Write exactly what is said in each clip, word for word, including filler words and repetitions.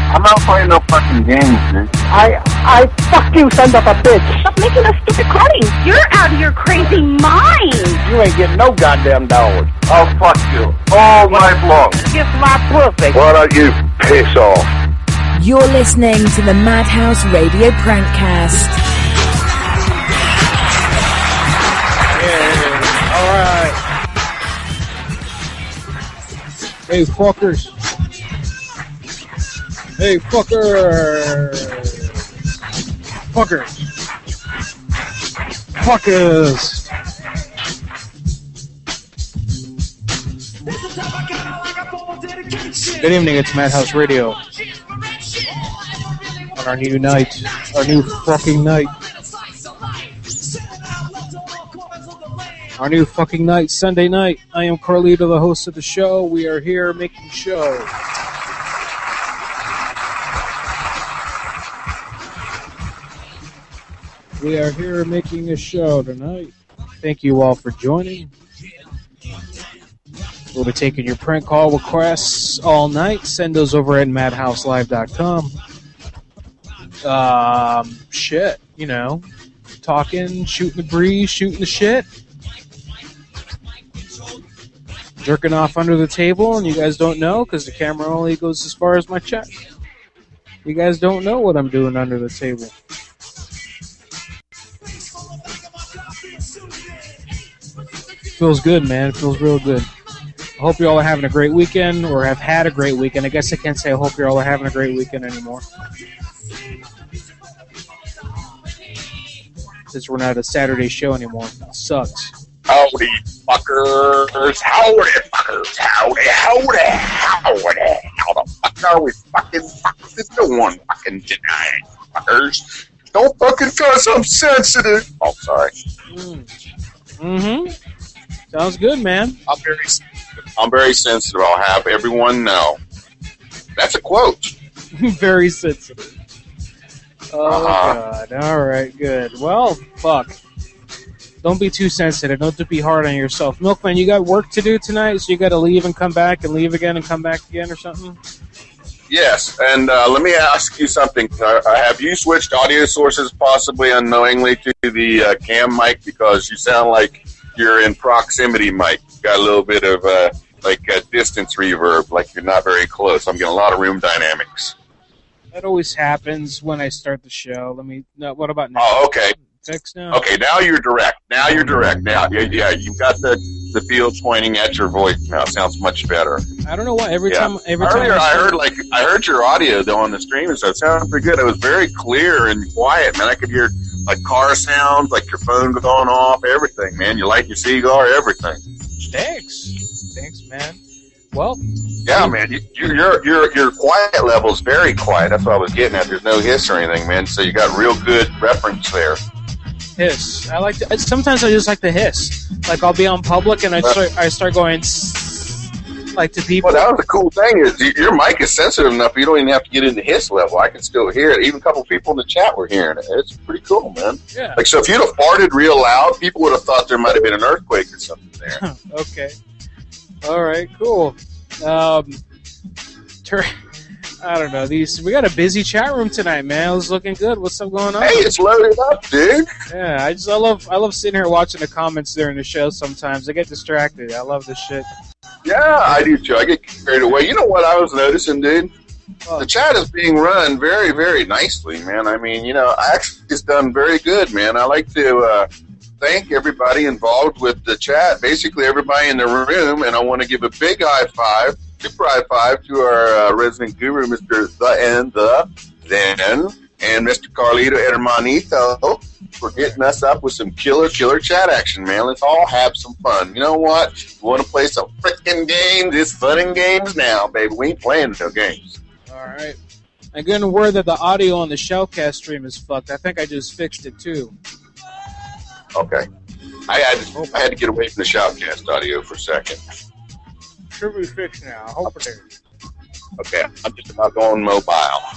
I'm not playing no fucking games, dude. I, I, fuck you, son of a bitch. Stop making us stupid calling. You're out of your crazy mind. You ain't getting no goddamn dollars. Oh, fuck you. All night long. Kiss my pussy. Why don't you piss off? You're listening to the Madhouse Radio Prankcast. Yeah, alright. Hey, fuckers. Hey, fucker! Fuckers! Fuckers! Good evening, it's Madhouse Radio. On our new night. Our new fucking night. Our new fucking night, Sunday night. I am Carlito, the host of the show. We are here making show. We are here making a show tonight. Thank you all for joining. We'll be taking your prank call requests all night. Send those over at madhouse live dot com. Um, shit, you know, talking, shooting the breeze, shooting the shit. Jerking off under the table, and you guys don't know because the camera only goes as far as my chest. You guys don't know what I'm doing under the table. Feels good, man. It feels real good. I hope you all are having a great weekend, or have had a great weekend. I guess I can't say I hope you all are having a great weekend anymore, since we're not a Saturday show anymore. It sucks. Howdy, fuckers. Howdy, fuckers. Howdy, howdy, howdy. How the fuck are we fucking fucking doing fucking tonight, fuckers? Don't fucking cause I'm sensitive. Oh, sorry. Mm. Mm-hmm. Sounds good, man. I'm very, I'm very sensitive. I'll have everyone know. That's a quote. Very sensitive. Oh, uh-huh. God. All right, good. Well, fuck. Don't be too sensitive. Don't be hard on yourself. Milkman, you got work to do tonight, so you got to leave and come back and leave again and come back again or something? Yes, and uh, let me ask you something. Uh, have you switched audio sources possibly unknowingly to the uh, cam mic because you sound like you're in proximity mic? You got a little bit of uh, like a distance reverb, like you're not very close. I'm getting a lot of room dynamics. That always happens when I start the show. Let me. No, what about now? Oh, okay. Fixed now? Okay, now you're direct. Now you're direct. Now, yeah, yeah, you've got the the field pointing at your voice now. It sounds much better. I don't know why. Every yeah. time, every Earlier, time I, I heard like I heard your audio though on the stream, and so it sounded pretty good. It was very clear and quiet, man. I could hear like car sounds, like your phone going off, everything, man. You light your cigar, everything. Thanks, thanks, man. Well, yeah, man. You, you, your your your quiet level is very quiet. That's what I was getting at. There's no hiss or anything, man. So you got real good reference there. Hiss. I like to, sometimes I just like to hiss. Like I'll be on public and I start I start going like to people. Well, that was the cool thing is your mic is sensitive enough. You don't even have to get into hiss level. I can still hear it. Even a couple people in the chat were hearing it. It's pretty cool, man. Yeah. Like so, if you'd have farted real loud, people would have thought there might have been an earthquake or something there. Okay. All right. Cool. Um. Tur- I don't know. These we got a busy chat room tonight, man. It's looking good. What's up going on? Hey, it's loaded up, dude. Yeah, I just I love I love sitting here watching the comments during the show. Sometimes I get distracted. I love this shit. Yeah, I do too. I get carried away. You know what I was noticing, dude? Oh. The chat is being run very, very nicely, man. I mean, you know, actually, it's done very good, man. I like to uh, thank everybody involved with the chat. Basically, everybody in the room, and I want to give a big high five. Super high five to our uh, resident guru, Mister The and The Then, and Mister Carlito Hermanito for getting us up with some killer, killer chat action, man. Let's all have some fun. You know what? We want to play some frickin' games. It's fun and games now, baby. We ain't playing no games. All right. I'm getting word that the audio on the Shellcast stream is fucked. I think I just fixed it, too. Okay. I had, I had to get away from the Shoutcast audio for a second. Should be fixed now. I hope it is. Okay, I'm just about going mobile.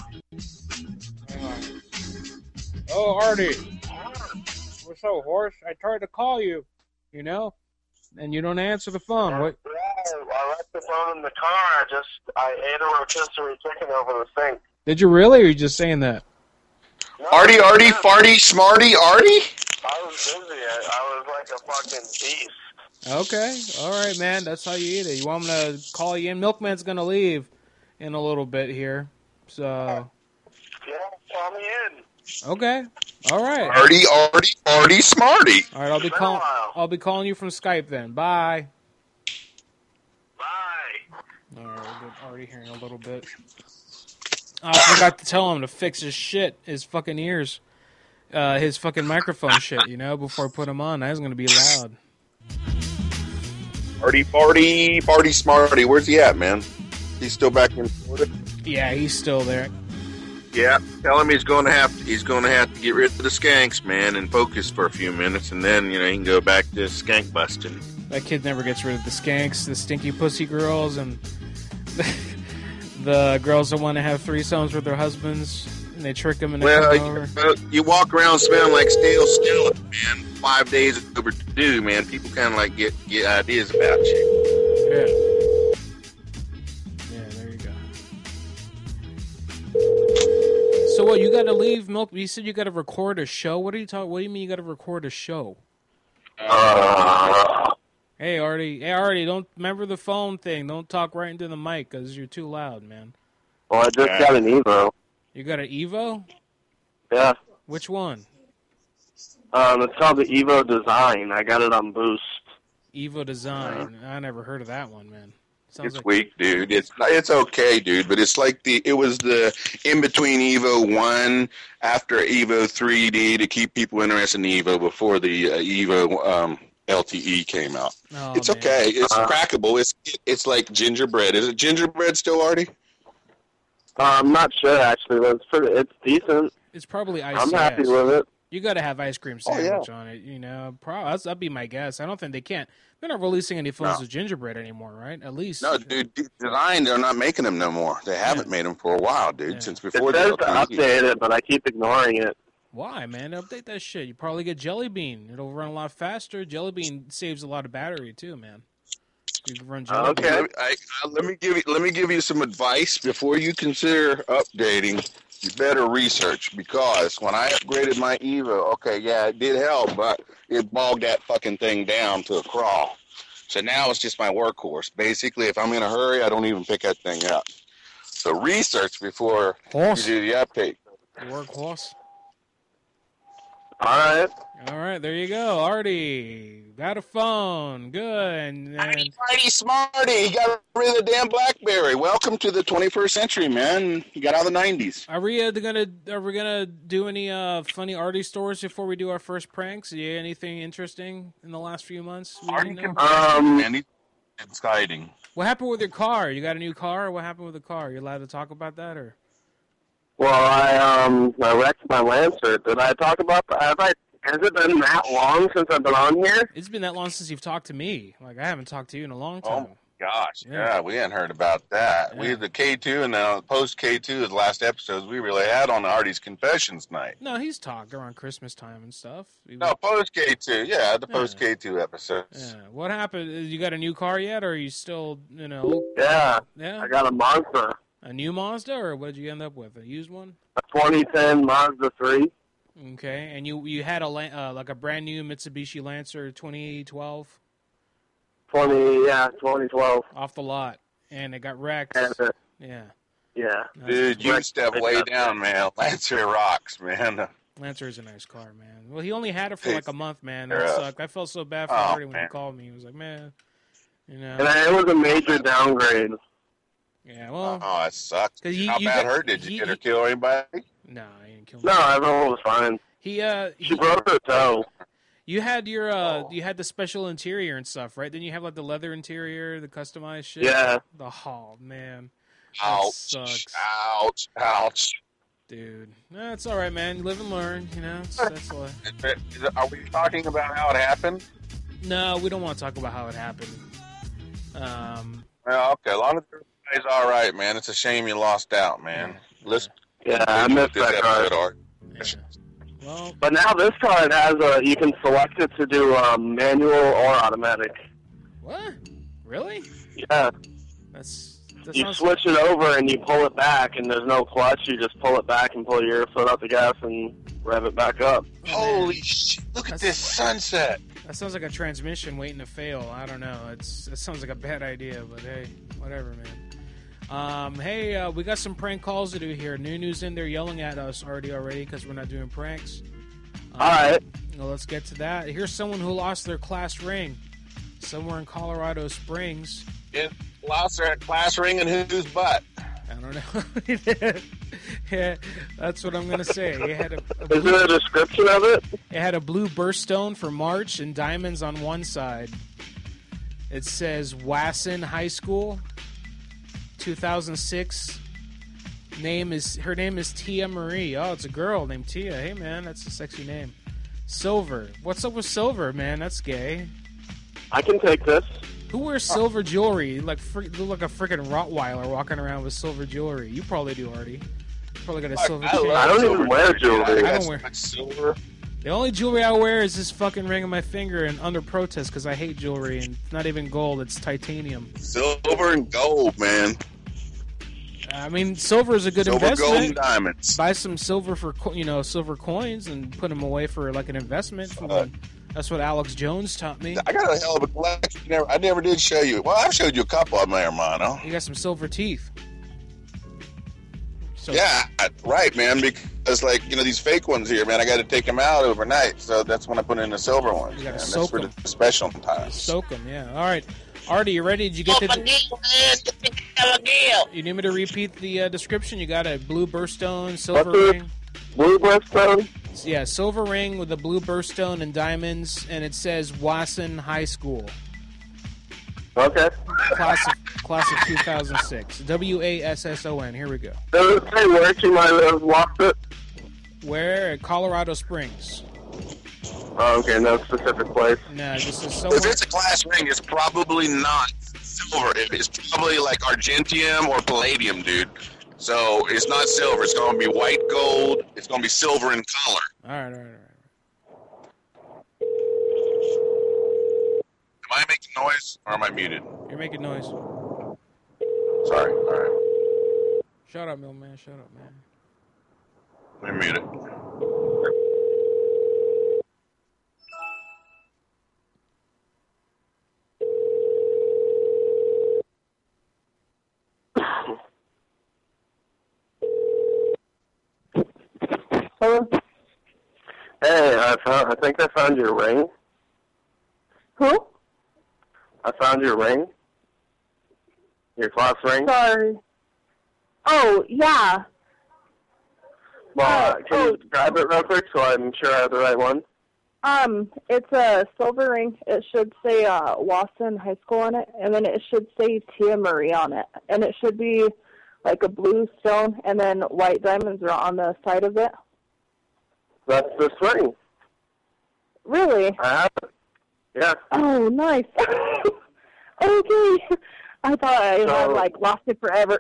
Hang on. Oh, Artie. What's up, horse? I tried to call you, you know, and you don't answer the phone. What? I left the phone in the car. I just, I ate a rotisserie chicken over the sink. Did you really, or are you just saying that? Artie, Artie, farty, smarty, Artie? I was busy. I, I was like a fucking beast. Okay, all right, man. That's how you eat it. You want me to call you in? Milkman's gonna leave in a little bit here, so. Yeah, call me in. Okay, all right. Artie, Artie, Artie, smarty. All right, I'll be calling. I'll be calling you from Skype then. Bye. Bye. All right, we'll get Artie here in a little bit. Oh, I forgot to tell him to fix his shit, his fucking ears, uh, his fucking microphone shit. You know, before I put him on, that was gonna be loud. Artie, farty, farty, smarty. Where's he at, man? He's still back in Florida. Yeah, he's still there. Yeah, tell him he's going to have to, he's going to have to get rid of the skanks, man, and focus for a few minutes, and then you know he can go back to skank busting. That kid never gets rid of the skanks, the stinky pussy girls, and the, the girls that want to have threesomes with their husbands, and they trick them into Well, coming over. you, uh, you walk around smelling like stale skeleton, man. Five days overdue, man. People kind of like get get ideas about you. Yeah. Yeah, there you go. So what? You got to leave, Milk? You said you got to record a show. What are you talking? What do you mean you got to record a show? Uh, Hey Artie, hey Artie, don't remember the phone thing. Don't talk right into the mic because you're too loud, man. Well, I just got an Evo. You got an Evo? Yeah. Which one? Um, it's called the Evo Design. I got it on Boost. Evo Design. I never heard of that one, man. Sounds it's like weak, dude. It's it's okay, dude, but it's like the it was the in between Evo one after Evo three D to keep people interested in Evo before the uh, Evo um, L T E came out. Oh, it's man. okay. It's Uh, crackable. It's it's like gingerbread. Is it gingerbread still, Artie? Uh, I'm not sure actually, but it's pretty. It's decent. It's probably ice. I'm happy with it. You got to have ice cream Oh, yeah. sandwich on it, you know. Pro- that's, that'd be my guess. I don't think they can't. They're not releasing any phones No. with gingerbread anymore, right? At least. No, dude. d- Design. They're not making them no more. They haven't made them for a while, dude. Yeah. Since It before says the to L T E. update it, but I keep ignoring it. Why, man? Update that shit. You probably get Jelly Bean. It'll run a lot faster. Jelly Bean saves a lot of battery too, man. You can run Jelly Okay. Bean. Let me, I, I, let me give you let me give you some advice before you consider updating. You better research, because when I upgraded my Evo, okay, yeah, it did help, but it bogged that fucking thing down to a crawl. So now it's just my workhorse. Basically, if I'm in a hurry, I don't even pick that thing up. So research before Horse. you do the update. Workhorse. All right. All right, there you go. Artie, got a phone. Good. And, and Mighty smarty, he got rid of the damn BlackBerry. Welcome to the twenty-first century, man. You got out of the nineties. are we uh, gonna are we gonna do any uh, funny Artie stories before we do our first pranks? Yeah, anything interesting in the last few months? we Artie didn't know? Um, Man, he's exciting. What happened with your car? You got a new car? What happened with the car? You allowed to talk about that, or? Well, I um, I wrecked my Lancer. Did I talk about that? Have I? Has it been that long since I've been on here? It's been that long since you've talked to me. Like, I haven't talked to you in a long Oh, time. my gosh. Yeah. Yeah, we hadn't heard about that. We Yeah. had the K two, and then post K two, the last episodes we really had on Artie's Confessions night. No, he's talked around Christmas time and stuff. He No, was- post K two. Yeah, the Yeah. post K two episodes. yeah. What happened? You got a new car yet, or are you still, you know, Yeah, yeah, I got a Mazda, a new Mazda, or what did you end up with? A used one? a twenty ten Mazda three. Okay, and you you had a Lan- uh, like a brand new Mitsubishi Lancer twenty twelve twenty, yeah, twenty twelve. off the lot, and it got wrecked. And, uh, Yeah, yeah. Dude, you step way down, man. Lancer rocks, man. Lancer is a nice car, man. Well, he only had it for like a month, man. That Yeah. sucked. I felt so bad for Oh, Artie when man. he called me. He was like, man, you know, And I, it was a major downgrade. yeah. Well, Oh, that sucks. 'Cause you- How you bad got- hurt? Did you he- get her he- kill anybody? no, he didn't kill me. No, everyone was fine. He uh, She he, broke her toe. you had your uh, Oh. you had the special interior and stuff, right? Then you have like the leather interior, the customized shit. Yeah. The oh man, Ouch. sucks. Ouch. Ouch. dude. No, it's all right, man. You live and learn. You know, it's, that's what. Is it- Are we talking about how it happened? No, we don't want to talk about how it happened. Um, Well, okay. A lot of guys, all right, man. It's a shame you lost out, man. Listen, Yeah, I missed this that car. episode, Art. yeah. Well, But now this car it has a. You can select it to do um, manual or automatic. what? Really? Yeah, That's That you sounds- switch it over and you pull it back, and there's no clutch. You just pull it back and pull your foot out the gas and rev it back up. Holy shit! Look at That's- this sunset. That sounds like a transmission waiting to fail. I don't know. It's it sounds like a bad idea, but hey, whatever, man. Um, hey, uh, we got some prank calls to do here. New news in there yelling at us already already because we're not doing pranks. Um, All right. Well, let's get to that. Here's someone who lost their class ring somewhere in Colorado Springs. It lost their class ring in whose butt? I don't know. Yeah, that's what I'm gonna say. It had a, a Is blue, there a description of it? it had a blue birthstone for March and diamonds on one side. It says Wasson High School, two thousand six. Name is her name is Tia Marie. Oh, it's a girl named Tia. Hey, man, that's a sexy name. Silver. What's up with silver, man? That's gay. I can take this. Who wears silver jewelry? Like, fr- look like a freaking Rottweiler walking around with silver jewelry. You probably do, Artie. You probably got a silver I, chain. love I don't silver even wear jewelry. I don't got wear- so much silver. The only jewelry I wear is this fucking ring on my finger and under protest because I hate jewelry and it's not even gold, it's titanium. Silver and gold, man. I mean, silver is a good Silver, gold, and investment. diamonds. Buy some silver for, co- you know, silver coins and put them away for like an investment. From Uh, That's what Alex Jones taught me. I got a hell of a collection. Never, I never did show you. Well, I've showed you a couple of them, hermano. You got some silver teeth. So, Yeah, right, man. Because, like, you know, these fake ones here, man, I got to take them out overnight. So that's when I put in the silver ones. You gotta man. soak That's for 'em. the special times. Soak them, yeah. All right. Artie, you ready? Did you get the... You need me to repeat the uh, description? You got a blue birthstone, silver What's it? ring. Blue birthstone? Yeah, silver ring with a blue birthstone and diamonds, and it says Wasson High School. Okay. Class of, class of two thousand six. W A S S O N. Here we go. Does it say where she might have lost it? Where? Colorado Springs. Oh, okay, no specific place. No, this is If somewhere... it's a glass ring, it's probably not silver. It's probably like argentium or palladium, dude. So it's not silver. It's going to be white gold. It's going to be silver in color. All right, all right, all right. Am I making noise or am I muted? You're making noise. Sorry. All right. Shut up, Mill Man. Shut up, man. Let me mute it. Hello? Hey, I found. I think I found your ring. Who? I found your ring. Your class ring. Sorry. Oh, yeah. Well, Uh, uh, can oh. you describe it real quick so I'm sure I have the right one? Um, it's a silver ring. It should say uh, Wasson High School on it, and then it should say Tia Marie on it. And it should be like a blue stone, and then white diamonds are on the side of it. That's this ring. Really? I have it. Yeah. Oh, nice. Okay. I thought I had, So- like, lost it forever.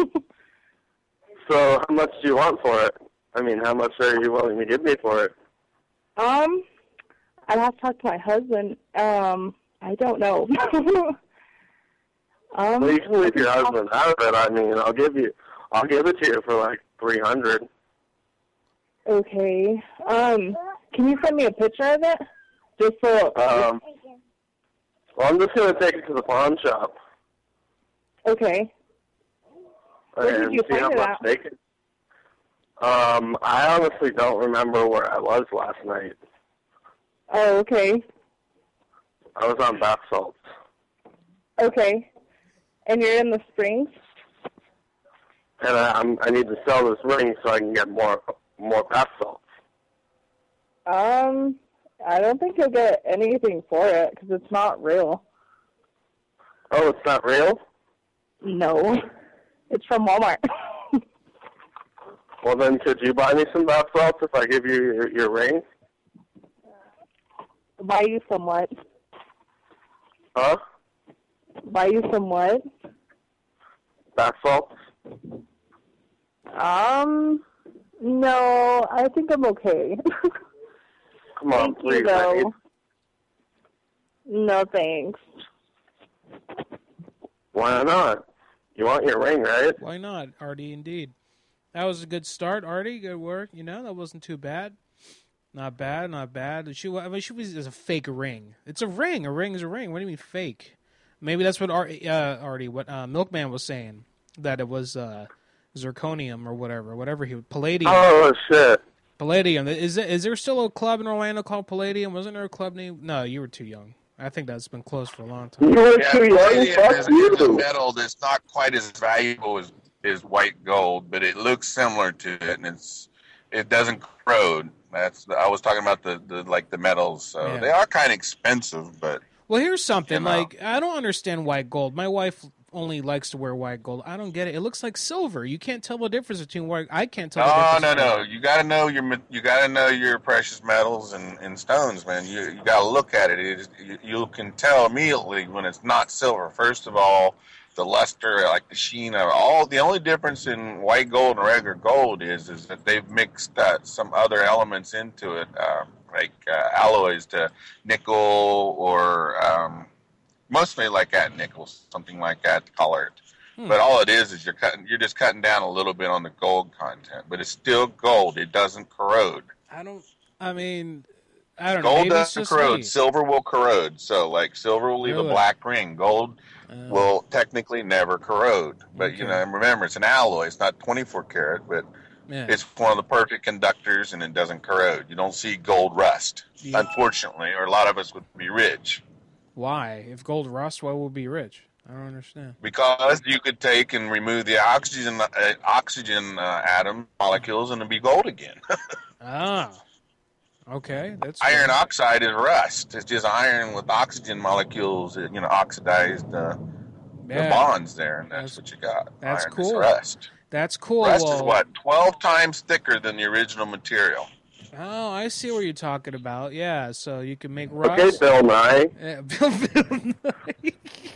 So how much do you want for it? I mean, how much are you willing to give me for it? um, I'd have to talk to my husband. Um, I don't know. um, Well, you can leave your husband out of it. I mean, I'll give you, I'll give it to you for like three hundred. Okay. Um, can you send me a picture of it? Just so. Um, well, I'm just gonna take it to the pawn shop Okay. Where did and you see find how it much at? they can. Um, I honestly don't remember where I was last night. Oh, okay. I was on bath salts. Okay. And you're in the Springs? And I, I'm, I need to sell this ring so I can get more more bath salts. Um, I don't think you'll get anything for it because it's not real. Oh, it's not real? No. It's from Walmart. Well, then could you buy me some bath salts if I give you your, your ring? Buy you some what? Huh? Buy you some what? Bath salts? Um, no, I think I'm okay. Come on, Thank please. you, I need, though. No, thanks. why not? You want your ring, right? Why not, Artie? Indeed. That was a good start, Artie. Good work. You know, that wasn't too bad. Not bad, not bad. She, I mean, she was a fake ring. It's a ring. A ring is a ring. What do you mean fake? Maybe that's what Ar- uh, Artie, what uh, Milkman was saying, that it was uh, zirconium or whatever, whatever he palladium. Oh shit! Palladium. Is there, is there still a club in Orlando called Palladium? Wasn't there a club named? No, you were too young. I think that's been closed for a long time. You were Yeah, too young. palladium Fuck is, you. is a metal that's not quite as valuable as, as white gold, but it looks similar to it, and it's it doesn't corrode. That's I was talking about the, the like the metals. So Yeah. they are kind of expensive, but Well, here's something. You know. Like, I don't understand white gold. My wife only likes to wear white gold. I don't get it. It looks like silver. You can't tell the difference between white. I can't tell. the no, difference no, no. between- You got to know your ma- you got to know your precious metals and, and stones, man. You you got to look at it. it is, you, you can tell immediately when it's not silver. First of all, the luster, like the sheen of all. The only difference in white gold and regular gold is is that they've mixed uh, some other elements into it, uh, like uh, alloys to nickel or um, mostly like that nickel, something like that to color it. Hmm. But all it is is you're cutting, you're just cutting down a little bit on the gold content, but it's still gold. It doesn't corrode. I don't. I mean, I don't know. Gold Maybe it's doesn't just corrode. me. Silver will corrode. So, like, silver will leave Really? a black ring. Gold Uh, will technically never corrode. But, you Okay. know, and remember, it's an alloy. It's not twenty-four karat, but yeah. it's one of the perfect conductors, and it doesn't corrode. You don't see gold rust, Yeah. unfortunately, or a lot of us would be rich. Why? If gold rusts, why would we be rich? I don't understand. Because you could take and remove the oxygen uh, oxygen uh, atom molecules, and it'd be gold again. Ah. Okay, that's Iron good. oxide is rust. It's just iron with oxygen molecules, you know, oxidized uh, the Yeah, bonds there, and that's, That's- what you got. that's iron cool. is rust. that's cool. Rust well, is what? twelve times thicker than the original material. Oh, I see what you're talking about. Yeah, so you can make Okay, rust. Bill Nye. Yeah, Bill, Bill Nye.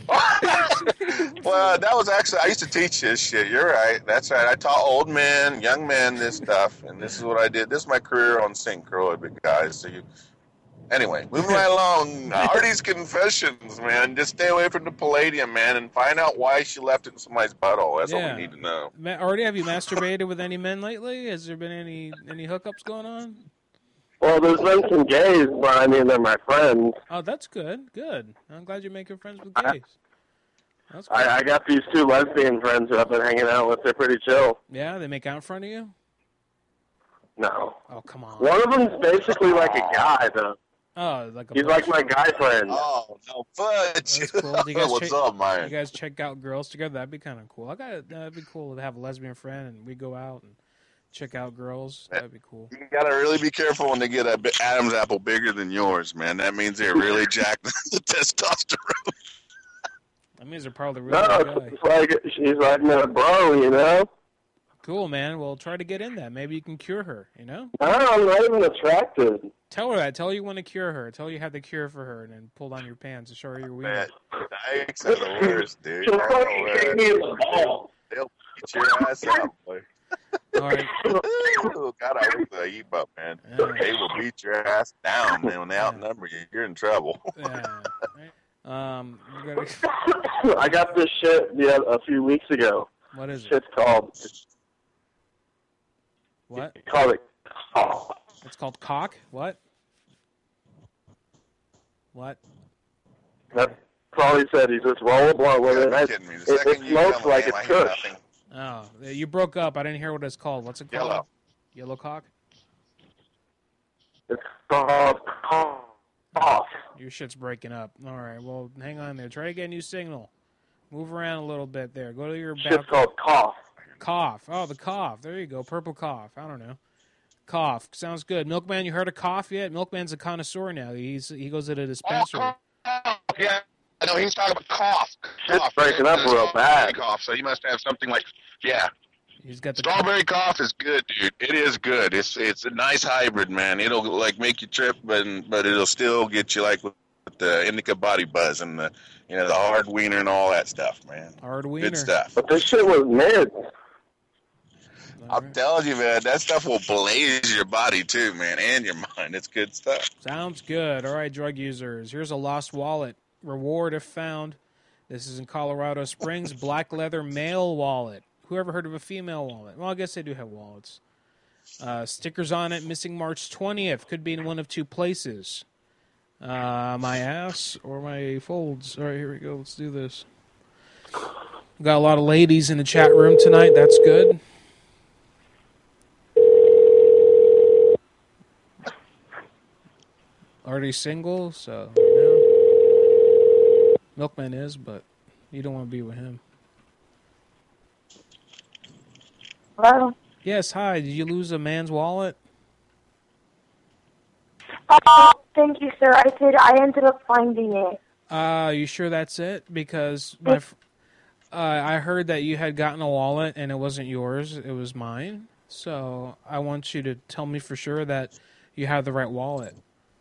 Well, that was actually, I used to teach this shit. You're right. That's right. I taught old men, young men this stuff, and this is what I did. This is my career on Synchro, big guys. So you, anyway, moving right along. Artie's confessions, man. Just stay away from the palladium, man, and find out why she left it in somebody's butthole. That's Yeah. all we need to know. Ma- Artie, have you masturbated with any men lately? Has there been any any hookups going on? Well, there's been some gays, but I mean, they're my friends. Oh, that's good. Good. I'm glad you're making friends with gays. That's good. I, I got these two lesbian friends who I've been hanging out with. They're pretty chill. Yeah, they make out in front of you? No. Oh, come on. One of them's basically like a guy, though. Oh, like a He's like my guy friend. Oh, no fudge. That's cool. Do you guys What's check- up, You man? guys check out girls together? That'd be kind of cool. I got that'd be cool to have a lesbian friend and we go out and check out girls. That'd be cool. You gotta really be careful when they get a bi- Adam's apple bigger than yours, man. That means they're really jacked the testosterone. That means they're probably really No, good it's guy. like she's like my bro, you know. Cool, man. Well, try to get in that. Maybe you can cure her. You know? No, I'm not even attracted. Tell her that. Tell her you want to cure her. Tell her you have the cure for her, and then pull down your pants and show her your wiener. Man, dykes are the worst, dude. She'll I fucking know, kick man. me in the ball. They'll beat your ass up, boy. All right. Ooh, God, I work the heap up, man. Yeah. They will beat your ass down, man. When they outnumber you, you're in trouble. Yeah. Um. You gotta, I got this shit yeah, a few weeks ago. what is it? Shit's called. What? Call it. Oh. It's called cock. What? What? That's all he said. He just roll a blunt with it. You're I, kidding me. The it, it second you smokes come like in, a I hear kush. nothing. Oh, you broke up. I didn't hear what it's called. What's it called? Yellow. Yellow cock. It's called cough. Your shit's breaking up. All right. Well, hang on there. Try to get a new signal. Move around a little bit there. Go to your Shit's back. called cough. Cough. Oh, the cough. There you go. Purple cough. I don't know. Cough. Sounds good. Milkman, you heard of cough yet? Milkman's a connoisseur now. He's he goes to the dispensary. Oh, yeah. I know he's talking about cough. Shit's Cough. breaking up real bad. Cough. So he must have something like, yeah. He's got the Strawberry cough is good, dude. It is good. It's it's a nice hybrid, man. It'll like make you trip, but but it'll still get you like with the indica body buzz and the you know the hard wiener and all that stuff, man. hard wiener. Good stuff. But this shit was mid. All I'm right. telling you, man, that stuff will blaze your body too, man, and your mind. It's good stuff. Sounds good. All right, drug users. Here's a lost wallet. Reward if found. This is in Colorado Springs. Black leather male wallet. Who ever heard of a female wallet? Well, I guess they do have wallets. Uh, stickers on it. Missing March twentieth. Could be in one of two places. Uh, my ass or my folds. All right, here we go. Let's do this. We've got a lot of ladies in the chat room tonight. That's good. Already single, so you know. Milkman is, but you don't want to be with him. Hello? Yes, hi. Did you lose a man's wallet? Uh, thank you, sir. I did. I ended up finding it. Uh, you sure that's it? Because my, f- uh, I heard that you had gotten a wallet and it wasn't yours. It was mine. So I want you to tell me for sure that you have the right wallet.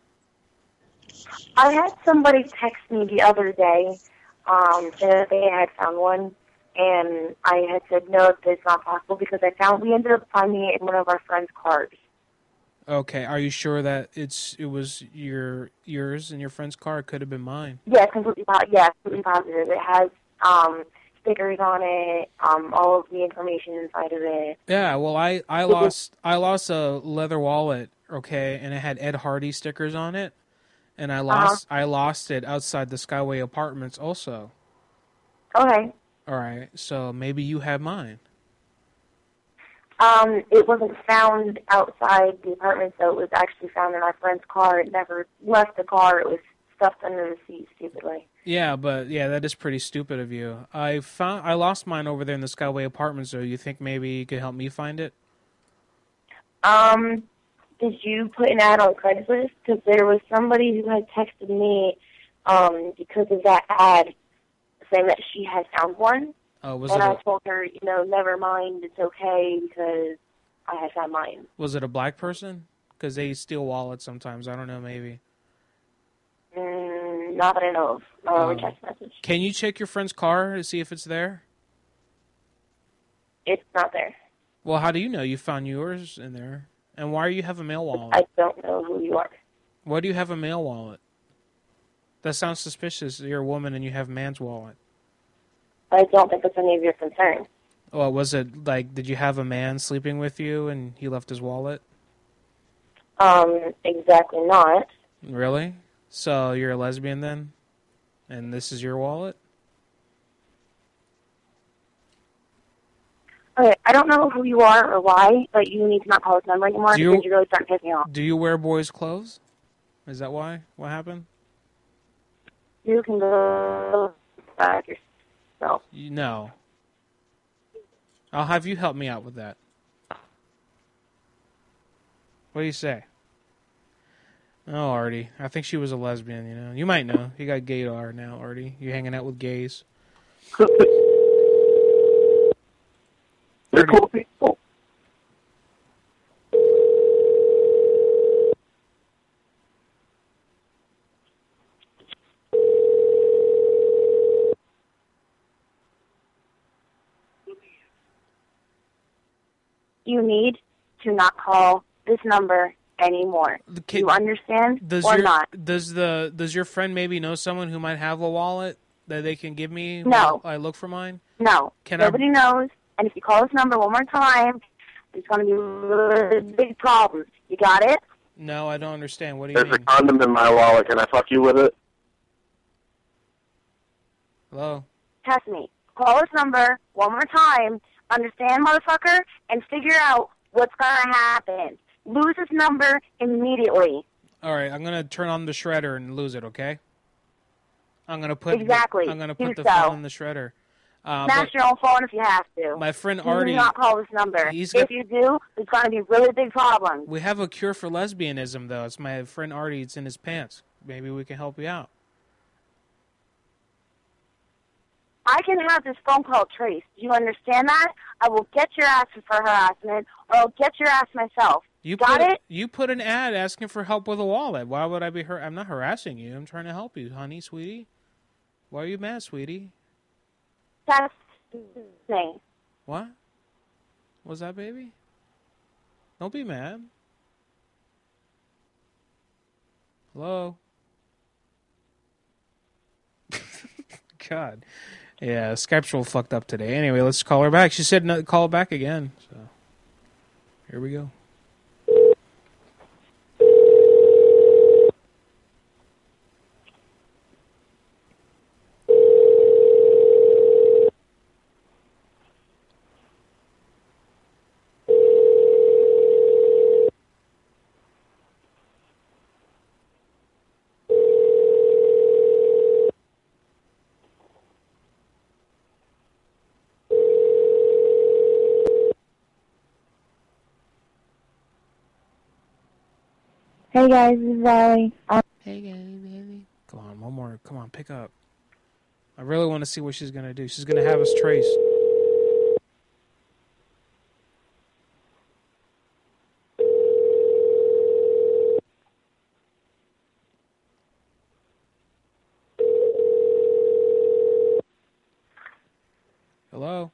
I had somebody text me the other day um, saying that they had found one, and I had said, no, that's not possible because I found, we ended up finding it in one of our friend's cars. Okay, are you sure that it's it was your yours in your friend's car? It could have been mine. Yeah, completely, po- yeah, completely positive. It has um, stickers on it, um, all of the information inside of it. Yeah, well, I, I lost I lost a leather wallet, okay, and it had Ed Hardy stickers on it, and I lost uh-huh. I lost it outside the Skyway Apartments also. Okay. All right, so maybe you have mine. Um, it wasn't found outside the apartment, so it was actually found in our friend's car. It never left the car. It was stuffed under the seat, stupidly. Yeah, but yeah, that is pretty stupid of you. I found I lost mine over there in the Skyway Apartments. So you think maybe you could help me find it? Um, did you put an ad on Craigslist? Because there was somebody who had texted me um, because of that ad, saying that she had found one. Oh, was and it I a, told her, you know, never mind, it's okay because I had found mine. Was it a black person? Because they steal wallets sometimes. I don't know, maybe. Mm, not that I know of. No, um, text message. Can you check your friend's car to see if it's there? It's not there. Well, how do you know you found yours in there? And why do you have a mail wallet? I don't know who you are. Why do you have a mail wallet? That sounds suspicious. You're a woman and you have a man's wallet. I don't think it's any of your concern. Well, was it like, did you have a man sleeping with you and he left his wallet? Um, exactly not. Really? So you're a lesbian then? And this is your wallet? Okay, I don't know who you are or why, but you need to not call this number anymore do you, because you really start pissing me off. Do you wear boys' clothes? Is that why? What happened? You can go back yourself. No. No. I'll have you help me out with that. What do you say? Oh, Artie. I think she was a lesbian, you know. You might know. You got gaydar now, Artie. You hanging out with gays. They're cool people. You need to not call this number anymore. Can, you understand does or your, not? Does the does your friend maybe know someone who might have a wallet that they can give me no. while I look for mine? No. Can Nobody I... knows. And if you call this number one more time, there's going to be really big problems. You got it? No, I don't understand. What do you There's mean? There's a condom in my wallet. Can I fuck you with it? Hello? Test me. Call this number one more time. Understand, motherfucker? And figure out what's going to happen. Lose this number immediately. All right, I'm going to turn on the shredder and lose it, okay? I'm going to put exactly. The, I'm going to put Do the so. phone in the shredder. Uh, Smash your own phone if you have to. My friend do Artie... Do not call this number. He's if got, you do, there's going to be really big problems. We have a cure for lesbianism, though. It's my friend Artie. It's in his pants. Maybe we can help you out. I can have this phone call traced. Do you understand that? I will get your ass for harassment, or I'll get your ass myself. You Got put, it? You put an ad asking for help with a wallet. Why would I be hurt? I'm not harassing you. I'm trying to help you, honey, sweetie. Why are you mad, sweetie? That's me. What? What's that, baby? Don't be mad. Hello? God. Yeah, Skype's real fucked up today. Anyway, let's call her back. She said no, call her back again. So here we go. Hey guys, this is Valley. Um, hey guys, baby. Come on, one more. Come on, pick up. I really want to see what she's going to do. She's going to have us trace. Hello?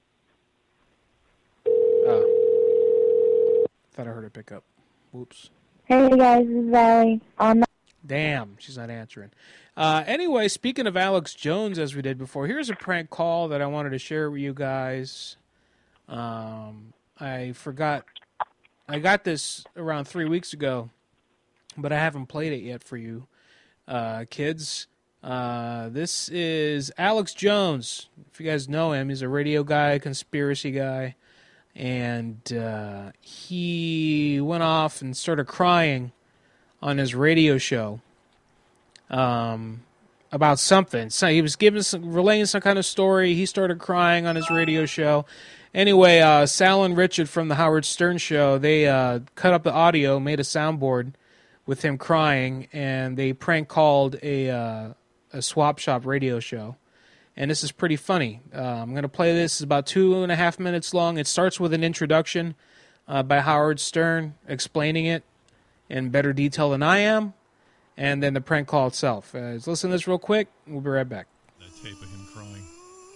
Oh. Thought I heard her pick up. Whoops. Hey guys, this is Valley. Um, Damn, she's not answering. Uh, anyway, speaking of Alex Jones, as we did before, here's a prank call that I wanted to share with you guys. Um, I forgot. I got this around three weeks ago, but I haven't played it yet for you, uh, kids. Uh, this is Alex Jones. If you guys know him, he's a radio guy, conspiracy guy. And uh, he went off and started crying on his radio show um, about something. So he was giving some, relaying some kind of story. He started crying on his radio show. Anyway, uh, Sal and Richard from the Howard Stern show, they uh, cut up the audio, made a soundboard with him crying, and they prank called a uh, a Swap Shop radio show. And this is pretty funny. Uh, I'm going to play this. It's about two and a half minutes long. It starts with an introduction uh, by Howard Stern explaining it in better detail than I am, and then the prank call itself. Uh, let's listen to this real quick. We'll be right back. That tape of him crying.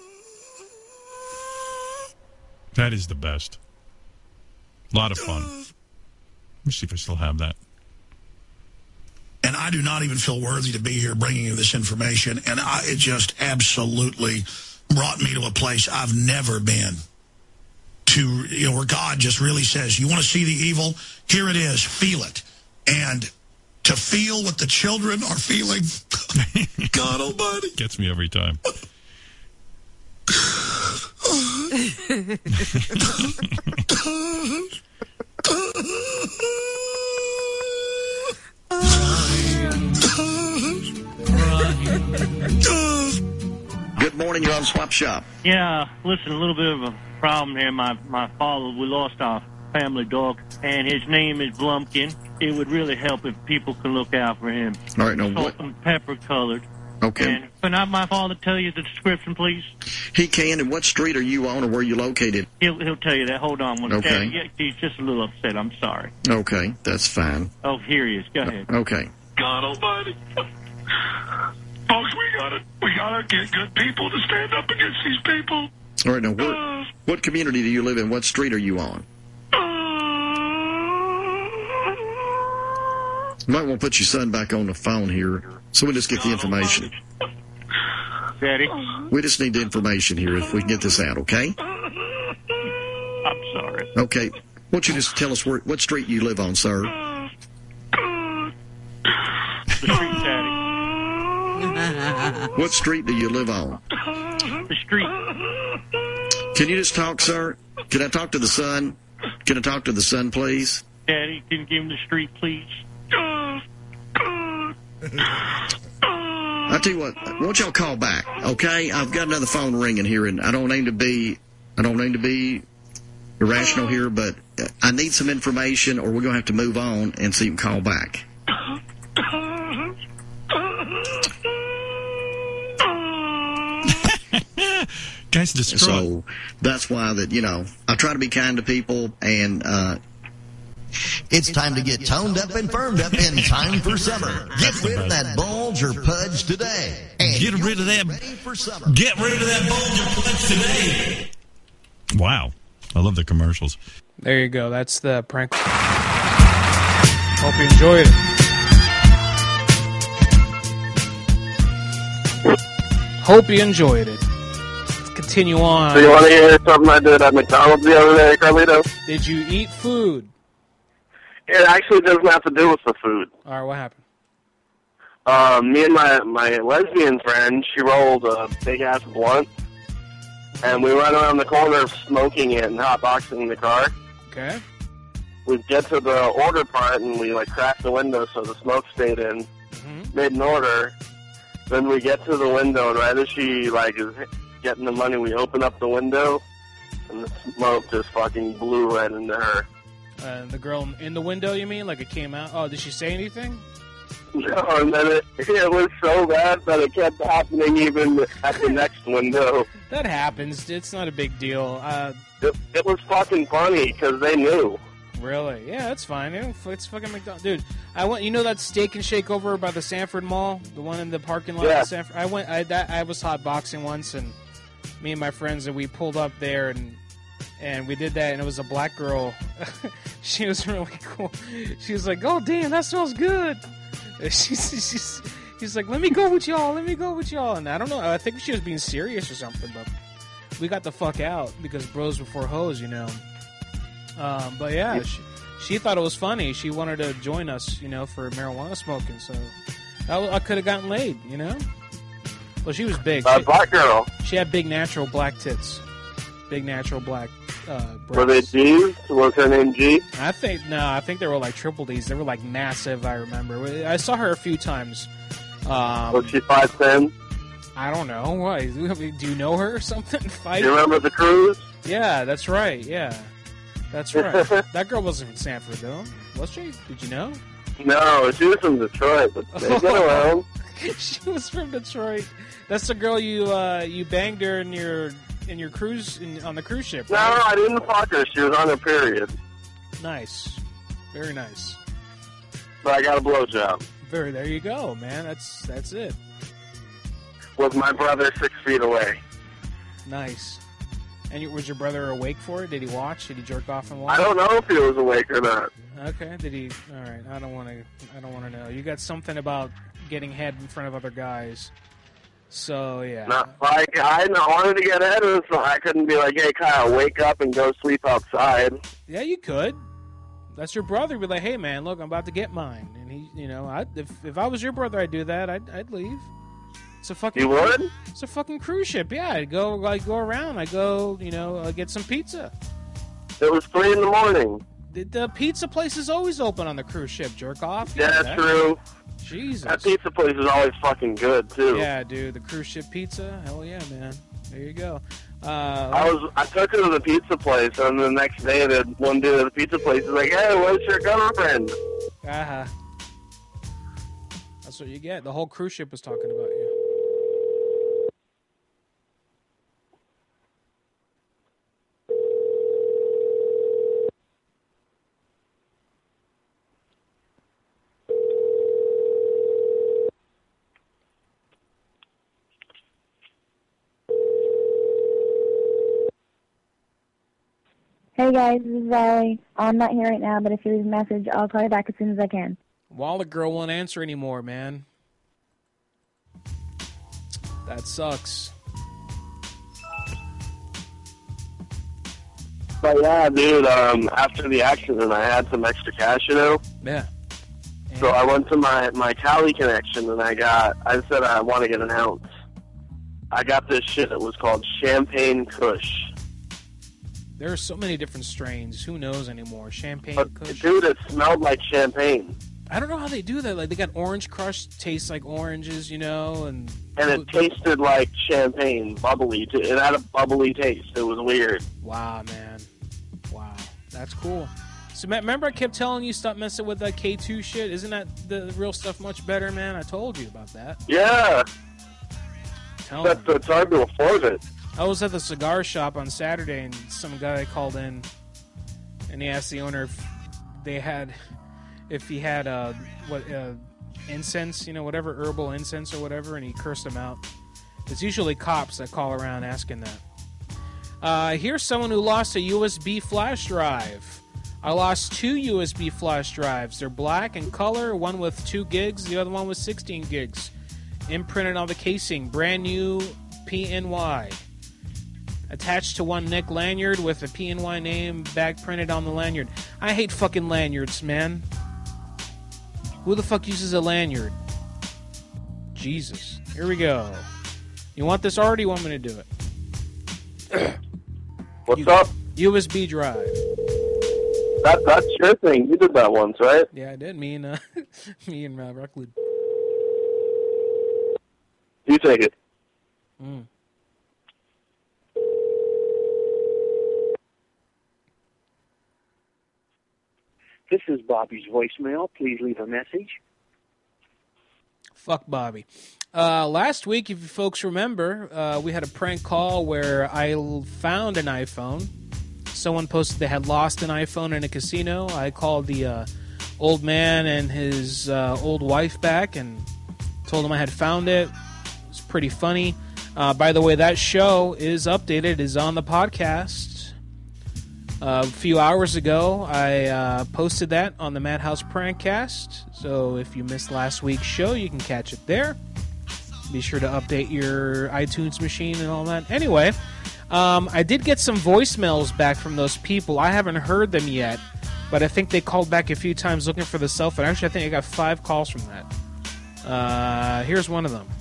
That is the best. A lot of fun. Let me see if I still have that. And I do not even feel worthy to be here bringing you this information. And I, it just absolutely brought me to a place I've never been. To, you know, where God just really says, you want to see the evil? Here it is. Feel it. And to feel what the children are feeling, God almighty. Gets me every time. Good morning, you're on Swap Shop. Yeah, listen, a little bit of a problem here. My my father, we lost our family dog, and his name is Blumpkin. It would really help if people could look out for him. All right, now Salt what? and pepper colored. Okay. And can I, my father, tell you the description, please? He can. And what street are you on, or where are you located? He'll he'll tell you that. Hold on one Okay. second. Yeah, he's just a little upset. I'm sorry. Okay, that's fine. Oh, here he is. Go ahead. Okay. God almighty. Folks, we gotta, we gotta get good people to stand up against these people. All right, now where, what community do you live in? What street are you on? You might want to put your son back on the phone here, so we just get the information. Daddy? We just need the information here if we can get this out, okay? I'm sorry. Okay. Why don't you just tell us where, what street you live on, sir? The street, Daddy. What street do you live on? The street. Can you just talk, sir? Can I talk to the son? Can I talk to the son, please? Daddy, can you give him the street, please? I tell you what, why don't y'all call back, okay? I've got another phone ringing here, and I don't aim to be, I don't aim to be irrational here, but I need some information, or we're gonna have to move on and see him call back. Guy's distraught. So that's why that, you know, I try to be kind to people, and uh, it's time to get toned up and firmed up in time for summer. Get rid of that bulge or pudge today. And get rid of that. Get rid of that bulge or pudge today. Wow, I love the commercials. There you go. That's the prank. Hope you enjoyed it. Hope you enjoyed it. Let's continue on. So you want to hear something I did at McDonald's the other day, Carlito? Did you eat food? It actually doesn't have to do with the food. All right, what happened? Um, me and my, my lesbian friend, she rolled a big-ass blunt, and we went around the corner smoking it and hotboxing the car. Okay. We get to the order part, and we, like, cracked the window so the smoke stayed in. Mm-hmm. Made an order. Then we get to the window, and right as she, like, is getting the money, we open up the window, and the smoke just fucking blew right into her. Uh, the girl in the window, you mean? Like it came out? Oh, did she say anything? No, and then it, it was so bad that it kept happening even at the next window. That happens. It's not a big deal. Uh, it, it was fucking funny because they knew. Really? Yeah, that's fine. It's fucking McDonald's. Dude, I went, you know that Steak and Shake over by the Sanford Mall? The one in the parking lot yeah. of Sanford? I went, I, that, I was hot boxing once, and me and my friends, and we pulled up there, and and we did that, and it was a black girl. She was really cool. She was like, oh, damn, that smells good. She's, she's, she's like, let me go with y'all, let me go with y'all. And I don't know, I think she was being serious or something, but we got the fuck out because bros before hoes, you know. Um, but yeah, she, she thought it was funny. She wanted to join us, you know, for marijuana smoking. So I, I could have gotten laid, you know. Well, she was big. Uh, she, black girl. She had big natural black tits. Big natural black. Uh, were they G's? Was her name G? I think no. I think they were like triple D's. They were like massive. I remember. I saw her a few times. Um, was she five ten? I don't know. Why? Do you know her or something? Five. You remember the cruise? Yeah, that's right. Yeah. That's right. That girl wasn't from Sanford, though. Was she? Did you know? No, she was from Detroit, but they get around. She was from Detroit. That's the girl you uh, you banged her in your in your cruise in, on the cruise ship. Right? No, I didn't fuck her. She was on her period. Nice, very nice. But I got a blowjob. Very. There you go, man. That's that's it. Was my brother six feet away? Nice. And you, was your brother awake for it? Did he watch? Did he jerk off and watch? I don't know if he was awake or not. Okay. Did he? All right. I don't want to. I don't want to know. You got something about getting head in front of other guys. So yeah. Not like I wanted to get head of it, so I couldn't be like, "Hey, Kyle, wake up and go sleep outside." Yeah, you could. That's your brother. Be like, "Hey, man, look, I'm about to get mine." And he, you know, I if if I was your brother, I'd do that. I'd I'd leave. It's a fucking. You would? It's a fucking cruise ship. Yeah, I'd go. like go around. I go. You know, uh, get some pizza. It was three in the morning. The, the pizza place is always open on the cruise ship. Jerk off. Yeah, that's that. true. Jesus. That pizza place is always fucking good too. Yeah, dude. The cruise ship pizza. Hell yeah, man. There you go. Uh, I was. I took her to the pizza place, and the next day, the one dude at the pizza place is like, "Hey, where's your girlfriend?" Uh huh. That's what you get. The whole cruise ship was talking about you. Hey guys, this is Valley. I'm not here right now, but if you leave a message, I'll call you back as soon as I can. Wallet girl won't answer anymore, man. That sucks. But yeah, dude, um, after the accident, I had some extra cash, you know? Yeah. So I went to my, my Cali connection, and I got, I said I want to get an ounce. I got this shit that was called Champagne Kush. There are so many different strains. Who knows anymore? Champagne But, Kush. dude, it smelled like champagne. I don't know how they do that. Like, they got Orange Crush, tastes like oranges, you know, and... And it tasted like champagne, bubbly. It had a bubbly taste. It was weird. Wow, man. Wow. That's cool. So, remember I kept telling you stop messing with that K two shit? Isn't that the real stuff much better, man? I told you about that. Yeah. Tell That's, it's hard to afford it. I was at the cigar shop on Saturday, and some guy called in, and he asked the owner if they had, if he had uh, what uh, incense, you know, whatever herbal incense or whatever, and he cursed him out. It's usually cops that call around asking that. Uh, here's someone who lost a U S B flash drive. I lost two U S B flash drives. They're black in color, one with two gigs, the other one with sixteen gigs. imprinted on the casing, brand new P N Y. Attached to one Nick lanyard with a P N Y name back printed on the lanyard. I hate fucking lanyards, man. Who the fuck uses a lanyard? Jesus. Here we go. You want this already? You want me to do it? What's U- up? U S B drive. That that's your thing. You did that once, right? Yeah, I did. Me and uh, me and uh, Rucklid. You take it. Mm. This is Bobby's voicemail. Please leave a message. Fuck Bobby. Uh, last week, if you folks remember, uh, we had a prank call where I l- found an iPhone. Someone posted they had lost an iPhone in a casino. I called the uh, old man and his uh, old wife back and told them I had found it. It was pretty funny. Uh, by the way, that show is updated, is on the podcast. Uh, a few hours ago, I uh, posted that on the Madhouse Prankcast. So if you missed last week's show, you can catch it there. Be sure to update your iTunes machine and all that. Anyway, um, I did get some voicemails back from those people. I haven't heard them yet, but I think they called back a few times looking for the cell phone. Actually, I think I got five calls from that. Uh, here's one of them.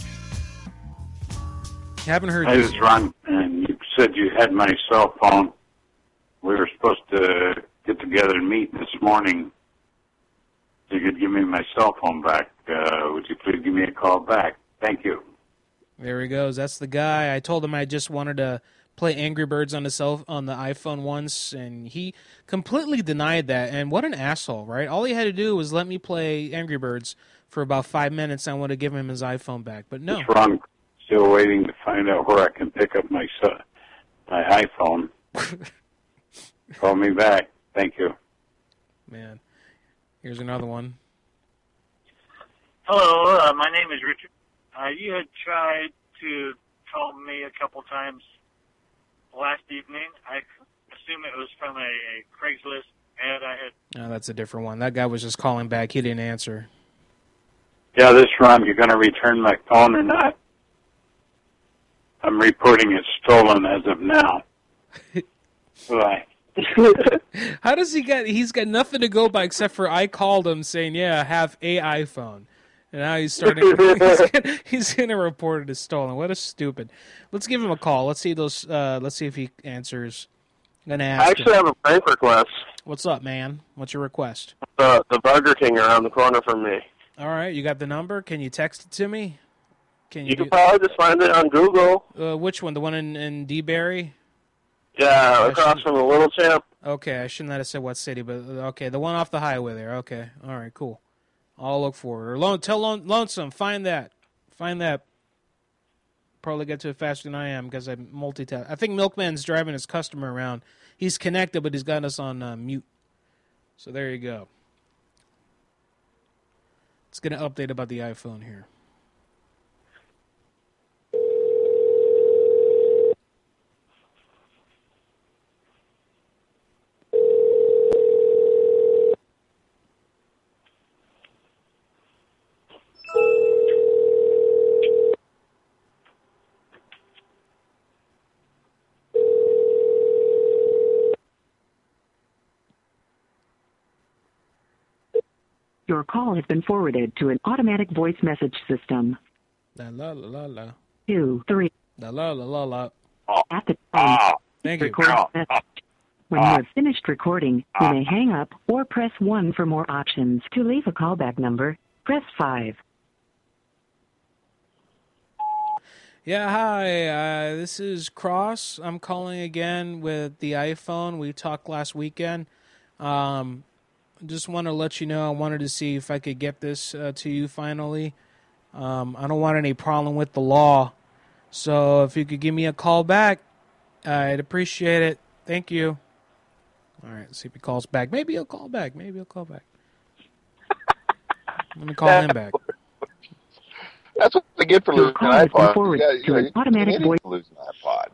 I haven't heard Hi, this. this is Ron, and you said you had my cell phone. We were supposed to get together and meet this morning. You could give me my cell phone back. Uh, would you please give me a call back? Thank you. There he goes. That's the guy. I told him I just wanted to play Angry Birds on the cell on the iPhone once, and he completely denied that. And what an asshole, right? All he had to do was let me play Angry Birds for about five minutes. And I want to give him his iPhone back, but no. It's Ron. Still waiting to find out where I can pick up my son, my iPhone. Call me back. Thank you. Man, here's another one. Hello, uh, my name is Richard. Uh, you had tried to call me a couple times last evening. I assume it was from a, a Craigslist ad I had. Oh, that's a different one. That guy was just calling back. He didn't answer. Yeah, this is Ron. You're going to return my phone or not? I'm reporting it stolen as of now. Bye. How does he get? He's got nothing to go by except for I called him saying, "Yeah, I have a iPhone," and now he's starting. he's, gonna, he's gonna report it as stolen. What a stupid! Let's give him a call. Let's see those. Uh, let's see if he answers. I'm gonna ask. I actually him. have a prank request. What's up, man? What's your request? The the Burger King around the corner from me. All right, you got the number. Can you text it to me? Can you? You do... can probably just find it on Google. Uh, which one? The one in in D-Berry? Yeah, across from the Little Champ. Okay, I shouldn't have said what city, but okay, the one off the highway there. Okay, all right, cool. I'll look for it. Or Lone, tell Lone, Lonesome, find that. Find that. Probably get to it faster than I am because I multitask. I think Milkman's driving his customer around. He's connected, but he's got us on uh, mute. So there you go. It's going to update about the iPhone here. Your call has been forwarded to an automatic voice message system. La la la la la. Two, three. La la la la la. At the tone, Thank you. record message. When you have finished recording, you may hang up or press one for more options. To leave a callback number, press five. Yeah, hi. Uh, this is Cross. I'm calling again with the iPhone. We talked last weekend. Um, just want to let you know I wanted to see if I could get this uh, to you finally. Um, I don't want any problem with the law. So if you could give me a call back, I'd appreciate it. Thank you. All right, see if he calls back. Maybe he'll call back. Maybe he'll call back. Let me call him back. That's what they get for Your losing call an has been iPod. forwarded You got- to you an got- automatic you voice. can't lose an iPod.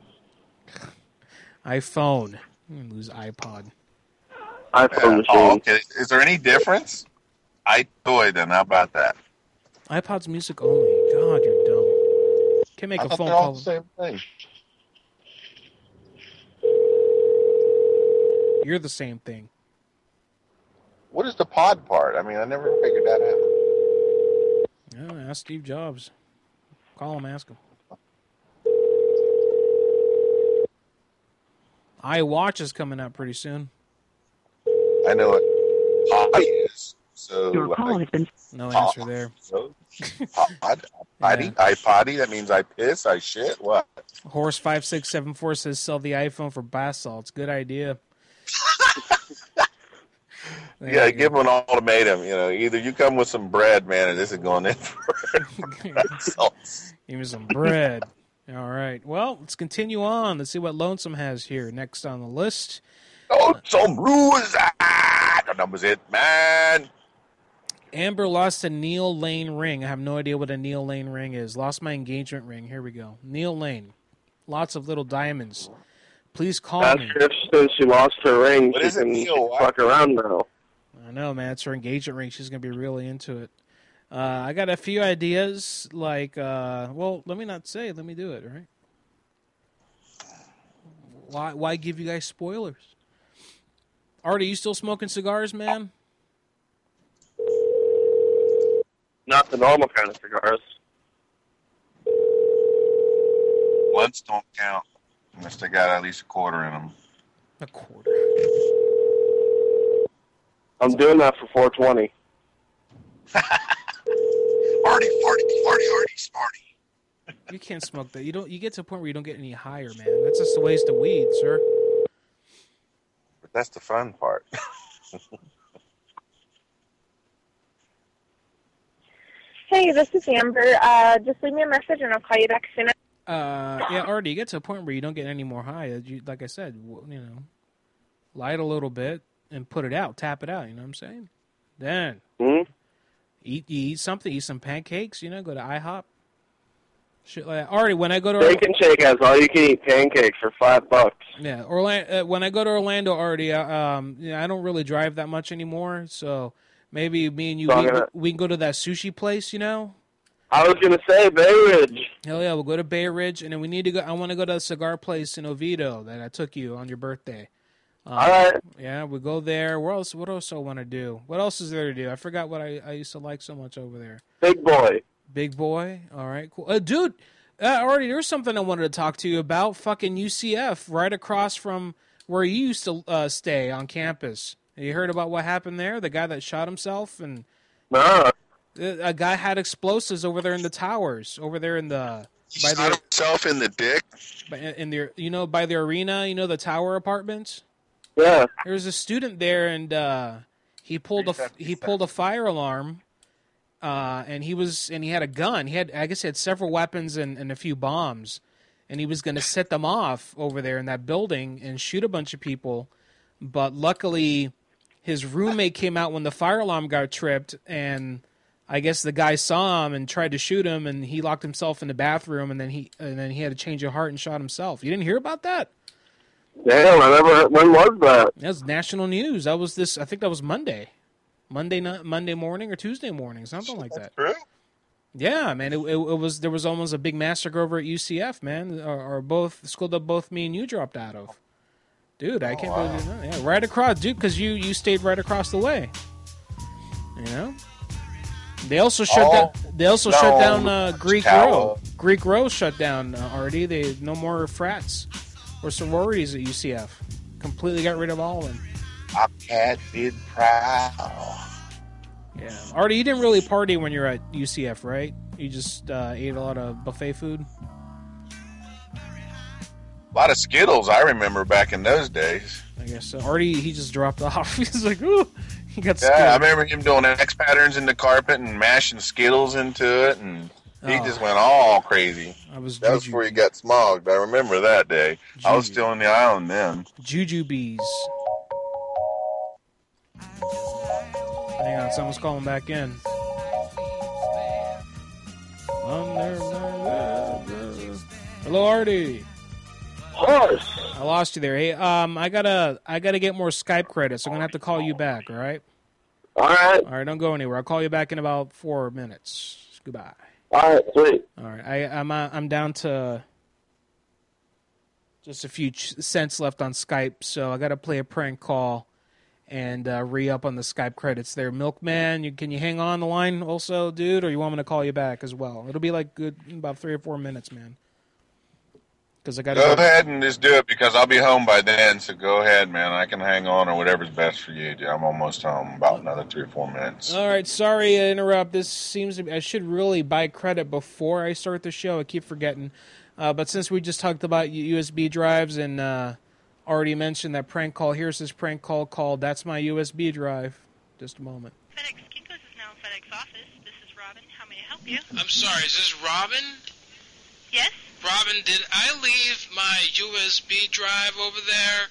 iPhone. I'm going to lose iPod. Yeah. Oh, okay. Is there any difference? I toy then. How about that? iPod's music only. God, you're can make I a thought phone they're all call. the same thing. You're the same thing. What is the pod part? I mean, I never figured that out. Yeah, ask Steve Jobs. Call him, ask him. iWatch is coming out pretty soon. I know what pod is. So Your call has been... No answer there. So, pod, potty, Yeah. I potty. That means I piss. I shit. What? Horse five six seven four says sell the iPhone for bath salts. Good idea. Yeah, give them an ultimatum. You know, either you come with some bread, man, or this is going in for, for insults. Give me some bread. All right. Well, let's continue on. Let's see what Lonesome has here next on the list. Lonesome Blues. Ah, the numbers it, man. Amber lost a Neil Lane ring. I have no idea what a Neil Lane ring is. Lost my engagement ring. Here we go. Neil Lane. Lots of little diamonds. Please call Ask me. her if since she lost her ring, What she is it, can Neil? fuck around now. I know, man. It's her engagement ring. She's going to be really into it. Uh, I got a few ideas, like, uh, well, let me not say. Let me do it, all right? Why, why give you guys spoilers? Artie, you still smoking cigars, man? Not the normal kind of cigars. Blunts don't count unless they got at least a quarter in them. A quarter. I'm doing that for four twenty. Artie, Artie, Artie, Artie, Smarty. You can't smoke that. You don't. You get to a point where you don't get any higher, man. That's just a waste of weed, sir. But that's the fun part. Hey, this is Amber. Uh, just leave me a message and I'll call you back soon. Uh, yeah, Artie, you get to a point where you don't get any more high. You, like I said, you know, light a little bit and put it out, tap it out. You know what I'm saying? Then mm-hmm. eat, you eat something, eat some pancakes. You know, go to IHOP. Shit like that. Artie, when I go to Bacon Shake has all you can eat pancakes for five bucks. yeah, Orlando. Uh, when I go to Orlando, Artie, uh, um, you know, I don't really drive that much anymore, so maybe me and you So I'm we, gonna- we can go to that sushi place. You know. I was gonna say Bay Ridge. Hell yeah, we'll go to Bay Ridge, and then we need to go. I want to go to the cigar place in Oviedo that I took you on your birthday. Um, All right. Yeah, we go there. Where else? What else do I want to do? What else is there to do? I forgot what I, I used to like so much over there. Big boy. Big boy. All right, cool. Uh, dude, uh, already there's something I wanted to talk to you about. Fucking U C F, right across from where you used to uh, stay on campus. You heard about what happened there? The guy that shot himself and. No. A guy had explosives over there in the towers, over there in the He by shot the himself in the dick. by- in the you know by the arena, you know the tower apartments. Yeah. There was a student there, and uh, he pulled a he pulled a fire alarm, uh, and he was and he had a gun. He had I guess he had several weapons and, and a few bombs, and he was going to set them off over there in that building and shoot a bunch of people, but luckily his roommate came out when the fire alarm got tripped, and I guess the guy saw him and tried to shoot him, and he locked himself in the bathroom, and then he and then he had a change of heart and shot himself. You didn't hear about that? Damn, I never. When was that? That was national news. That was this. I think that was Monday, Monday night, Monday morning or Tuesday morning, something like that. True. Yeah, man. It, it, it was there was almost a big massacre over at U C F, man, or, or both the school that both me and you dropped out of. Dude, I can't wow. believe it. Yeah, right across, dude, because you you stayed right across the way. You know. They also shut Oh, down. They also no, shut down uh, Greek Tower. Row. Greek Row shut down uh, already. They no more frats or sororities at U C F. Completely got rid of all of them. I can't be proud. Yeah, Artie, you didn't really party when you were at U C F, right? You just uh, ate a lot of buffet food. A lot of Skittles, I remember back in those days. I guess so. Artie, he just dropped off. He's like, ooh, he got Yeah, scared. I remember him doing X patterns in the carpet and mashing Skittles into it, and he Oh. just went all crazy. I was that was juju. before he got smogged. I remember that day. I was Juju. still on the island then. Juju bees. Hang on, someone's calling back in. Hello, Artie. Horse. I lost you there. Hey, um, I gotta, I gotta get more Skype credits. I'm gonna have to call you back. All right. All right. All right. Don't go anywhere. I'll call you back in about four minutes. Goodbye. All right, sweet. All right, I, I'm uh, I'm down to just a few ch- cents left on Skype, so I got to play a prank call and uh, re-up on the Skype credits there. Milkman, you, can you hang on the line also, dude, or you want me to call you back as well? It'll be like good about three or four minutes, man. Because I got go ahead and just do it because I'll be home by then. So go ahead, man. I can hang on or whatever's best for you. Dude. I'm almost home. About another three or four minutes. All right, sorry to interrupt. This seems to be, I should really buy credit before I start the show. I keep forgetting. Uh, but since we just talked about U S B drives and uh, already mentioned that prank call, here's this prank call called "That's My U S B Drive." Just a moment. FedEx Kinko's is now in FedEx office. This is Robin. How may I help you? I'm sorry. Is this Robin? Yes. Robin, did I leave my U S B drive over there?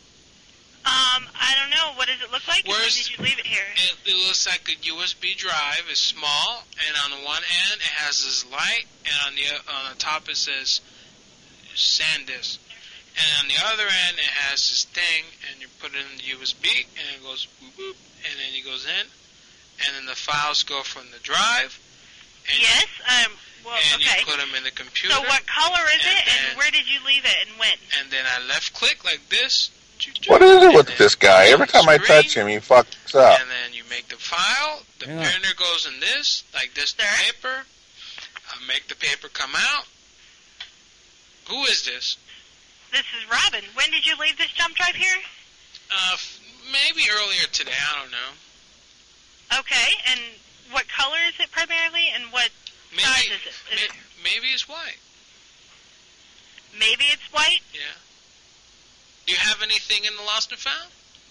Um, I don't know. What does it look like? And when Where's- did you leave it here? It, it looks like a U S B drive. It's small, and on the one end it has this light, and on the on the top it says SanDisk. And on the other end it has this thing, and you put it in the U S B, and it goes boop boop, and then it goes in, and then the files go from the drive. And Yes. Um. Well, and okay. you put them in the computer. So what color is and it, then- and where did you leave it, and when? And then I left click like this. What is it with this guy? Every time I touch him, he fucks up. And then you make the file. The Yeah. printer goes in this, like this, the paper. I make the paper come out. Who is this? This is Robin. When did you leave this jump drive here? Uh, f- maybe earlier today. I don't know. Okay. And what color is it primarily, and what Maybe, size is it? Is may- maybe it's white. it? Maybe it's white. Yeah. Do you have anything in the lost and found?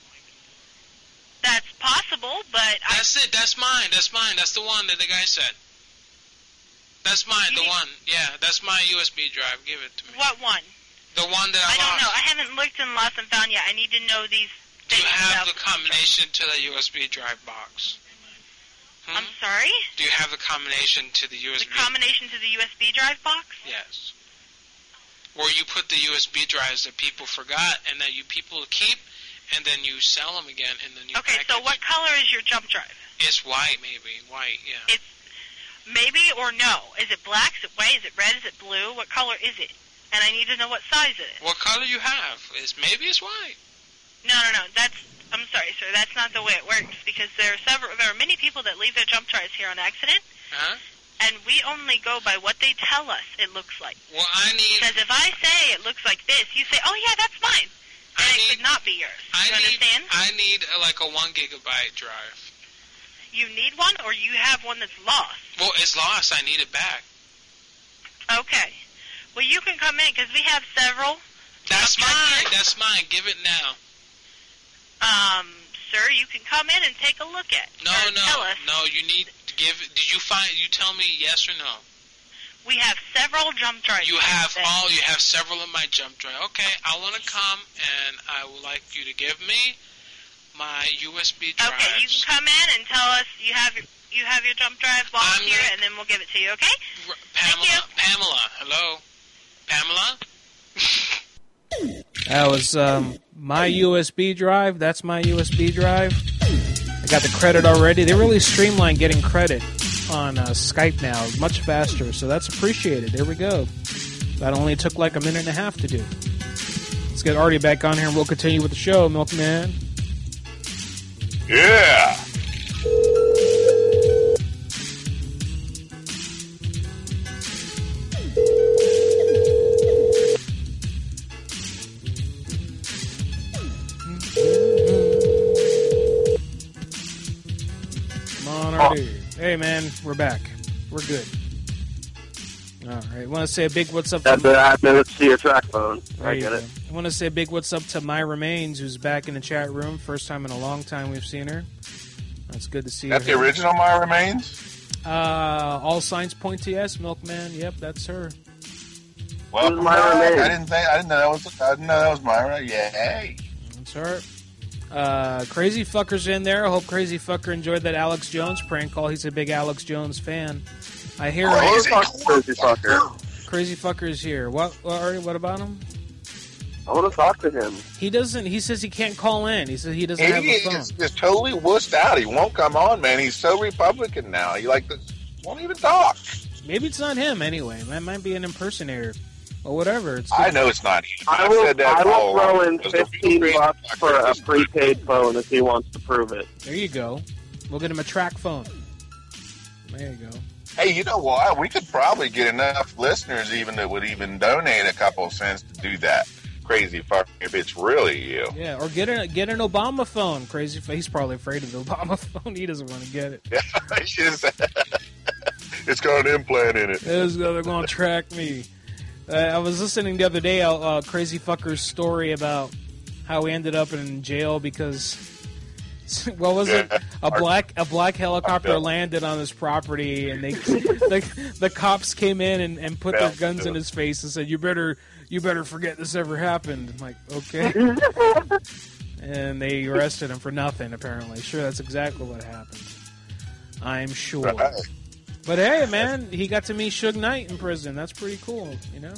That's possible, but That's it. That's mine. That's mine. That's the one that the guy said. That's mine. The one. Yeah. That's my U S B drive. Give it to me. what one? The one that I, I don't lost. know. I haven't looked in lost and found yet. I need to know these Do you things have about the combination to the U S B drive box? Hmm? I'm sorry? Do you have the combination to the U S B? The combination to the U S B drive box? Yes. Where you put the U S B drives that people forgot and that you people keep, and then you sell them again in the new Okay, package. so what color is your jump drive? It's white, maybe. White, yeah. It's maybe or no. Is it black? Is it white? Is it red? Is it blue? What color is it? And I need to know what size it is. What color you have? Is maybe it's white. No, no, no. That's I'm sorry, sir. That's not the way it works because there are several. There are many people that leave their jump drives here on accident, Huh? and we only go by what they tell us it looks like. Well, I need. Because if I say it looks like this, you say, "Oh yeah, that's mine," and it could not be yours. I you need. understand? I need uh, like a one gigabyte drive. You need one, or you have one that's lost. Well, it's lost. I need it back. Okay. Well, you can come in because we have several. That's mine. That's mine. Give it now. Um, sir, you can come in and take a look at. No, or no, Tell us. no. You need to give. Did you find? You tell me yes or no. We have several jump drives. You here have that- all. You have several of my jump drive. Okay, I want to come and I would like you to give me my U S B drives. Okay, you can come in and tell us you have your you have your jump drive box here, and then we'll give it to you. Okay? Pamela. Pamela. Hello. Pamela. That was um, my U S B drive. That's my U S B drive. I got the credit already. They really streamlined getting credit on uh, Skype now, much faster, so that's appreciated. There we go. That only took like a minute and a half to do. Let's get Artie back on here, and we'll continue with the show, Milkman. Yeah. Come on, Artie. Hey, man, we're back. We're good. All right. Want to say a big what's up That's to it. I have minutes to your track phone. There I you get go. it. I want to say a big what's up to Myra Maines, who's back in the chat room. First time in a long time we've seen her. That's good to see That's her. the original Myra Remains? Uh, all signs point to yes, Milkman. Yep, that's her. Welcome Myra back. Maines? I didn't think I didn't know that was I didn't know that was Myra. Yay. That's her. Uh, Crazy Fucker's in there. I hope Crazy Fucker enjoyed that Alex Jones prank call. He's a big Alex Jones fan. I hear him. Crazy Crazy Fucker. Crazy Fucker's here. What? What, Artie, what about him? I want to talk to him. He doesn't. He says he can't call in. He says he doesn't have He a phone. is just totally wussed out. He won't come on, man. He's so Republican now. He like this, won't even talk. Maybe it's not him anyway. It might be an impersonator. Or whatever. It's I know it's not him. I I've will, said that I will all throw along. in Because the fifteen real bucks for a prepaid phone if he wants to prove it. There you go. We'll get him a track phone. There you go. Hey, you know what? We could probably get enough listeners even that would even donate a couple of cents to do that. Crazy fuck if it's really you. Yeah, or get an get an Obama phone. Crazy. He's probably afraid of the Obama phone. He doesn't want to get it. It's got an implant in it. It's, they're going to track me. Uh, I was listening the other day, uh, uh, Crazy Fucker's story about how he ended up in jail because, what was it? A black a black helicopter landed on his property, and they the, the cops came in and, and put their guns in his face and said, "You better you better forget this ever happened." I'm like, okay. And they arrested him for nothing. Apparently, sure, that's exactly what happened. I'm sure. Right. But hey, man, he got to meet Suge Knight in prison. That's pretty cool, you know?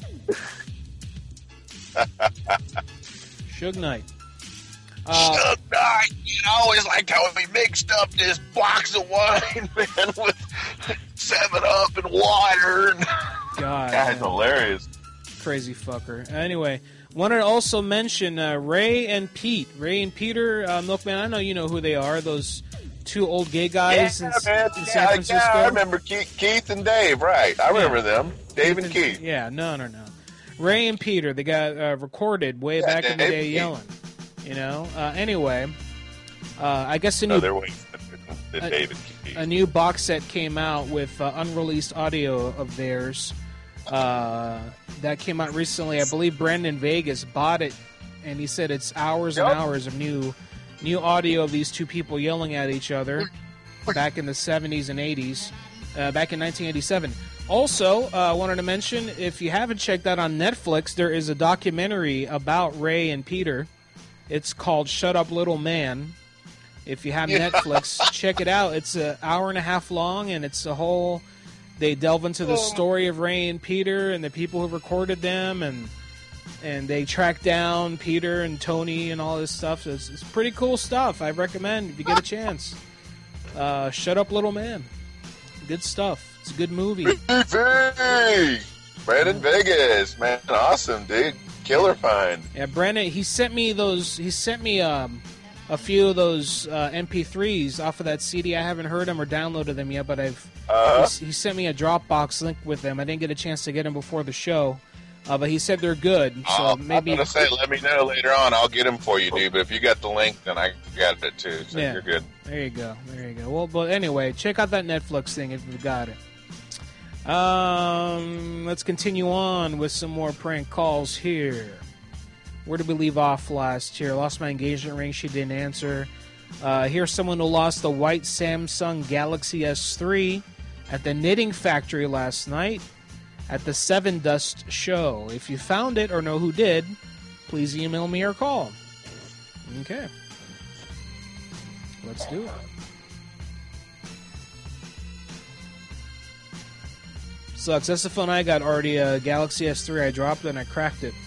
Suge Knight. Uh, Suge Knight, you know, I always liked how he mixed up this box of wine, man, with seven up and water. God. That's hilarious. Crazy fucker. Anyway, wanted to also mention uh, Ray and Pete. Ray and Peter, uh, Milkman, I know you know who they are, those two old gay guys yeah, in, man. in yeah, San Francisco. Yeah, I remember Keith, Keith and Dave, right. I remember Yeah. them. Dave and Keith. Yeah, no, no, no. Ray and Peter, they got uh, recorded way Yeah, back in the Dave day and yelling. You know? Uh, anyway, uh, I guess a No, new, they're waiting for a, Dave and Keith. a new box set came out with uh, unreleased audio of theirs. Uh, that came out recently. I believe Brandon Vegas bought it, and he said it's hours and Yep. hours of new new audio of these two people yelling at each other back in the seventies and eighties, uh, back in nineteen eighty-seven. Also, I uh, wanted to mention, if you haven't checked out on Netflix, there is a documentary about Ray and Peter. It's called Shut Up Little Man. If you have Yeah. Netflix, check it out. It's an hour and a half long, and it's a whole... They delve into the story of Ray and Peter and the people who recorded them, and and they track down Peter and Tony and all this stuff. So it's, it's pretty cool stuff. I recommend if you get a chance. Uh, Shut Up Little Man. Good stuff. It's a good movie. Hey, Brandon Vegas, man, awesome, dude. Killer find. Yeah, Brandon, he sent me those. He sent me um, a few of those uh, M P threes off of that C D. I haven't heard them or downloaded them yet, but I've. Uh-huh. He, he sent me a Dropbox link with them. I didn't get a chance to get them before the show, uh, but he said they're good. So Oh, maybe. I'm gonna say, let me know later on. I'll get them for you, dude. But if you got the link, then I got it too. So Yeah. you're good. There you go. There you go. Well, but anyway, check out that Netflix thing if you've got it. Um, let's continue on with some more prank calls here. Where did we leave off last year? Lost my engagement ring. She didn't answer. Uh, here's someone who lost the white Samsung Galaxy S three at the Knitting Factory last night at the Seven Dust show. If you found it or know who did, please email me or call. Okay. Let's do it. Sucks. That's the phone I got, already. A Galaxy S three. I dropped it and I cracked it.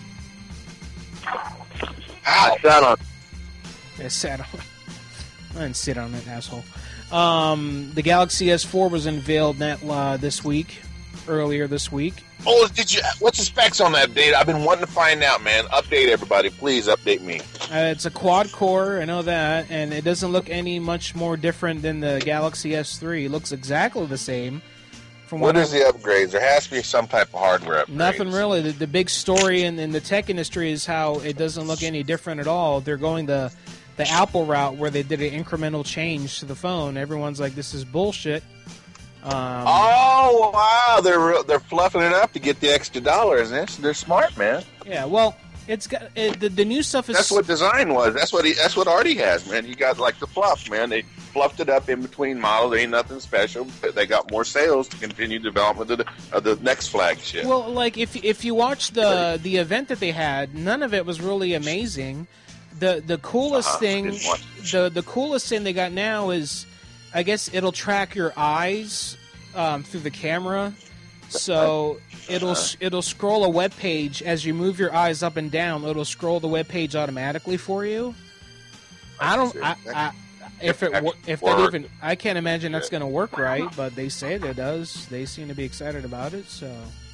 I sat on. I sat on. I didn't sit on it, asshole. Um, the Galaxy S four was unveiled net, uh, this week, earlier this week. Oh, did you? What's the specs on that, dude? I've been wanting to find out, man. Update everybody, please. Update me. Uh, it's a quad core, I know that, and it doesn't look any much more different than the Galaxy S three. It looks exactly the same. From What what is the upgrades? There has to be some type of hardware upgrade. Nothing really. The, the big story in, in the tech industry is how it doesn't look any different at all. They're going the the Apple route where they did an incremental change to the phone. Everyone's like, this is bullshit. Um, Oh wow, they're they're fluffing it up to get the extra dollars. They're, they're smart, man. Yeah, well, it's got it, the, the new stuff is. That's what design was. That's what he. That's what Artie has, man. You got like the fluff, man. They fluffed it up in between models. Ain't nothing special. But they got more sales to continue development of the of the next flagship. Well, like if if you watch the the event that they had, none of it was really amazing. The the coolest Uh-huh, thing, didn't watch the the coolest thing they got now is, I guess it'll track your eyes um, through the camera, so it'll Uh-huh. it'll scroll a web page as you move your eyes up and down. It'll scroll the web page automatically for you. I don't I, I If it wo- if work. that even, I can't imagine that's going to work right, but they say that it does. They seem to be excited about it. So,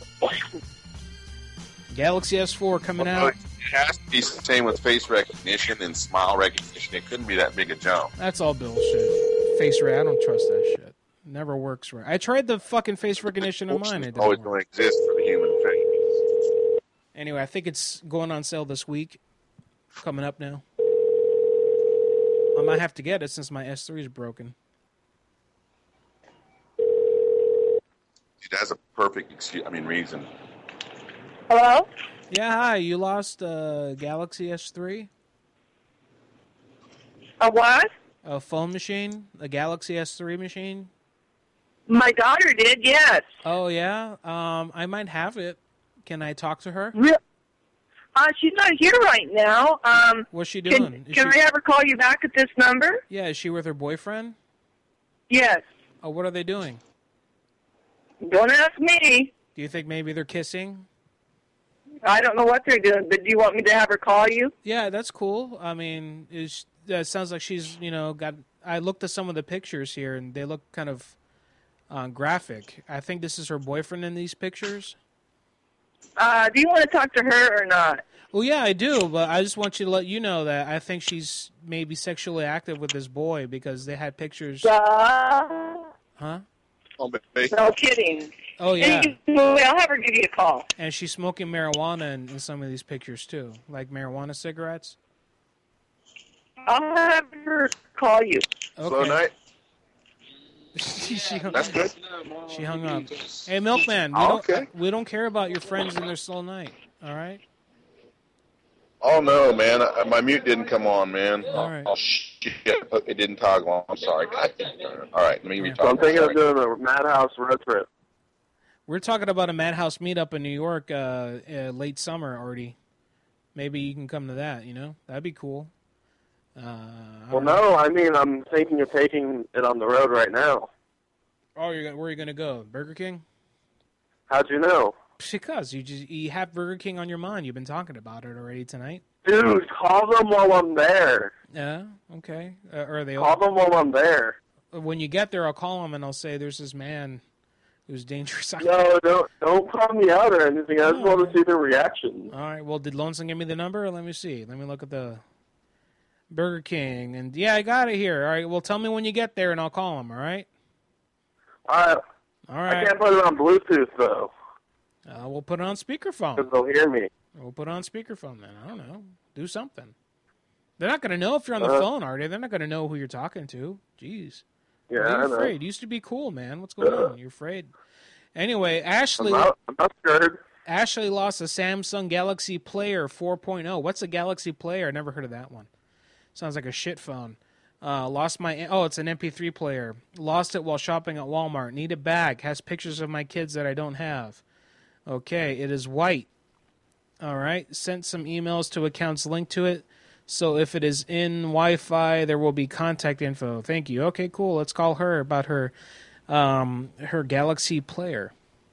Galaxy S four coming Well, out. It has to be the same with face recognition and smile recognition. It couldn't be that big a jump. That's all bullshit. Face rec, I don't trust that shit. Never works right. I tried the fucking face recognition on mine. It didn't Always work. going to exist for the human face. Anyway, I think it's going on sale this week. Coming up now. I might have to get it since my S three is broken. Dude, that's a perfect excuse. I mean, reason. Hello? Yeah, hi. You lost a Galaxy S three? A what? A phone machine? A Galaxy S three machine? My daughter did, yes. Oh, yeah? Um, I might have it. Can I talk to her? Re- Uh, she's not here right now. Um, What's she can doing? Is can she- I have her call you back at this number? Yeah, is she with her boyfriend? Yes. Oh, what are they doing? Don't ask me. Do you think maybe they're kissing? I don't know what they're doing, but do you want me to have her call you? Yeah, that's cool. I mean, is that sounds like she's, you know, got. I looked at some of the pictures here, and they look kind of uh, graphic. I think this is her boyfriend in these pictures. Uh, do you want to talk to her or not? Well, yeah, I do, but I just want you to let you know that I think she's maybe sexually active with this boy because they had pictures. Uh, Huh? no kidding. Oh, yeah. Anyway, I'll have her give you a call. And she's smoking marijuana in, in some of these pictures, too. Like marijuana cigarettes. I'll have her call you. Okay. Slow night. she, she hung, That's good. She hung up. Hey, Milkman, we, Oh, don't, okay. we don't care about your friends and their slow night, all right? Oh, no, man. I, my mute didn't come on, man. All right. Oh, shit. It didn't toggle on. I'm sorry. God damn it. All right, let me retalk. So I'm thinking Sorry. of doing a Madhouse road trip. We're talking about a Madhouse meetup in New York uh, uh, late summer already. Maybe you can come to that, you know? That'd be cool. Uh, I Well, don't know. no, I mean, I'm thinking of taking it on the road right now. Oh, you're gonna, where are you going to go? Burger King? How'd you know? Because you just you have Burger King on your mind. You've been talking about it already tonight. Dude, call them while I'm there. Yeah, okay. Uh, or are they Call them while I'm there. When you get there, I'll call them and I'll say there's this man who's dangerous. No, don't don't call me out or anything. I just want to see their reaction. All right. Well, did Lonesome give me the number? Let me see. Let me look at the Burger King. And yeah, I got it here. All right. Well, tell me when you get there and I'll call him. All right. I, All right. I can't put it on Bluetooth, though. Uh, we'll put it on speakerphone. Because they'll hear me. We'll put it on speakerphone then. I don't know. Do something. They're not going to know if you're on the Uh, phone, are they? They're not going to know who you're talking to. Jeez. Yeah, Why are I you know. afraid? You used to be cool, man. What's going on? You're afraid. Anyway, Ashley. I'm not, I'm not scared. Ashley lost a Samsung Galaxy Player four point oh. What's a Galaxy Player? I never heard of that one. Sounds like a shit phone. Uh, lost my oh, it's an M P three player. Lost it while shopping at Walmart. Need it back. Has pictures of my kids that I don't have. Okay, it is white. All right. Sent some emails to accounts linked to it. So if it is in Wi-Fi, there will be contact info. Thank you. Okay, cool. Let's call her about her um, her Galaxy Player.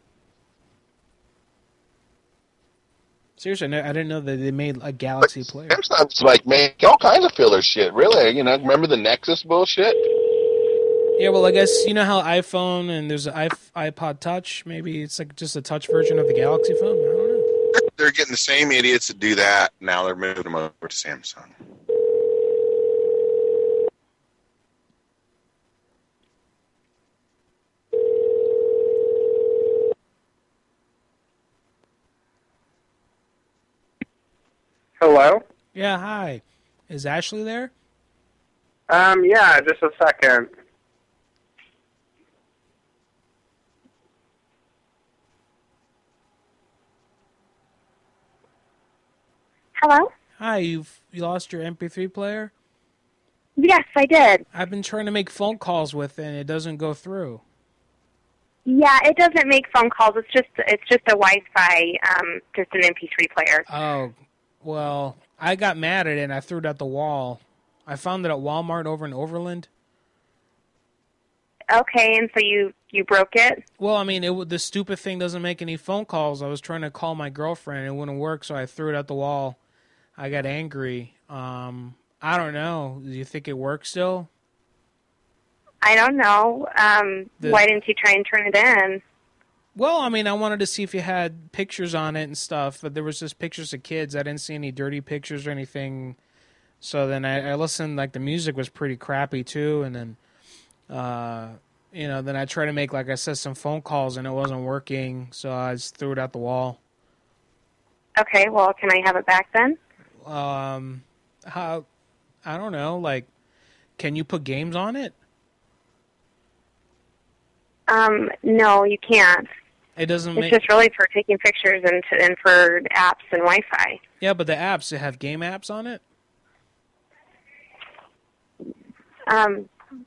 Seriously, I I didn't know that they made a Galaxy Player. Samsung's like make all kinds of filler shit. Really, you know, remember the Nexus bullshit? Yeah, well, I guess you know how iPhone and there's an iPod Touch. Maybe it's like just a touch version of the Galaxy phone. I don't know. They're getting the same idiots that do that. Now they're moving them over to Samsung. Hello? Yeah, hi. Is Ashley there? Um, yeah, just a second. Hello? Hi, you've you lost your M P three player? Yes, I did. I've been trying to make phone calls with it, and it doesn't go through. Yeah, it doesn't make phone calls. It's just it's just a Wi-Fi, um, just an M P three player. Oh, well, I got mad at it, and I threw it at the wall. I found it at Walmart over in Overland. Okay, and so you you broke it? Well, I mean, it the stupid thing doesn't make any phone calls. I was trying to call my girlfriend, and it wouldn't work, so I threw it at the wall. I got angry. Um, I don't know. Do you think it works still? I don't know. Um, The- why didn't you try and turn it in? Well, I mean, I wanted to see if you had pictures on it and stuff, but there was just pictures of kids. I didn't see any dirty pictures or anything. So then I, I listened, like the music was pretty crappy too, and then, uh, you know, then I tried to make, like I said, some phone calls and it wasn't working, so I just threw it out the wall. Okay, well, can I have it back then? Um, how? I don't know. Like, can you put games on it? Um, no, you can't. It doesn't It's make. just really for taking pictures and, to, and for apps and Wi-Fi. Yeah, but the apps, they have game apps on it. Um,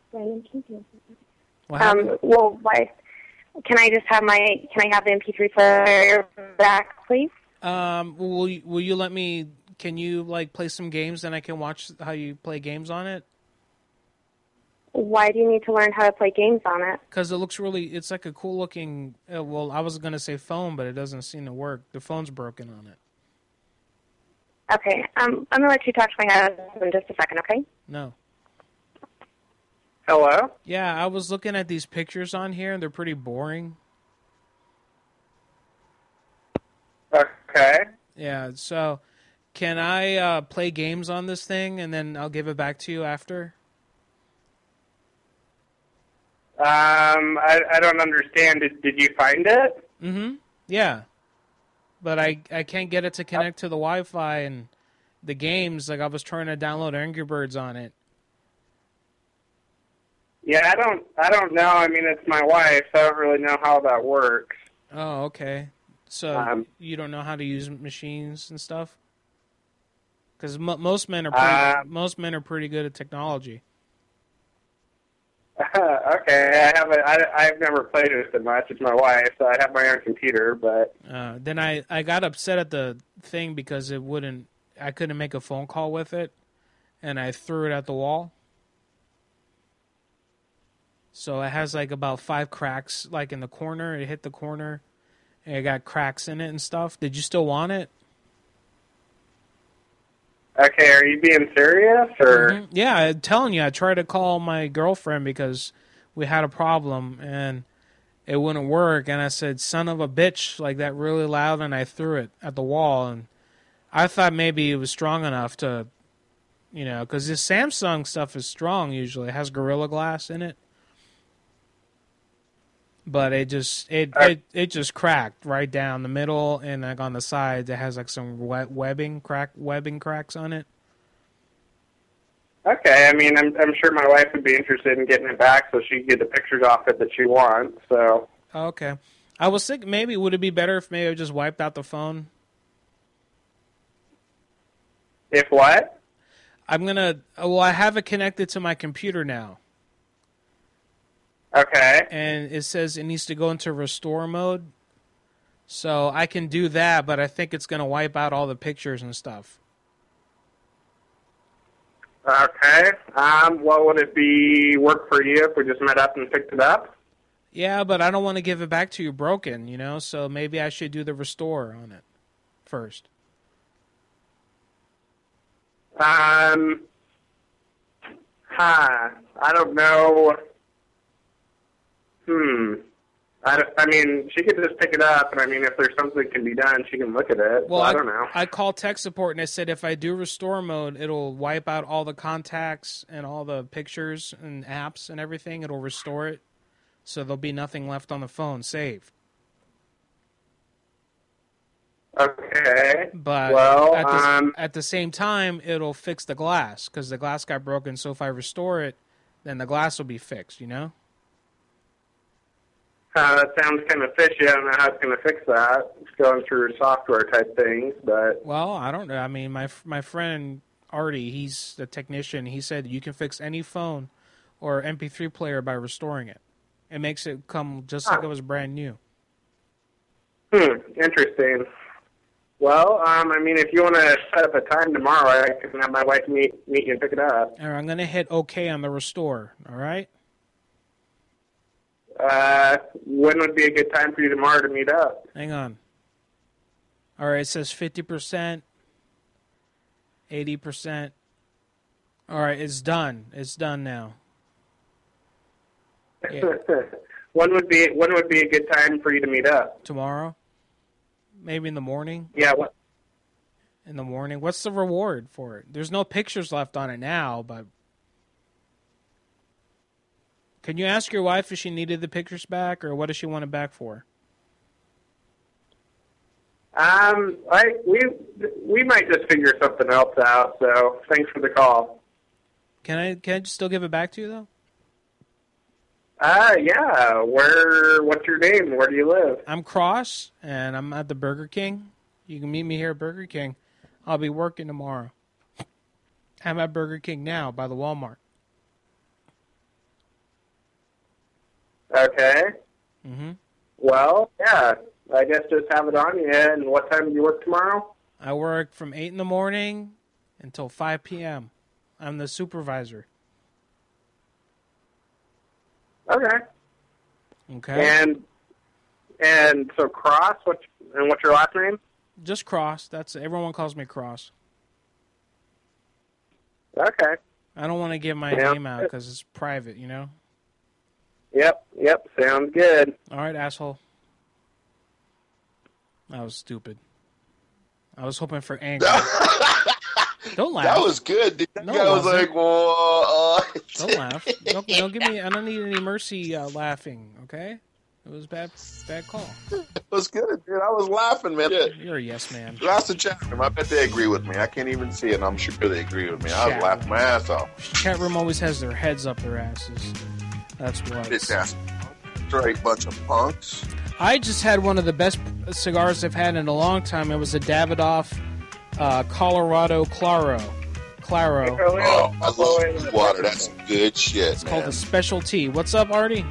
What um, happened? well, why? Can I just have my? Can I have the M P three player back, please? Um, will you, will you let me? Can you like play some games, and I can watch how you play games on it? Why do you need to learn how to play games on it? Because it looks really. It's like a cool looking. Uh, well, I was gonna say phone, but it doesn't seem to work. The phone's broken on it. Okay, um, I'm gonna let you talk to my husband in just a second, okay? No. Hello? Yeah, I was looking at these pictures on here, and they're pretty boring. Okay. Yeah, so can I uh, play games on this thing, and then I'll give it back to you after? Um, I, I don't understand. Did, did you find it? Mm-hmm. Yeah. But I, I can't get it to connect to the Wi-Fi and the games. Like, I was trying to download Angry Birds on it. Yeah, I don't. I don't know. I mean, it's my wife, so I don't really know how that works. Oh, okay. So Um, you don't know how to use machines and stuff? Because m- most men are pretty, Uh, most men are pretty good at technology. okay, I haven't. I, I've never played with it much. It's my wife, so I have my own computer. But Uh, then I, I got upset at the thing because it wouldn't. I couldn't make a phone call with it, and I threw it at the wall. So it has like about five cracks, like in the corner. It hit the corner, and it got cracks in it and stuff. Did you still want it? okay, are you being serious or? Mhm. Yeah, I'm telling you, I tried to call my girlfriend because we had a problem and it wouldn't work. And I said, "Son of a bitch," like that really loud, and I threw it at the wall. And I thought maybe it was strong enough to, you know, because this Samsung stuff is strong usually. It has Gorilla Glass in it. But it just it, it it just cracked right down the middle, and like on the sides it has like some wet webbing crack webbing cracks on it. Okay, I mean, I'm I'm sure my wife would be interested in getting it back, so she can get the pictures off it that she wants. So Okay, I was thinking maybe would it be better if maybe I just wiped out the phone? if what? I'm gonna well I have it connected to my computer now. Okay. And it says it needs to go into restore mode. So I can do that, but I think it's going to wipe out all the pictures and stuff. Okay. Um, what would it be work for you if we just met up and picked it up? Yeah, but I don't want to give it back to you broken, you know, so maybe I should do the restore on it first. Um, huh. I don't know. Hmm. I, I mean, she could just pick it up, and I mean, if there's something that can be done, she can look at it. Well, so I, I don't know. I called tech support and I said if I do restore mode, it'll wipe out all the contacts and all the pictures and apps and everything. It'll restore it, so there'll be nothing left on the phone saved. Okay. But well, at, the, um, at the same time, it'll fix the glass because the glass got broken. So if I restore it, then the glass will be fixed. You know. Uh, that sounds kind of fishy. I don't know how it's going to fix that. It's going through software type things, but Well, I don't know. I mean, my my friend Artie, he's the technician. He said you can fix any phone or M P three player by restoring it. It makes it come just like it was brand new. hmm, interesting. Well, um, I mean, if you want to set up a time tomorrow, I can have my wife meet meet you and pick it up. All right, I'm gonna hit OK on the restore. All right. Uh, when would be a good time for you tomorrow to meet up? Hang on. All right, it says fifty percent, eighty percent. All right, it's done. It's done now. when would be when would be a good time for you to meet up? Tomorrow? Maybe in the morning? Yeah, what? In the morning. What's the reward for it? There's no pictures left on it now, but... Can you ask your wife if she needed the pictures back, or what does she want it back for? Um, I we we might just figure something else out. So thanks for the call. Can I can I just still give it back to you though? Uh, yeah. Where? What's your name? Where do you live? I'm Cross, and I'm at the Burger King. You can meet me here at Burger King. I'll be working tomorrow. I'm at Burger King now by the Walmart. Okay. Mm-hmm. Well, yeah. I guess just have it on you. And what time do you work tomorrow? I work from eight in the morning until five p.m. I'm the supervisor. Okay. Okay. And and so Cross, what and what's your last name? Just Cross. That's everyone calls me Cross. Okay. I don't want to give my Yeah. name out because it's private, you know? Yep, yep, sounds good. All right, asshole. That was stupid. I was hoping for anger. Don't laugh. That was good. The No, guy it was wasn't. like, "Whoa." Don't laugh. Don't, don't give me. I don't need any mercy uh, laughing. Okay, it was bad. Bad call. It was good, dude. I was laughing, man. You're a yes man. Lots of chat room. I bet they agree with me. I can't even see it. I'm sure they agree with me. I was Chat laughing my ass off. Chat room always has their heads up their asses. That's what. This ass straight bunch of punks. I just had one of the best cigars I've had in a long time. It was a Davidoff uh, Colorado Claro. Claro. Oh, I love water. That's good shit, It's man. called a specialty. What's up, Artie?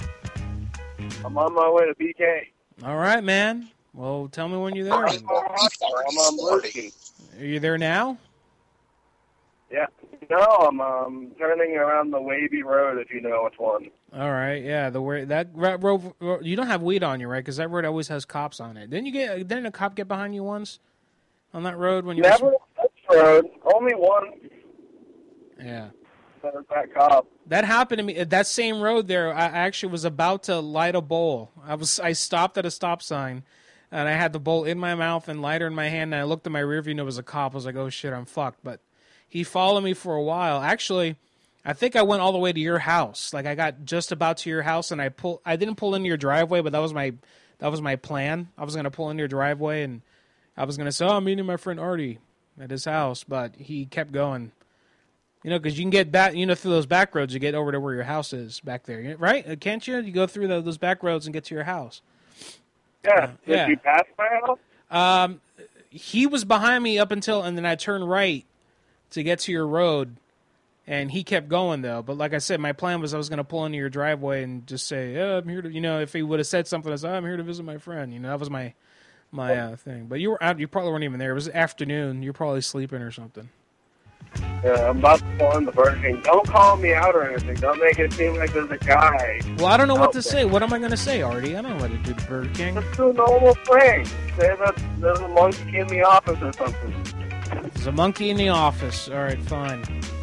I'm on my way to B K. All right, man. Well, tell me when you're there. I'm on Lurky. Are you there now? Yeah. No, I'm um, turning around the wavy road, if you know which one. All right, yeah. The way that ra- road, ro- you don't have weed on you, right? Because that road always has cops on it. Didn't you get? Didn't a cop get behind you once on that road when you? Never were... on this road. Only one. Yeah. That was that cop. That happened to me. That same road there, I actually was about to light a bowl. I was. I stopped at a stop sign, and I had the bowl in my mouth and lighter in my hand. And I looked at my rearview and it was a cop. I was like, "Oh shit, I'm fucked." But he followed me for a while. Actually, I think I went all the way to your house. Like I got just about to your house, and I pull. I didn't pull into your driveway, but that was my that was my plan. I was gonna pull into your driveway, and I was gonna say, "Oh, I'm meeting my friend Artie at his house," but he kept going. You know, because you can get back, you know, through those back roads, you get over to where your house is back there, right? Can't you? You go through the, those back roads and get to your house. Yeah. Uh, Did yeah. you pass my house? Um, he was behind me up until, and then I turned right to get to your road, and he kept going though. But like I said, my plan was I was going to pull into your driveway and just say, "Oh, I'm here to," you know, if he would have said something, I said, "Oh, I'm here to visit my friend." You know, that was my my uh, thing. But you were out. You probably weren't even there. It was afternoon. You're probably sleeping or something. Yeah, I'm about to pull in the Burger King. Don't call me out or anything. Don't make it seem like there's a guy. Well, I don't know what out to there. say. What am I going to say, Artie? I don't know what to do to Burger King. Just do a normal thing. Say that there's a monkey in the office or something. There's a monkey in the office. All right, fine.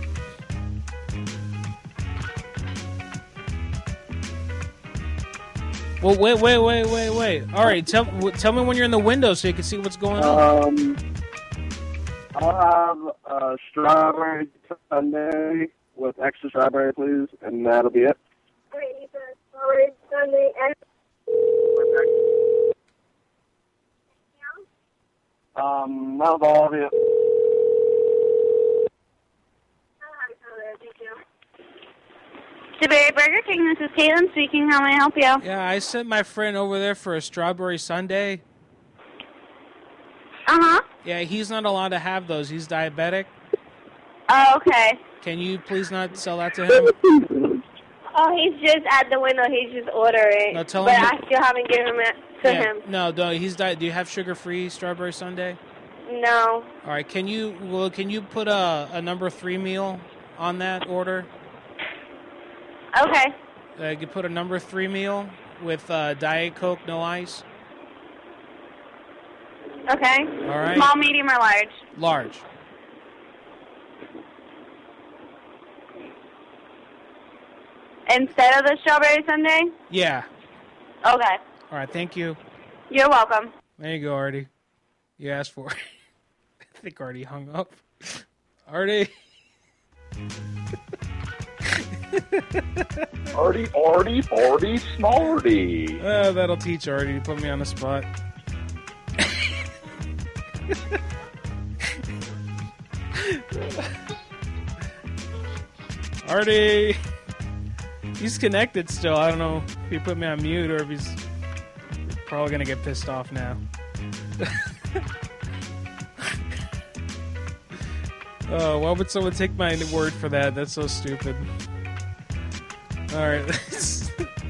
Well, wait, wait, wait, wait, wait. All right, tell w- tell me when you're in the window so you can see what's going on. Um, I'll have a strawberry sundae with extra strawberry, please, and that'll be it. Um, that was all of it. DeBerry Burger King, this is Caitlin speaking. How may I help you? Yeah, I sent my friend over there for a strawberry sundae. Uh-huh. Yeah, he's not allowed to have those. He's diabetic. Oh, okay. Can you please not sell that to him? Oh, he's just at the window. He's just ordering. No, tell but him I to- still haven't given it to Yeah, him. No, no, he's di- Do you have sugar-free strawberry sundae? No. All right, can you well can you put a, a number three meal on that order? Okay. Uh, you could put a number three meal with uh, Diet Coke, no ice. Okay. All right. Small, medium, or large? Large. Instead of the strawberry sundae? Yeah. Okay. All right, thank you. You're welcome. There you go, Artie. You asked for it. I think Artie hung up. Artie. Artie, Artie, Artie, Smarty. Uh, that'll teach Artie to put me on the spot. Artie! He's connected still. I don't know if he put me on mute or if he's probably going to get pissed off now. Oh, why would someone take my word for that? That's so stupid. Alright, let's...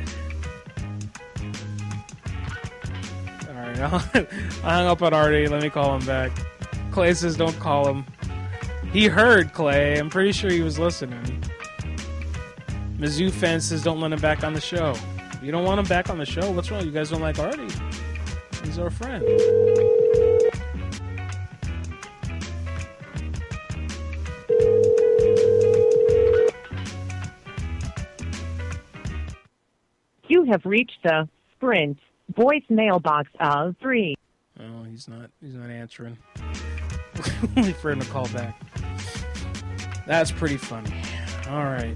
Alright, I hung up on Artie. Let me call him back. Clay says don't call him. He heard, Clay. I'm pretty sure he was listening. Mizzou fan says don't let him back on the show. You don't want him back on the show? What's wrong? You guys don't like Artie? He's our friend. You have reached the Sprint voicemail box of three. Oh, he's not. He's not answering. Wait for him to call back. That's pretty funny. All right.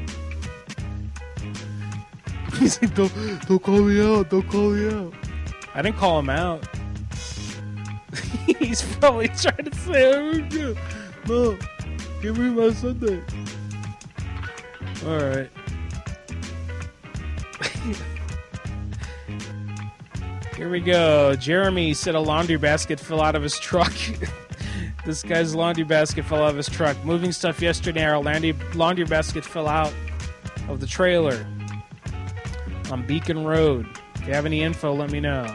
He's like, don't, don't call me out. Don't call me out. I didn't call him out. He's probably trying to say, oh, no, give me my Sunday. All right. Here we go. Jeremy said a laundry basket fell out of his truck. This guy's laundry basket fell out of his truck. Moving stuff yesterday, our laundry, laundry basket fell out of the trailer on Beacon Road. If you have any info, let me know.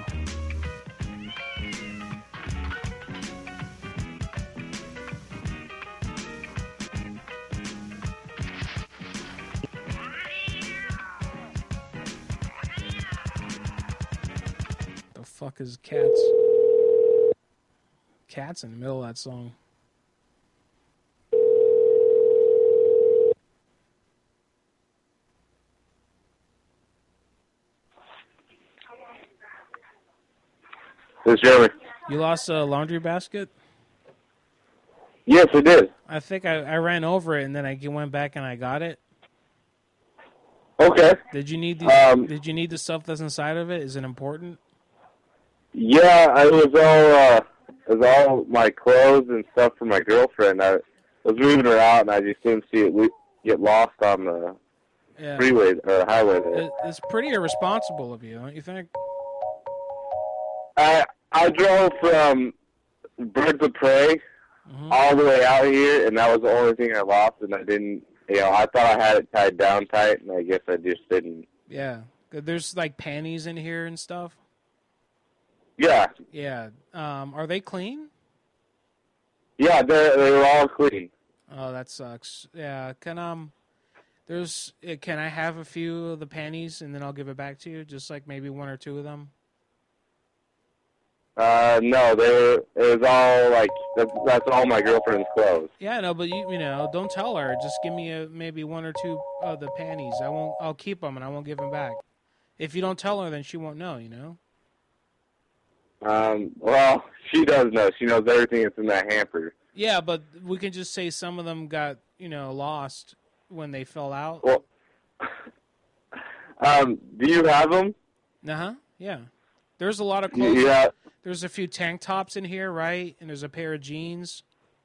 The fuck is cats? Cats in the middle of that song. This is Jeremy. You lost a laundry basket? Yes, I did. I think I, I ran over it and then I went back and I got it. Okay. Did you need the Um, Did you need the stuff that's inside of it? Is it important? Yeah, it was all uh, it was all my clothes and stuff for my girlfriend. I was moving her out, and I just didn't see it lo- get lost on the Yeah. freeway or highway there. It, it's pretty irresponsible of you, don't you think? I I drove from Birds of Prey all the way out here, and that was the only thing I lost, and I didn't. You know, I thought I had it tied down tight, and I guess I just didn't. Yeah. There's like panties in here and stuff. Yeah, Yeah. Um, are they clean? yeah, they they were all clean. Oh, that sucks. Yeah. Can um, there's uh, can I have a few of the panties and then I'll give it back to you? Just like maybe one or two of them. Uh, no, they were, it was all like that's, that's all my girlfriend's clothes. Yeah, no, but you you know, don't tell her. Just give me a maybe one or two of the panties. I won't. I'll keep them and I won't give them back. If you don't tell her, then she won't know. You know. Um, well, she does know. She knows everything that's in that hamper. Yeah, but we can just say some of them got you know lost when they fell out. Well, um, do you have them? Uh huh. Yeah. There's a lot of clothes. Yeah. There's a few tank tops in here, right? And there's a pair of jeans.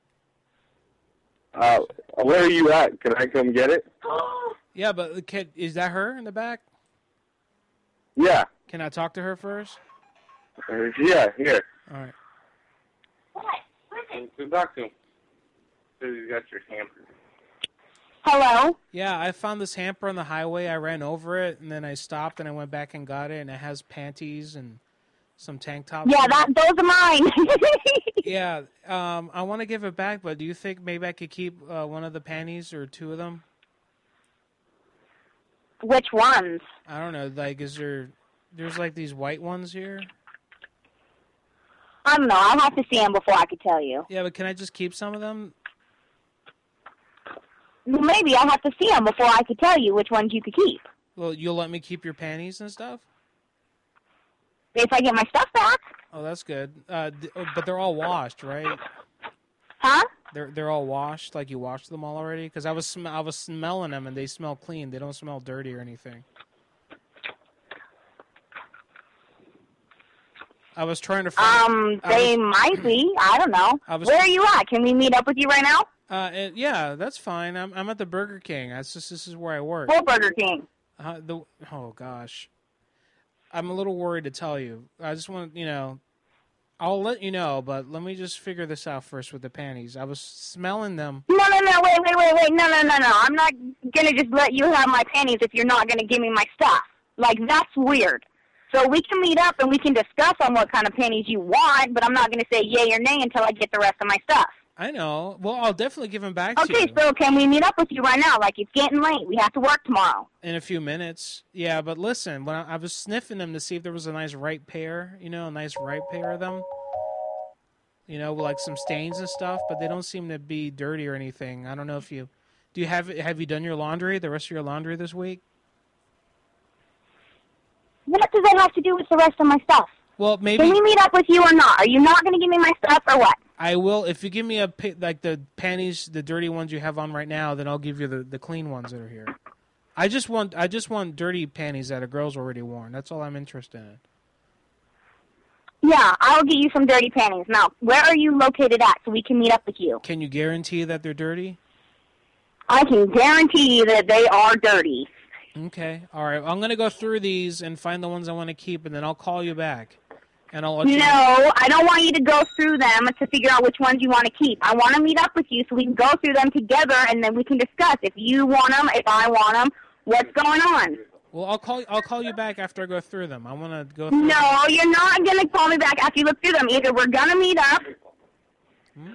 Uh, where are you at? Can I come get it? Yeah, but the kid, is that her in the back? Yeah. Can I talk to her first? Uh, yeah, here. All right. Go talk to him. Says he's got your hamper. Hello? Yeah, I found this hamper on the highway. I ran over it, and then I stopped, and I went back and got it, and it has panties and some tank tops. Yeah, that those are mine. Yeah, um, I want to give it back, but do you think maybe I could keep uh, one of the panties or two of them? Which ones? I don't know. Like, is there? There's like these white ones here. I don't know. I'll have to see them before I could tell you. Yeah, but can I just keep some of them? Well, maybe I'll have to see them before I could tell you which ones you could keep. Well, you'll let me keep your panties and stuff? If I get my stuff back. Oh, that's good. Uh, th- oh, but they're all washed, right? Huh? They're they're all washed, like you washed them all already? Because I was sm- I was smelling them and they smell clean. They don't smell dirty or anything. I was trying to find... Um, they was, might be. I don't know. I was, Where are you at? Can we meet up with you right now? Uh, it, yeah, that's fine. I'm I'm at the Burger King. That's just this is where I work. Full Burger King. Uh, the oh gosh, I'm a little worried to tell you. I just want you know, I'll let you know, but let me just figure this out first with the panties. I was smelling them. No, no, no, wait, wait, wait, wait, no, no, no, no. I'm not gonna just let you have my panties if you're not gonna give me my stuff. Like, that's weird. So we can meet up and we can discuss on what kind of panties you want, but I'm not gonna say yay or nay until I get the rest of my stuff. I know. Well, I'll definitely give them back to you. Okay, so can we meet up with you right now? Like, it's getting late. We have to work tomorrow. In a few minutes. Yeah, but listen, when I, I was sniffing them to see if there was a nice ripe pair, you know, a nice ripe pair of them. You know, with like some stains and stuff, but they don't seem to be dirty or anything. I don't know if you... Do you have have you done your laundry, the rest of your laundry this week? What does that have to do with the rest of my stuff? Well, maybe... Can we meet up with you or not? Are you not going to give me my stuff or what? I will. If you give me a pa- like the panties, the dirty ones you have on right now, then I'll give you the, the clean ones that are here. I just want I just want dirty panties that a girl's already worn. That's all I'm interested in. Yeah, I'll get you some dirty panties. Now, where are you located at so we can meet up with you? Can you guarantee that they're dirty? I can guarantee you that they are dirty. Okay. All right. I'm going to go through these and find the ones I want to keep, and then I'll call you back. And I'll let you No, know. I don't want you to go through them to figure out which ones you want to keep. I want to meet up with you so we can go through them together, and then we can discuss if you want them, if I want them, what's going on. Well, I'll call I'll call you back after I go through them. I want to go through No, them. you're not going to call me back after you look through them. Either we're going to meet up. Hmm?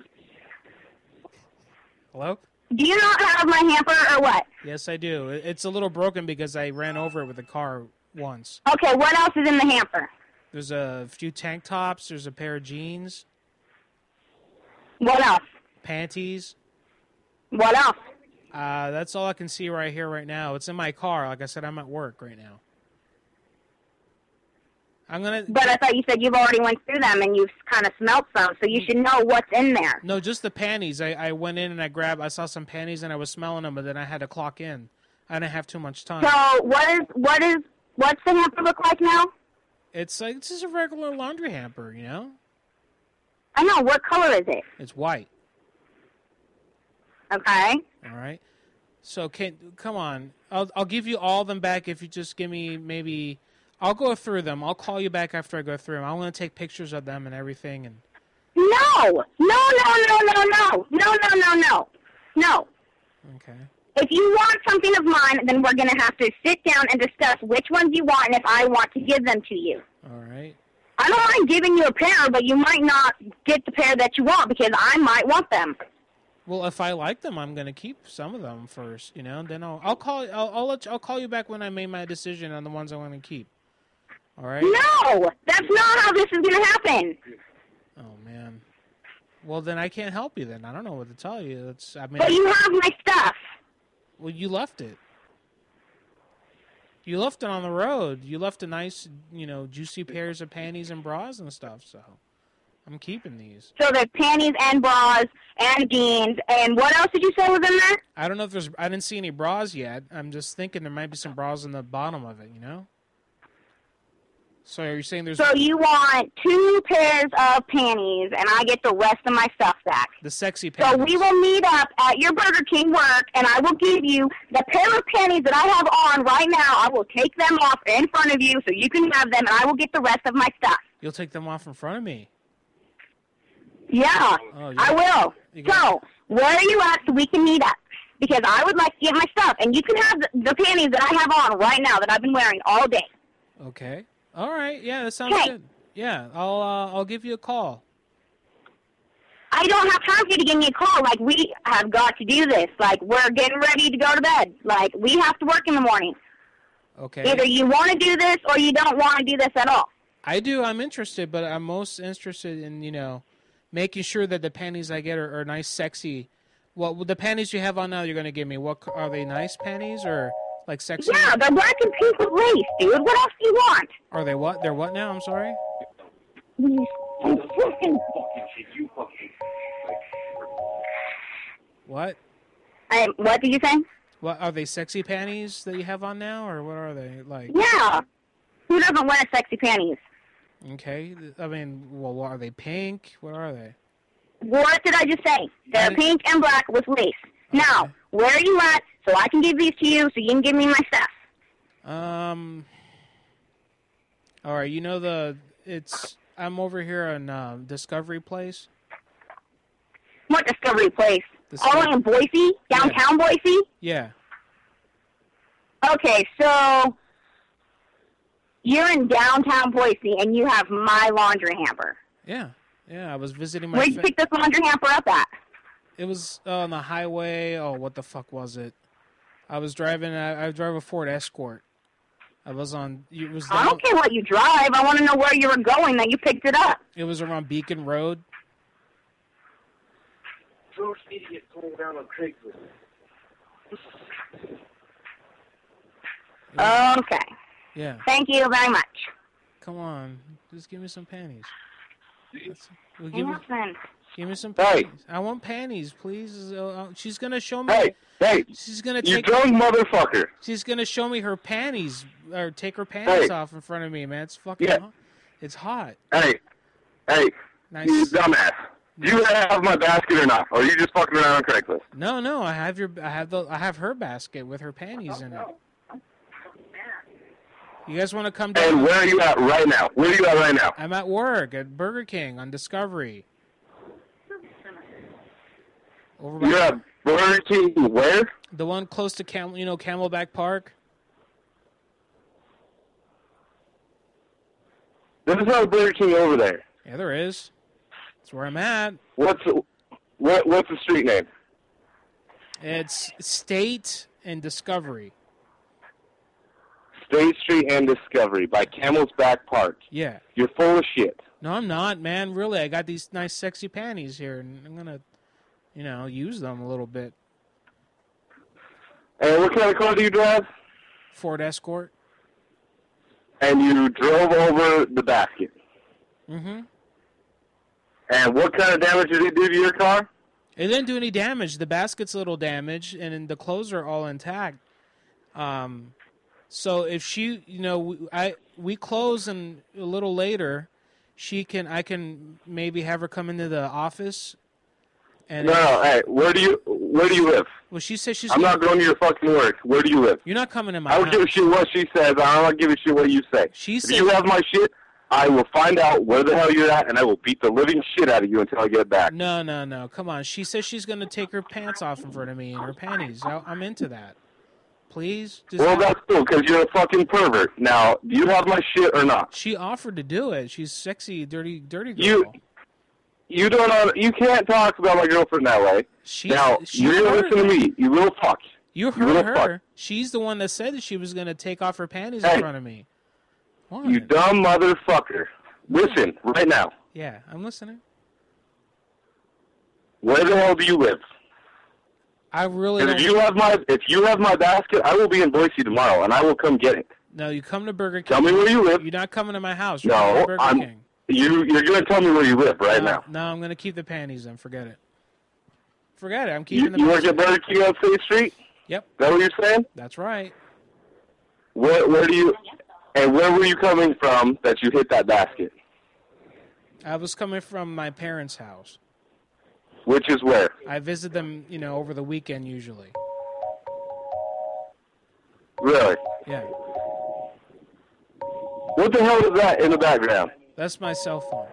Hello? Do you not have my hamper or what? Yes, I do. It- It's a little broken because I ran over it with a car once. Okay, what else is in the hamper? There's a few tank tops. There's a pair of jeans. What else? Panties. What else? Uh, that's all I can see right here, right now. It's in my car. Like I said, I'm at work right now. I'm gonna. But I thought you said you've already went through them and you've kind of smelled some, so you should know what's in there. No, just the panties. I, I went in and I grabbed. I saw some panties and I was smelling them, but then I had to clock in. I didn't have too much time. So what is what is what's the hamper look like now? It's like it's just a regular laundry hamper, you know. I know. What color is it? It's white. Okay. All right. So can come on. I'll I'll give you all of them back if you just give me maybe. I'll go through them. I'll call you back after I go through them. I want to take pictures of them and everything. And No, no, no, no, no, no, no, no, no, no, no. okay. If you want something of mine, then we're going to have to sit down and discuss which ones you want and if I want to give them to you. All right. I don't mind giving you a pair, but you might not get the pair that you want because I might want them. Well, if I like them, I'm going to keep some of them first, you know. And then I'll I'll call I'll I'll, let you, I'll call you back when I made my decision on the ones I want to keep. All right. No, that's not how this is going to happen. Oh man. Well, then I can't help you. Then I don't know what to tell you. It's I mean. But you have my stuff. Well, you left it. You left it on the road. You left a nice, you know, juicy pairs of panties and bras and stuff. So, I'm keeping these. So there's panties and bras and jeans. And what else did you say was in there? I don't know if there's. I didn't see any bras yet. I'm just thinking there might be some bras in the bottom of it. You know. So are you saying there's? So you want two pairs of panties, and I get the rest of my stuff back. The sexy panties. So we will meet up at your Burger King work, and I will give you the pair of panties that I have on right now. I will take them off in front of you so you can have them, and I will get the rest of my stuff. You'll take them off in front of me. Yeah, Oh, you- I will. you So where are you at so we can meet up? Because I would like to get my stuff, and you can have the, the panties that I have on right now that I've been wearing all day. Okay. All right. Yeah, that sounds Okay. good. Yeah, I'll uh, I'll give you a call. I don't have time for you to give me a call. Like, we have got to do this. Like, we're getting ready to go to bed. Like, we have to work in the morning. Okay. Either you want to do this or you don't want to do this at all. I do. I'm interested, but I'm most interested in, you know, making sure that the panties I get are, are nice, sexy Well, with the panties you have on now, you're gonna give me. What are they? Nice panties or like sexy? Yeah, they're black and pink with lace, dude. What else do you want? Are they what? They're what now? I'm sorry. What? Um, what did you say? What are they? Sexy panties that you have on now, or what are they like? Yeah. Who doesn't wear sexy panties? Okay. I mean, well, what, are they pink? What are they? What did I just say? They're pink and black with lace. Now, where are you at so I can give these to you so you can give me my stuff? Um. All right. You know the it's. I'm over here on uh, Discovery Place. What Discovery Place? Discovery. All in Boise? Downtown Yeah. Boise? Yeah. Okay, so you're in downtown Boise and you have my laundry hamper. Yeah. Yeah. I was visiting my. Where'd you fa- pick this laundry hamper up at? It was uh, on the highway. Oh, what the fuck was it? I was driving. I, I drive a Ford Escort. I was on. It was. I don't care what you drive. I want to know where you were going that you picked it up. It was around Beacon Road. Those idiots going down on Craigslist. Okay. Yeah. Thank you very much. Come on, just give me some panties. That's, well, give, me, Listen. give me some Hey. panties. I want panties, please. Uh, uh, she's gonna show me. Hey, hey, she's gonna you take. drunk motherfucker. She's gonna show me her panties or take her panties Hey. off in front of me, man. It's fucking. Yeah. Hot. It's hot. Hey, hey, Nice. you dumbass. Do you have my basket or not? Or are you just fucking around on Craigslist? No, no, I have your. I have the. I have her basket with her panties in it. You guys want to come down? And where are you at right now? Where are you at right now? I'm at work at Burger King on Discovery. Over by You're at Burger King where? the one close to Camel, you know, Camelback Park. There's no Burger King over there. Yeah, there is. That's where I'm at. What's what? What's the street name? It's State and Discovery. State Street and Discovery by Camel's Back Park. Yeah. You're full of shit. No, I'm not, man. Really, I got these nice, sexy panties here, and I'm gonna, you know, use them a little bit. And what kind of car do you drive? Ford Escort. And you drove over the basket. Mm-hmm. And what kind of damage did it do to your car? It didn't do any damage. The basket's a little damaged, and then the clothes are all intact. Um, so if she, you know, we, I we close, and a little later, she can, I can maybe have her come into the office. And No, no, hey, where do you where do you live? Well, she says she's. I'm not going to your fucking work. Where do you live? You're not coming in my I don't house. give a shit what she says. I don't give a shit what you say. She if said- you have my shit, I will find out where the hell you're at, and I will beat the living shit out of you until I get it back. No, no, no. Come on. She says she's going to take her pants off in front of me and her panties. I, I'm into that. Please? Just Well, that's cool, because you're a fucking pervert. Now, do you have my shit or not? She offered to do it. She's sexy, dirty, dirty girl. You you don't know, you can't talk about my girlfriend that way. She- now, she you're going to heard listen to me. You little fuck. You You heard little her. fuck. She's the one that said that she was going to take off her panties Hey. in front of me. What? You dumb motherfucker. Listen, right now. Yeah, I'm listening. Where the hell do you live? I really If don't... you have my if you have my basket, I will be in Boise tomorrow, and I will come get it. No, you come to Burger King. Tell me where you live. You're not coming to my house. You're coming to No, Burger I'm. King. You you're gonna tell me where you live right no, now. No, I'm going to keep the panties then. Forget it. Forget it. I'm You, keeping the you work panties. at Burger King on State Street? Yep. Is that what you're saying? That's right. Where where do you and where were you coming from that you hit that basket? I was coming from my parents' house. Which is where? I visit them, you know, over the weekend usually. Really? Yeah. What the hell is that in the background? That's my cell phone.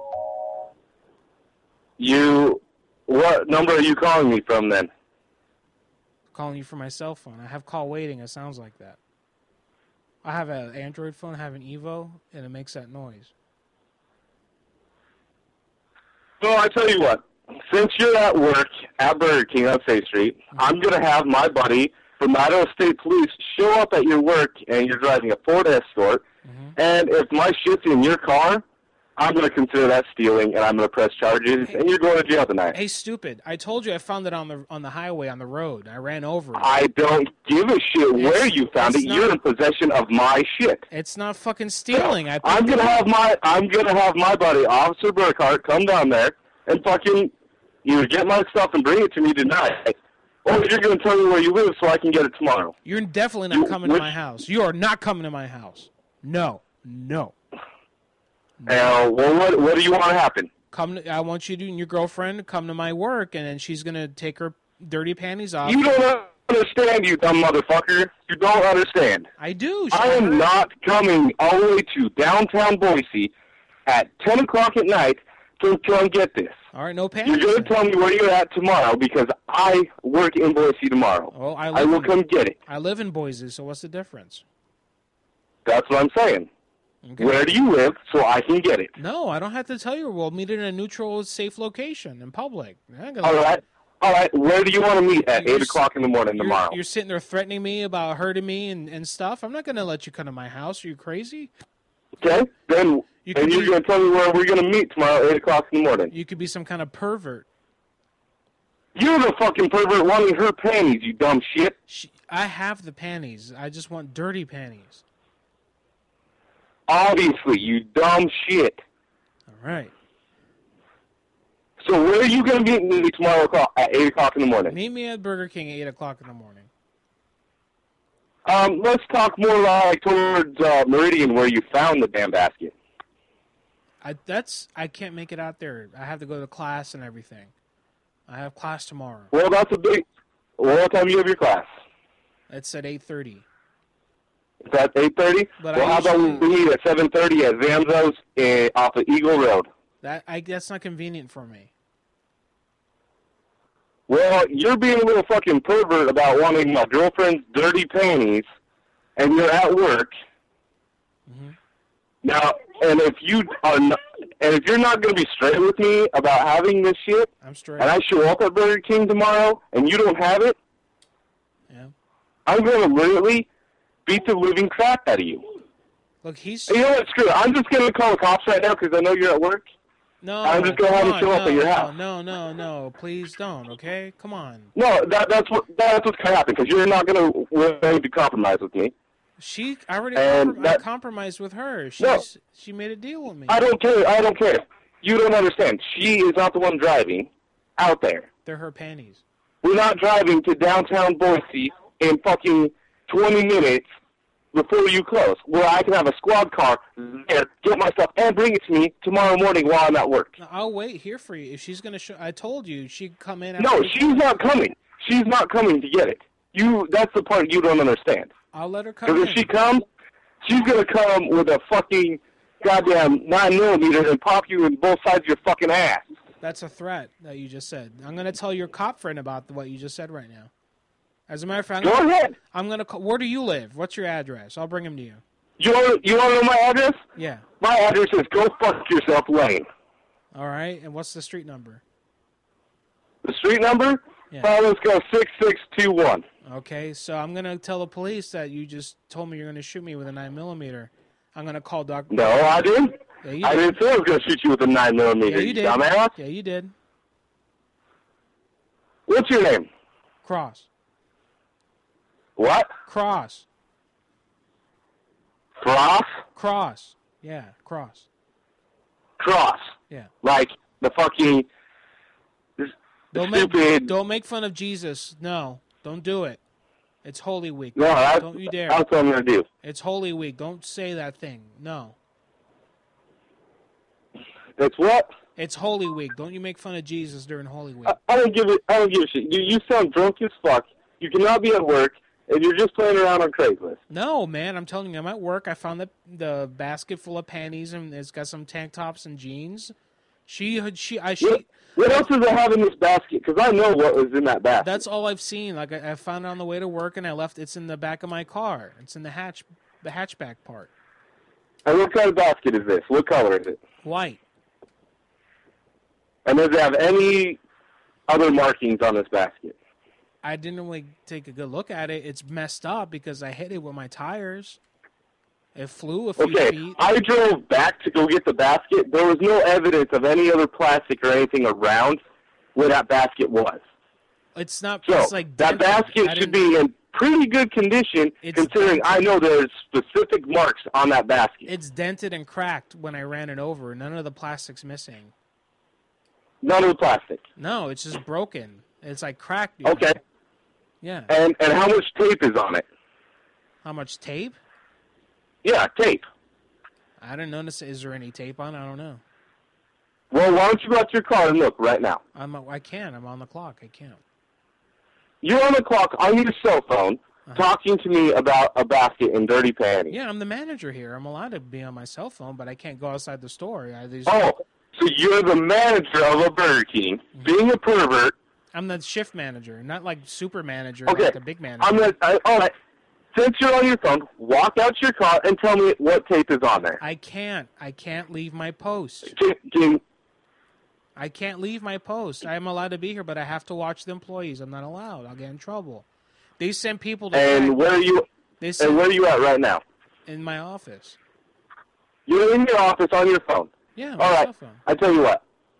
You what number are you calling me from then? Calling you from my cell phone. I have call waiting. It sounds like that. I have an Android phone, I have an Evo, and it makes that noise. Well, I tell you what. Since you're at work at Burger King on State Street, I'm going to have my buddy from Idaho State Police show up at your work, and you're driving a Ford Escort, and if my shit's in your car, I'm going to consider that stealing, and I'm going to press charges, and you're going to jail tonight. Hey, stupid! I told you I found it on the on the highway on the road. I ran over it. I don't give a shit where you found it. it's You're not- in possession of my shit. It's not fucking stealing. I I'm picked gonna it up. have my I'm gonna have my buddy Officer Burkhart come down there and fucking either get my stuff and bring it to me tonight, or you're gonna tell me where you live so I can get it tomorrow. You're definitely not You- coming to which- my house. You are not coming to my house. No, no. Uh, well, what what do you want to happen? Come. To, I want you to, and your girlfriend to come to my work, and then she's gonna take her dirty panties off. You don't understand, you dumb motherfucker. You don't understand. I do. I am not coming all the way to downtown Boise at ten o'clock at night to come get this. All right, no panties. You're going to tell me where you're at tomorrow because I work in Boise tomorrow. Oh, I, I live will in, come get it. I live in Boise, so what's the difference? That's what I'm saying. Okay. Where do you live so I can get it? No, I don't have to tell you. We'll meet in a neutral, safe location in public. I ain't gonna- All right. All right. Where do you want to meet at You're eight o'clock in the morning You're, tomorrow? you're sitting there threatening me about hurting me and, and stuff. I'm not going to let you come to my house. Are you crazy? Okay. Then You and could you're be- going to tell me where we're going to meet tomorrow at eight o'clock in the morning. You could be some kind of pervert. You're the fucking pervert wanting her panties, you dumb shit. She, I have the panties. I just want dirty panties. Obviously, you dumb shit. All right. So where are you going to meet me tomorrow o'clock- at eight o'clock in the morning? Meet me at Burger King at eight o'clock in the morning. Um, let's talk more like towards uh, Meridian where you found the damn basket. I that's I can't make it out there. I have to go to class and everything. I have class tomorrow. Well, that's a big... Well, what time do you have your class? It's at eight thirty. Is that eight thirty? But Well, I how about usually- we meet at seven thirty at Zanzo's uh, off of Eagle Road? That I that's not convenient for me. Well, you're being a little fucking pervert about wanting my girlfriend's dirty panties, and you're at work. Mm-hmm. Now, and if you are not, and if you're not going to be straight with me about having this shit, I'm straight. and I show up at Burger King tomorrow and you don't have it, Yeah. I'm going to literally beat the living crap out of you. Look, he's. And you know what? Screw it. I'm just going to call the cops right now because I know you're at work. No. I'm just going home come and show on, up at no, your no, house. No, no, no. Please don't. Okay. Come on. No, that, that's what that's what's going to happen because you're not going to willing to compromise with me. She I already And comprom- I that- compromised with her. She's No. she made a deal with me. I don't care. I don't care. You don't understand. She is not the one driving out there. They're her panties. We're not driving to downtown Boise in fucking twenty minutes before you close, where I can have a squad car there, get my stuff, and bring it to me tomorrow morning while I'm at work. No, I'll wait here for you. If she's gonna show, I told you she'd come in. After No, we- she's not coming. She's not coming to get it. You. That's the part you don't understand. I'll let her come Because in. if she comes, she's gonna come with a fucking goddamn nine millimeter and pop you in both sides of your fucking ass. That's a threat that you just said. I'm gonna tell your cop friend about what you just said right now. As a matter of fact, Go I'm gonna, ahead. I'm gonna call. Where do you live? What's your address? I'll bring him to you. You want you want to know my address? Yeah. My address is Go Fuck Yourself Lane. All right. And what's the street number? The street number? Yeah. Uh, let's go six six two one. Okay. So I'm gonna tell the police that you just told me you're gonna shoot me with a nine millimeter. I'm gonna call Doctor No, I didn't. Yeah, you I did. didn't say I was going to shoot you with a nine millimeter. Yeah, you did. Dumbass. Yeah, you did. What's your name? Cross. What? Cross. Cross? Cross. Yeah, cross. Cross. Yeah. Like the fucking this Don't make stupid. don't make fun of Jesus. No, don't do it. It's Holy Week. No, that's, don't you dare. that's what I'm going to do. It's Holy Week. Don't say that thing. No. It's what? It's Holy Week. Don't you make fun of Jesus during Holy Week. I, I don't give it. I don't give a shit. You you sound drunk as fuck. You cannot be at work, and you're just playing around on Craigslist. No, man, I'm telling you, I'm at work. I found the the basket full of panties, and it's got some tank tops and jeans. She had she I she. What, what else does it have in this basket? Because I know what was in that basket. That's all I've seen. Like I, I found it on the way to work, and I left. It's in the back of my car. It's in the hatch, the hatchback part. And what kind of basket is this? What color is it? White. And does it have any other markings on this basket? I didn't really take a good look at it. It's messed up because I hit it with my tires. It flew a few Okay, feet. I drove back to go get the basket. There was no evidence of any other plastic or anything around where that basket was. It's not. So it's like that dented. I basket should didn't- be in pretty good condition, considering I know there's specific marks on that basket. It's dented and cracked when I ran it over. None of the plastic's missing. None of the plastic. No, it's just broken. It's like cracked. you Okay. know. Yeah. And and how much tape is on it? How much tape? Yeah, tape. I didn't notice. Is there any tape on? I don't know. Well, why don't you go out to your car and look right now? I'm. I can't. I'm on the clock. I can't. You're on the clock on your cell phone talking to me about a basket in dirty panties. Yeah, I'm the manager here. I'm allowed to be on my cell phone, but I can't go outside the store. I, there's- Oh, so you're the manager of a Burger King, being a pervert. I'm the shift manager, not like super manager, Okay, like the big manager. I'm the. I, all right. Since you're on your phone, walk out to your car and tell me what tape is on there. I can't. I can't leave my post. Can, can, I can't leave my post. I'm allowed to be here, but I have to watch the employees. I'm not allowed. I'll get in trouble. They send people to and where are you? They and send where are you at right now? in my office. You're in your office on your phone. Yeah, All my right. cell phone. I tell you what.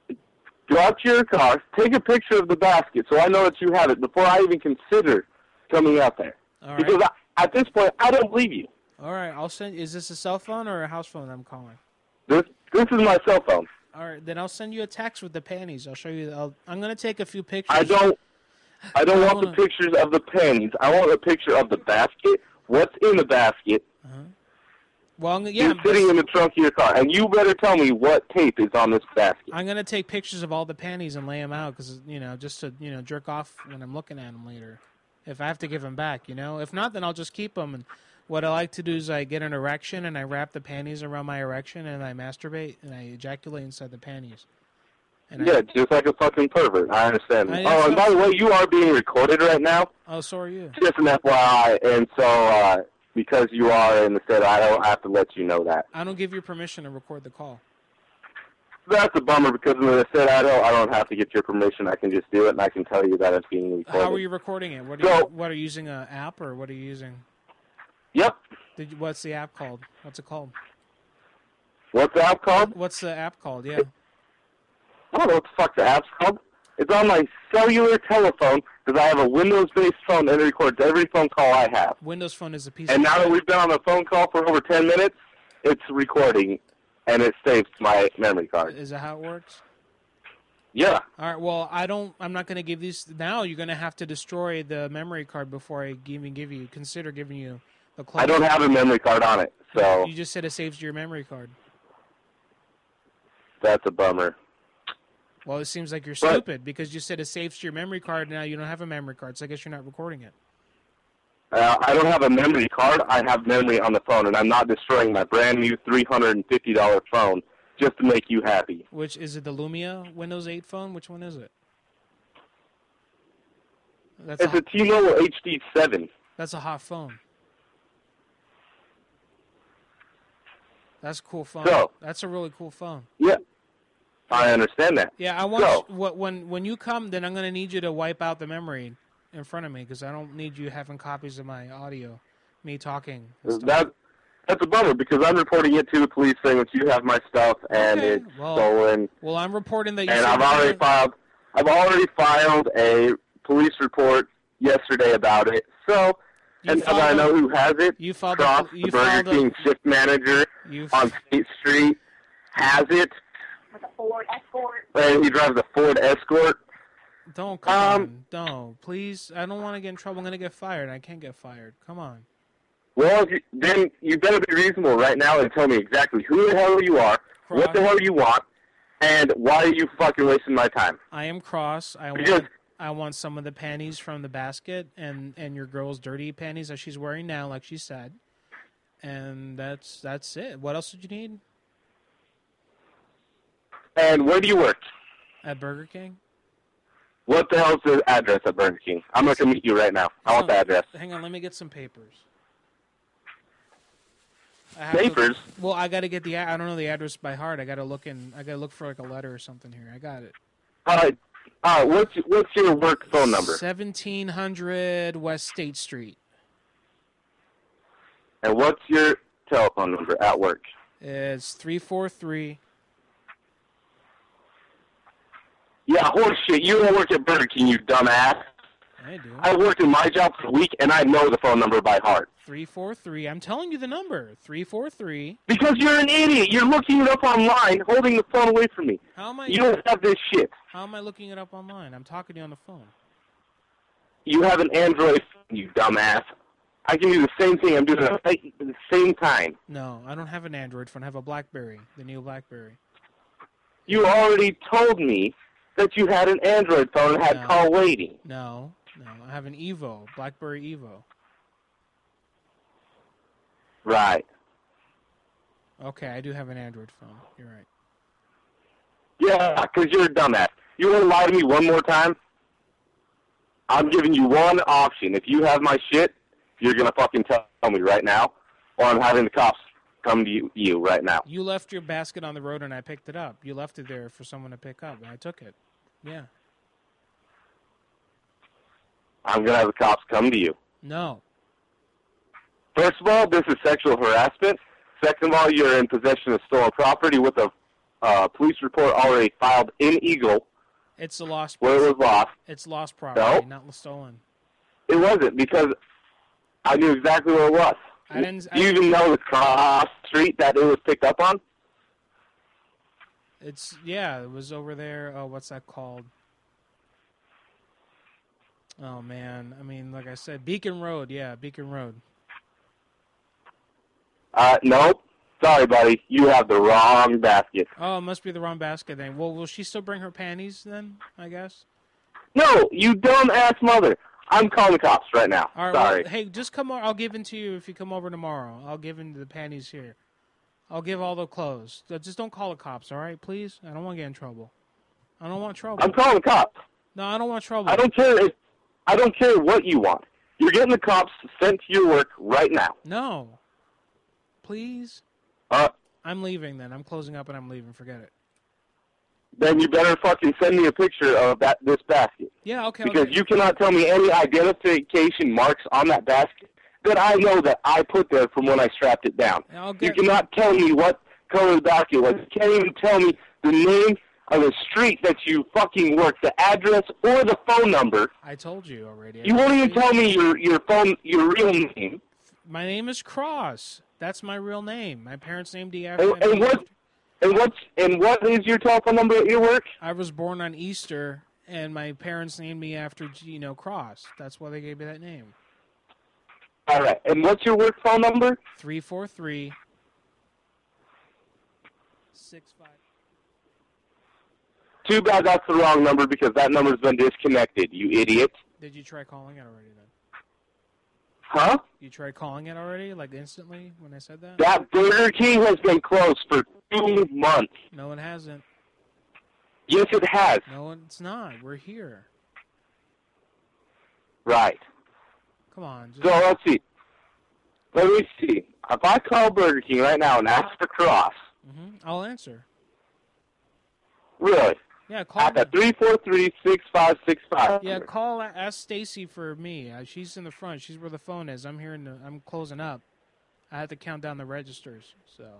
Go out to your car, take a picture of the basket so I know that you have it before I even consider coming out there. All right. Because I, at this point, I don't believe you. All right, I'll send. Is this a cell phone or a house phone I'm calling? This this is my cell phone. All right, then I'll send you a text with the panties. I'll show you. I'll, I'm going to take a few pictures. I don't. I don't I want wanna- the pictures of the panties. I want a picture of the basket. What's in the basket? Well, I'm, gonna- yeah, You're sitting in the trunk of your car, and you better tell me what tape is on this basket. I'm going to take pictures of all the panties and lay them out because, you know, just to, you know, jerk off when I'm looking at them later. If I have to give them back, you know. If not, then I'll just keep them. And what I like to do is I get an erection and I wrap the panties around my erection and I masturbate and I ejaculate inside the panties. And Yeah, I, just like a fucking pervert. I understand. I- oh, and by the way, you are being recorded right now. oh, so are you. Just an F Y I, and so uh, because you are in the state, I don't have to let you know that. I don't give you permission to record the call. That's a bummer because in the state I don't, I don't have to get your permission. I can just do it, and I can tell you that it's being recorded. How are you recording it? What are So- you, what are you using an app or what are you using? Yep. Did you, what's the app called? What's it called? What's the app called? What's the app called? Yeah. I don't know what the fuck the app's called. It's on my cellular telephone because I have a Windows-based phone and it records every phone call I have. Windows Phone is a piece And of now that we've been on the phone call for over ten minutes, it's recording, and it saves my memory card. Is that how it works? Yeah. All right. Well, I don't. I'm not going to give these now. You're going to have to destroy the memory card before I even give you. Consider giving you the clone. I don't have a memory card on it, so You just said it saves your memory card. that's a bummer. Well, it seems like you're But- stupid because you said it saves your memory card. Now you don't have a memory card, so I guess you're not recording it. Uh, I don't have a memory card. I have memory on the phone, and I'm not destroying my brand new three hundred fifty dollars phone just to make you happy. Which is it? The Lumia Windows eight phone? Which one is it? That's It's a, a T-Mobile H D seven. that's a hot phone. That's a cool phone. So- That's a really cool phone. Yeah, I understand that. Yeah, I want So- you, wh- when when you come, then I'm going to need you to wipe out the memory in front of me because I don't need you having copies of my audio, me talking. and stuff. That that's a bummer because I'm reporting it to the police saying that you have my stuff and Okay, it's well- stolen. Well, I'm reporting that you. And said I've you already did- filed. I've already filed a police report yesterday about it. So, You and now filed that I a- know who has it, you filed a- Cross, you the Burger filed a- King shift manager You- on State Street, has it, With a Ford Escort. and he drives a Ford Escort. Don't come Um, on, don't please. I don't want to get in trouble. I'm going to get fired. I can't get fired. Come on. Well, if you, then you better be reasonable right now and tell me exactly who the hell you are, what the hell you want, and why are you fucking wasting my time? I am cross. I Because- want. I want some of the panties from the basket and, and your girl's dirty panties that she's wearing now, like she said. And that's that's it. What else did you need? And where do you work? At Burger King? What the hell's the address at Burger King? I'm going to meet you right now. I want the address. Hang on, let me get some papers. I have Papers? To, well, I got to get the. I don't know the address by heart. I got to look in. I got to look for like a letter or something here. I got it. All right. All right. What's what's your work phone number? Seventeen hundred West State Street. And what's your telephone number at work? It's three four three. Yeah, horseshit. You don't work at Burger King, you dumbass. I do. I worked in my job for a week, and I know the phone number by heart. Three four three. I'm telling you the number. Three four three. Because you're an idiot. You're looking it up online, holding the phone away from me. How am I? You don't have this shit. How am I looking it up online? I'm talking to you on the phone. You have an Android phone, you dumbass. I can do the same thing. I'm doing it at the same time. No, I don't have an Android phone. I have a BlackBerry, the new BlackBerry. You already told me that you had an Android phone and had No. call waiting. No, no, I have an Evo, BlackBerry Evo. Right. Okay, I do have an Android phone. You're right. Yeah, because you're a dumbass. You want to lie to me one more time? I'm giving you one option. If you have my shit, you're going to fucking tell me right now, or I'm having the cops come to you, you right now. You left your basket on the road and I picked it up. You left it there for someone to pick up, and I took it. Yeah. I'm going to have the cops come to you. No. First of all, this is sexual harassment. Second of all, you're in possession of stolen property with a uh, police report already filed in Eagle It's a lost where it was lost. It's lost property, No. not stolen. It wasn't, because I knew exactly where it was. I didn't. Do you even know the cross street that it was picked up on? It's yeah. It was over there. Oh, what's that called? Oh man. I mean, like I said, Beacon Road. Yeah, Beacon Road. Uh, nope. Sorry, buddy. You have the wrong basket. Oh, it must be the wrong basket then. Well, will she still bring her panties then? I guess. No, you dumb-ass mother. I'm calling the cops right now. All right. Sorry. Well, hey, just come over. I'll give in to you if you come over tomorrow. I'll give in the panties here. I'll give all the clothes. Uh, Just don't call the cops, all right? Please. I don't want to get in trouble. I don't want trouble. I'm calling the cops. No, I don't want trouble. I don't care if I don't care what you want. You're getting the cops sent to your work right now. No. Please. Uh, I'm leaving then. I'm closing up and I'm leaving. Forget it. then you better fucking send me a picture of that this basket. Yeah, okay. Because okay. you cannot tell me any identification marks on that basket that I know that I put there from when I strapped it down. I'll You get- cannot tell me what color the basket was. You can't even tell me the name of the street that you fucking work, the address or the phone number. I told you already. You won't even tell me your your phone your real name. My name is Cross. That's my real name. My parents named me after. And, and what and what's and what is your telephone number at your work? I was born on Easter, and my parents named me after you know Cross. That's why they gave me that name. All right. And what's your work phone number? Three four three six five. Too bad that's the wrong number because that number's been disconnected. You idiot. Did you try calling it already then? Huh? You tried calling it already, like instantly when I said that? That Burger King has been closed for two months. No, it hasn't. Yes, it has. No, it's not. We're here. Right. Come on. Just... So let's see. Let me see. If I call Burger King right now and ask for Cross, hmm I'll answer. really? Yeah, call. At the three four three six five six five. Yeah, call. Ask Stacy for me. Uh, she's in the front. She's where the phone is. I'm here. In the, I'm closing up. I have to count down the registers. So.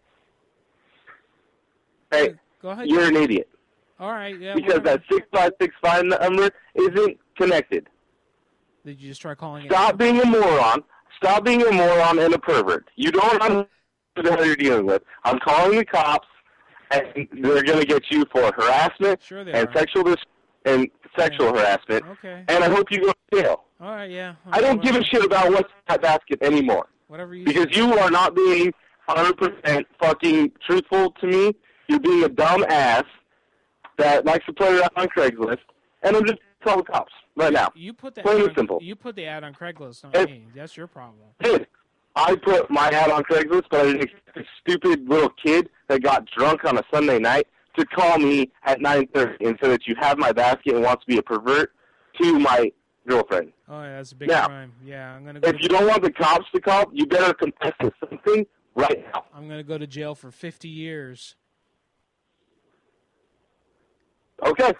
Hey, Go ahead. you're an idiot. All right. Yeah. Because whatever. that six five six five number isn't connected. Did you just try calling it? Stop being a moron. Stop being a moron and a pervert. You don't understand what you're dealing with. I'm calling the cops, and they're going to get you for harassment Sure they and are. sexual dis- and sexual harassment. Okay. And I hope you go to jail. All right. Yeah. I don't give a shit about what's in that basket anymore. Whatever you. Because you are not being one hundred percent fucking truthful to me. You're being a dumb ass that likes to play around on Craigslist. And I'm just calling the cops right now. You put the Plain ad and on, simple. You put the ad on Craigslist, not And- me. That's your problem. Did. I put my ad on Craigslist, but I didn't expect a stupid little kid that got drunk on a Sunday night to call me at nine thirty and say that you have my basket and wants to be a pervert to my girlfriend. Oh, yeah, that's a big Now, crime. Yeah, I'm gonna. Go If you don't want the cops to call, you better confess to something right now. I'm gonna go to jail for fifty years. Okay.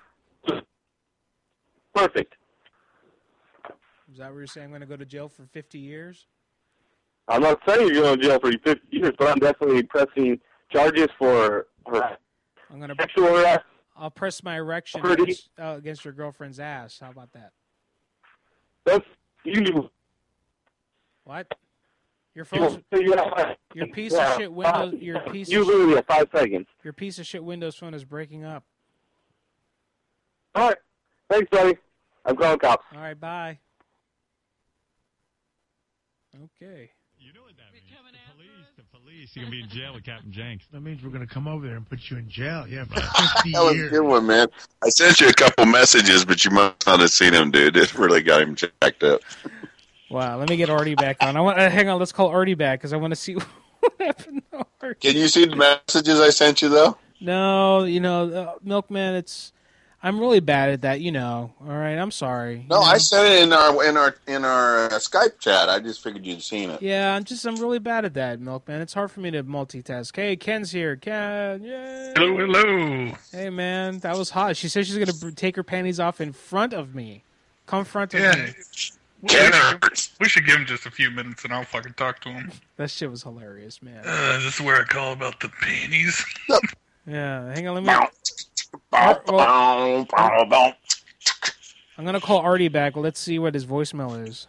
Perfect. Is that what you're saying? I'm gonna go to jail for fifty years? I'm not saying you're going to jail for fifty years, but I'm definitely pressing charges for harass- I'm gonna. sexual harassment. I'll press my erection Pretty. against, uh, against your girlfriend's ass. How about that? That's you. What? Your You phone's, won't figure out how- your piece Yeah, of shit Windows. Your piece. You of literally shit, have five seconds. Your piece of shit Windows phone is breaking up. All right. Thanks, buddy. I'm calling cops. All right, bye. Okay. You know what that means? The police, the police. You're going to be in jail with Captain Jenks. That means we're going to come over there and put you in jail. Yeah, for fifty That was a years. good one, man. I sent you a couple messages, but you must not have seen them, dude. It really got him jacked up. Wow. Let me get Artie back on. I want. Uh, hang on. Let's call Artie back because I want to see what happened to Artie. Can you see the messages I sent you, though? No, you know, uh, Milkman. It's. I'm really bad at that. You know. All right. I'm sorry. No, you know? I sent it in our in our in our uh, Skype chat. I just figured you'd seen it. Yeah, I'm just. I'm really bad at that, Milkman. It's hard for me to multitask. Hey, Ken's here. Ken. Yay. Hello, hello. Hey, man. That was hot. She said she's gonna br- take her panties off in front of me. Come front of Yeah. me. We should, we should give him just a few minutes and I'll fucking talk to him. That shit was hilarious, man. Uh, this is where I call about the panties. Yeah, hang on, let me. Ar- well, I'm gonna call Artie back. Let's see what his voicemail is.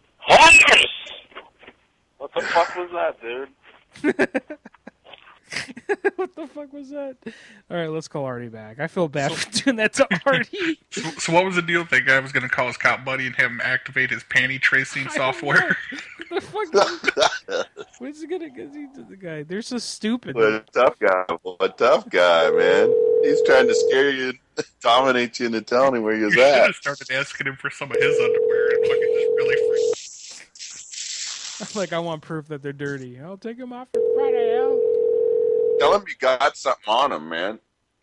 What the fuck was that, dude? What the fuck was that? All right, let's call Artie back. I feel bad for doing that to Artie. So, so what was the deal? That guy was going to call his cop buddy and have him activate his panty tracing software? What the fuck? What's he gonna get to the guy? They're so stupid. What a tough guy. What a tough guy, man. He's trying to scare you, dominate you into telling him where you're You should at. have started asking him for some of his underwear and fucking just really freaked. Like, I want proof that they're dirty. I'll take them off for Friday, hell. Tell him you got something on him, man.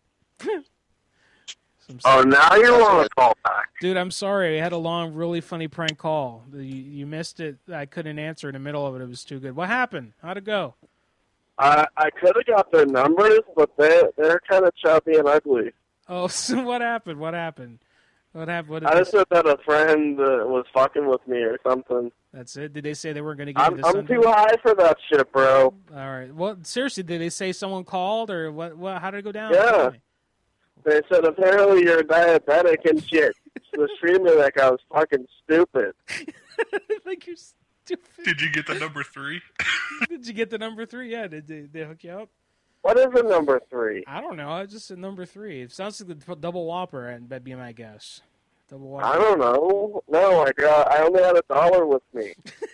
Oh, now you want to call back. Dude, I'm sorry. I had a long, really funny prank call. You, you missed it. I couldn't answer in the middle of it. It was too good. What happened? How'd it go? I I could have got their numbers, but they they're kind of chubby and ugly. Oh, so what happened? What happened? What happened? What did I they just said that a friend uh, was fucking with me or something. That's it? Did they say they weren't going to give you I'm, the I'm Sunday? too high for that shit, bro. All right. Well, seriously, did they say someone called or what? what how did it go down? Yeah. They said apparently you're diabetic and shit. The streamer that guy was fucking stupid. Like you're stupid. Did you get the number three? Did you get the number three? Yeah. Did they, they hook you up? What is the number three? I don't know. I just said number three. It sounds like the double whopper, and that'd be my guess. Double whopper. I don't know. No, I got. I only had a dollar with me.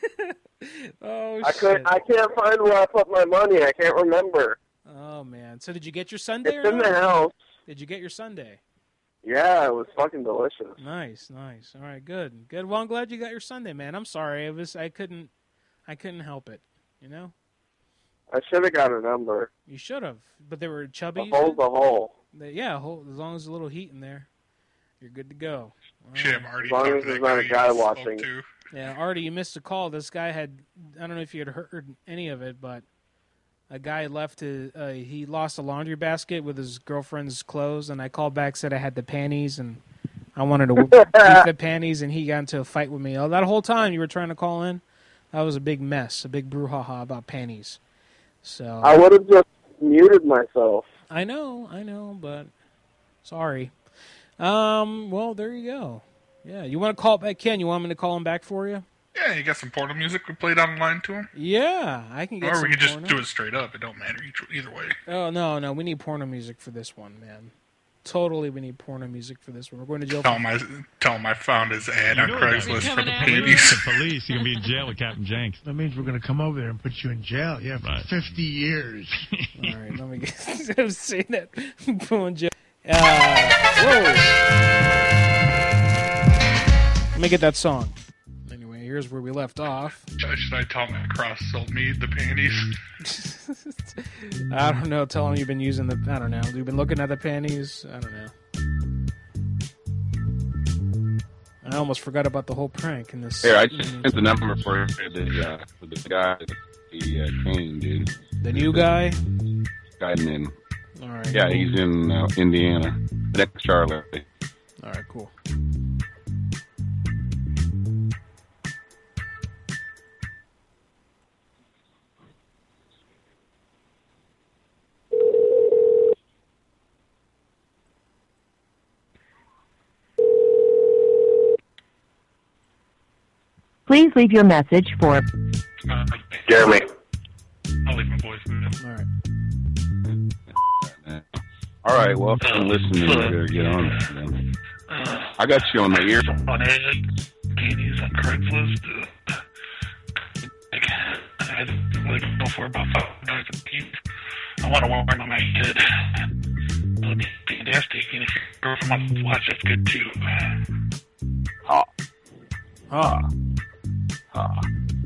Oh I shit. couldn't. I can't find where I put my money. I can't remember. Oh man. So did you get your Sunday? It's or in not? the house. Did you get your Sunday? Yeah, it was fucking delicious. Nice, nice. All right, good, good. Well, I'm glad you got your Sunday, man. I'm sorry, it was I couldn't, I couldn't help it. You know. I should have got a number. You should have, but they were chubby. A hole's a hole. They, yeah, a hole, as long as there's a little heat in there, you're good to go. All Shit, right. I'm already As long talking as to there's that not a you guy spoke watching. to. Yeah, Artie, you missed a call. This guy had, I don't know if you had heard any of it, but a guy left his, uh, he lost a laundry basket with his girlfriend's clothes, and I called back, said I had the panties, and I wanted to keep the panties, and he got into a fight with me. Oh, that whole time you were trying to call in, that was a big mess, a big brouhaha about panties. So I would have just muted myself. I know, I know, but sorry. Um, well, there you go. Yeah, you want to call back Ken? You want me to call him back for you? Yeah, you got some porno music we played online to him? Yeah, I can get Or some we could just porno. do it straight up. It don't matter either, either way. Oh, no, no, we need porno music for this one, man. Totally, we need porno music for this one. We're going to jail Tell for... him I, tell him I found his ad You on know what that Craigslist means. for the The panties. police. You're going to be in jail with Captain Jenks. That means we're going to come over there and put you in jail. Yeah, for Right. fifty years. All right, let me get... I was saying that. Pulling jail. Uh, whoa! Let me get that song. Anyway, here's where we left off. Should I tell him that Cross sold me the panties? I don't know. Tell him you've been using the... I don't know. You've been looking at the panties. I don't know. I almost forgot about the whole prank in this. Here, I just sent the number for the, uh, for the guy, the uh, Kane dude. The new guy? Guy in, All right. yeah, cool. he's in uh, Indiana. Next Charlotte. All right, cool. Please leave your message for Jeremy. I'll leave my voicemail. All right. All right, well, if I'm listening, you better get on it, man. I got you on the ear. On Ed, panties on Craigslist. Uh, I had like go for about five dollars a piece. I want to wear them on my head. It'll be fantastic, and if your girlfriend wants to watch, that's good too. Ha. Ha. Ha.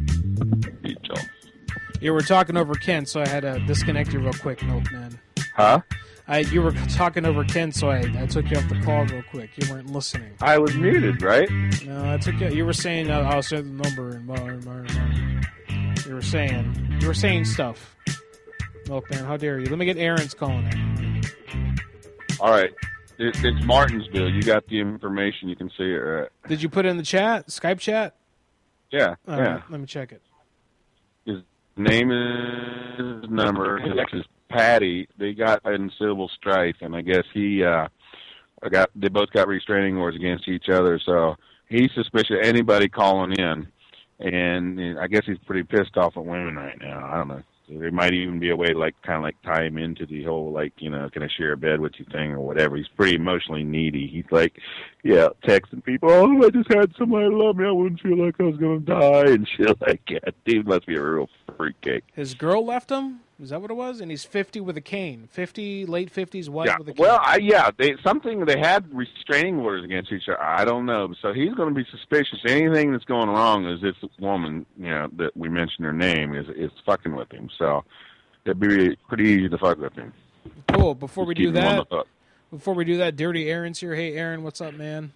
You were talking over Ken, so I had to disconnect you real quick, Milkman. Huh? I you were talking over Ken, so I, I took you off the call real quick. You weren't listening. I was muted, right? No, I took you. You were saying uh, I'll send the number and blah, blah, blah, blah. You were saying you were saying stuff. Milkman, how dare you? Let me get Aaron's calling in. All right. It, it's Martinsville. You got the information. You can see it, right? Did you put it in the chat, Skype chat? Yeah, All yeah. right, let me check it. His name is his number. His ex is Patty. They got in civil strife, and I guess he uh, got. They both got restraining orders against each other. So he's suspicious of anybody calling in, and I guess he's pretty pissed off at women right now. I don't know. There might even be a way to like kind of like tie him into the whole like, you know, can I share a bed with you thing or whatever. He's pretty emotionally needy. He's like, yeah, texting people, oh, I just had somebody love me. I wouldn't feel like I was going to die and shit like that. Dude must be a real fruitcake. His girl left him? Is that what it was? And he's fifty with a cane. fifty, late fifties, white Yeah, with a cane. well, I, yeah, they something they had restraining orders against each other. I don't know, so he's going to be suspicious. Anything that's going wrong is this woman, you know, that we mentioned her name is is fucking with him. So it'd be pretty easy to fuck with him. Cool. Before we Just do keep him on that, the hook. before we do that, Dirty Aaron's here. Hey, Aaron, what's up, man?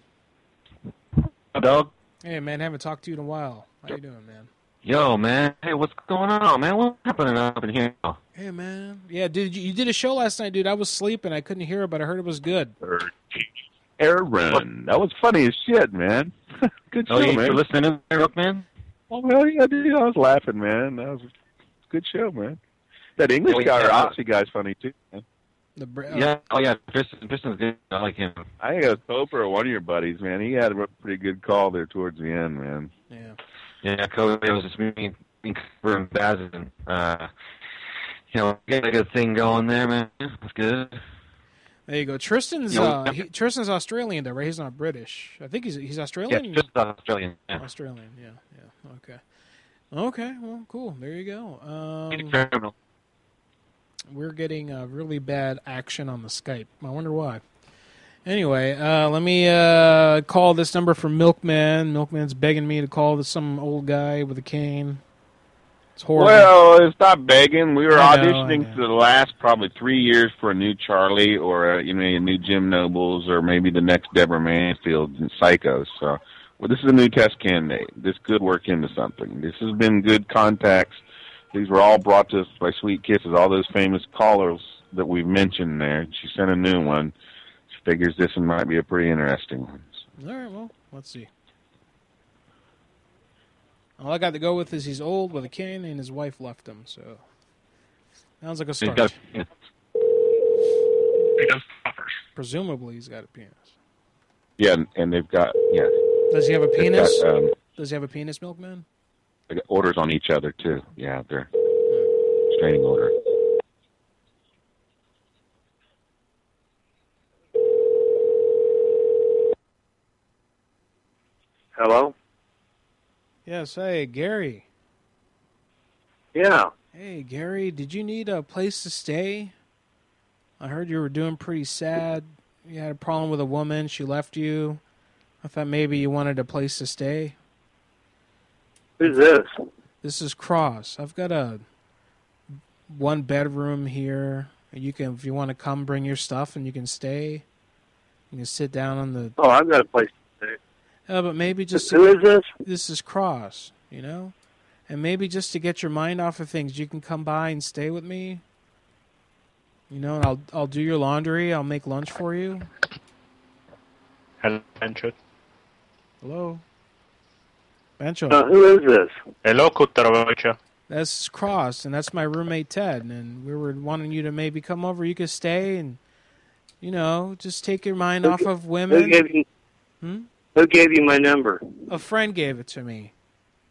Dog. Hey, man, haven't talked to you in a while. How you doing, man? Yo, man. Hey, what's going on, man? What's happening up in here? Hey, man. Yeah, dude, you, you did a show last night, dude. I was sleeping. I couldn't hear it, but I heard it was good. Aaron, that was funny as shit, man. Good Oh, show, you man. for listening in there, man? Oh, well, yeah, dude, I was laughing, man. That was a good show, man. That English Oh, guy, yeah. or Aussie guy's funny, too, man. The br- Yeah. Oh, yeah. Tristan, Tristan's good. I like him. I think it was Pope or one of your buddies, man. He had a pretty good call there towards the end, man. Yeah. Yeah, Kobe was just me and Cooper and Baz. And, uh, you know, got a good thing going there, man. That's good. There you go. Tristan's You know, uh, he, Tristan's Australian, though, right? He's not British. I think he's he's Yeah, Australian. just Australian. Yeah. Australian, yeah, yeah. Okay. Okay, well, cool. There you go. He's a Um, criminal. we're getting uh, really bad action on the Skype. I wonder why. Anyway, uh, let me uh, call this number for Milkman. Milkman's begging me to call this some old guy with a cane. It's horrible. Well, it's not begging. We were I know, I auditioning for the last probably three years for a new Charlie or a, you know, a new Jim Nobles or maybe the next Deborah Mansfield in Psychos. So, well, this is a new test candidate. This could work into something. This has been good contacts. These were all brought to us by Sweet Kisses, all those famous callers that we've mentioned there. She sent a new one. She figures this one might be a pretty interesting one. All right, well, let's see. All I got to go with is he's old with a cane and his wife left him, so sounds like a He's start. got a- Presumably he's got a penis. Yeah, and, and they've got, yeah. Does he have a They've penis? got, um, Does he have a penis, Milkman? they got orders on each other, too. Yeah, they're restraining order. Hello? Yes, hey, Gary. Yeah. Hey, Gary, did you need a place to stay? I heard you were doing pretty sad. You had a problem with a woman. She left you. I thought maybe you wanted a place to stay. Who's this? This is Cross. I've got a one bedroom here. You can, if you want to come, bring your stuff and you can stay. You can sit down on the. Oh, I've got a place to stay. Uh, but maybe just Who is this? This is Cross. You know, and maybe just to get your mind off of things, you can come by and stay with me. You know, and I'll I'll do your laundry. I'll make lunch for you. Hello, Bencho. Hello, Bencho. Uh, who is this? Hello, Kuttarovicha. That's Cross, and that's my roommate Ted. And we were wanting you to maybe come over. You could stay and, you know, just take your mind Who off g- of women. Who gave you? Hmm? Who gave you my number? A friend gave it to me.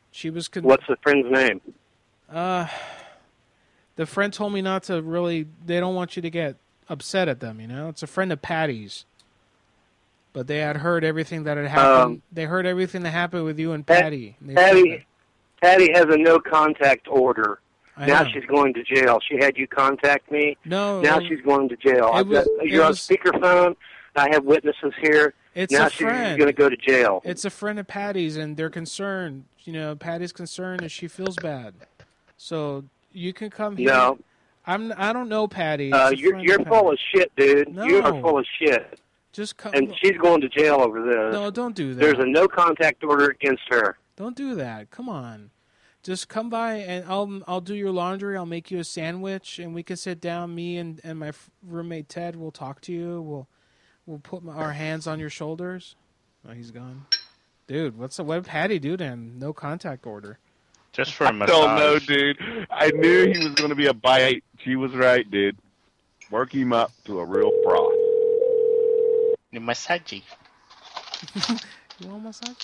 She was. Con- What's the friend's name? Uh, the friend told me not to really. They don't want you to get upset at them. You know, it's a friend of Patty's. But they had heard everything that had happened. Um, they heard everything that happened with you and Patty. And they Patty, Patty has a no contact order. I Now know. she's going to jail. She had you contact me. No. Now it- she's going to jail. it I've was- got, it you're on was- speakerphone. I have witnesses here. It's now a she's friend. going to go to jail. It's a friend of Patty's, and they're concerned. You know, Patty's concerned that she feels bad. So you can come here. No. I'm. I don't know Patty. Uh, It's a you're friend you're of full Patty. of shit, dude. No. You are full of shit. Just come. And she's going to jail over this. No, don't do that. There's a no contact order against her. Don't do that. Come on. Just come by and I'll I'll do your laundry. I'll make you a sandwich, and we can sit down. Me and, and my f- roommate Ted will talk to you. We'll we'll put my, our hands on your shoulders. Oh, he's gone. Dude, what's the what did Patty do then? No contact order. Just for a I massage. don't know, dude. I knew he was going to be a bite. She was right, dude. Work him up to a real froth. The massage. You want massage?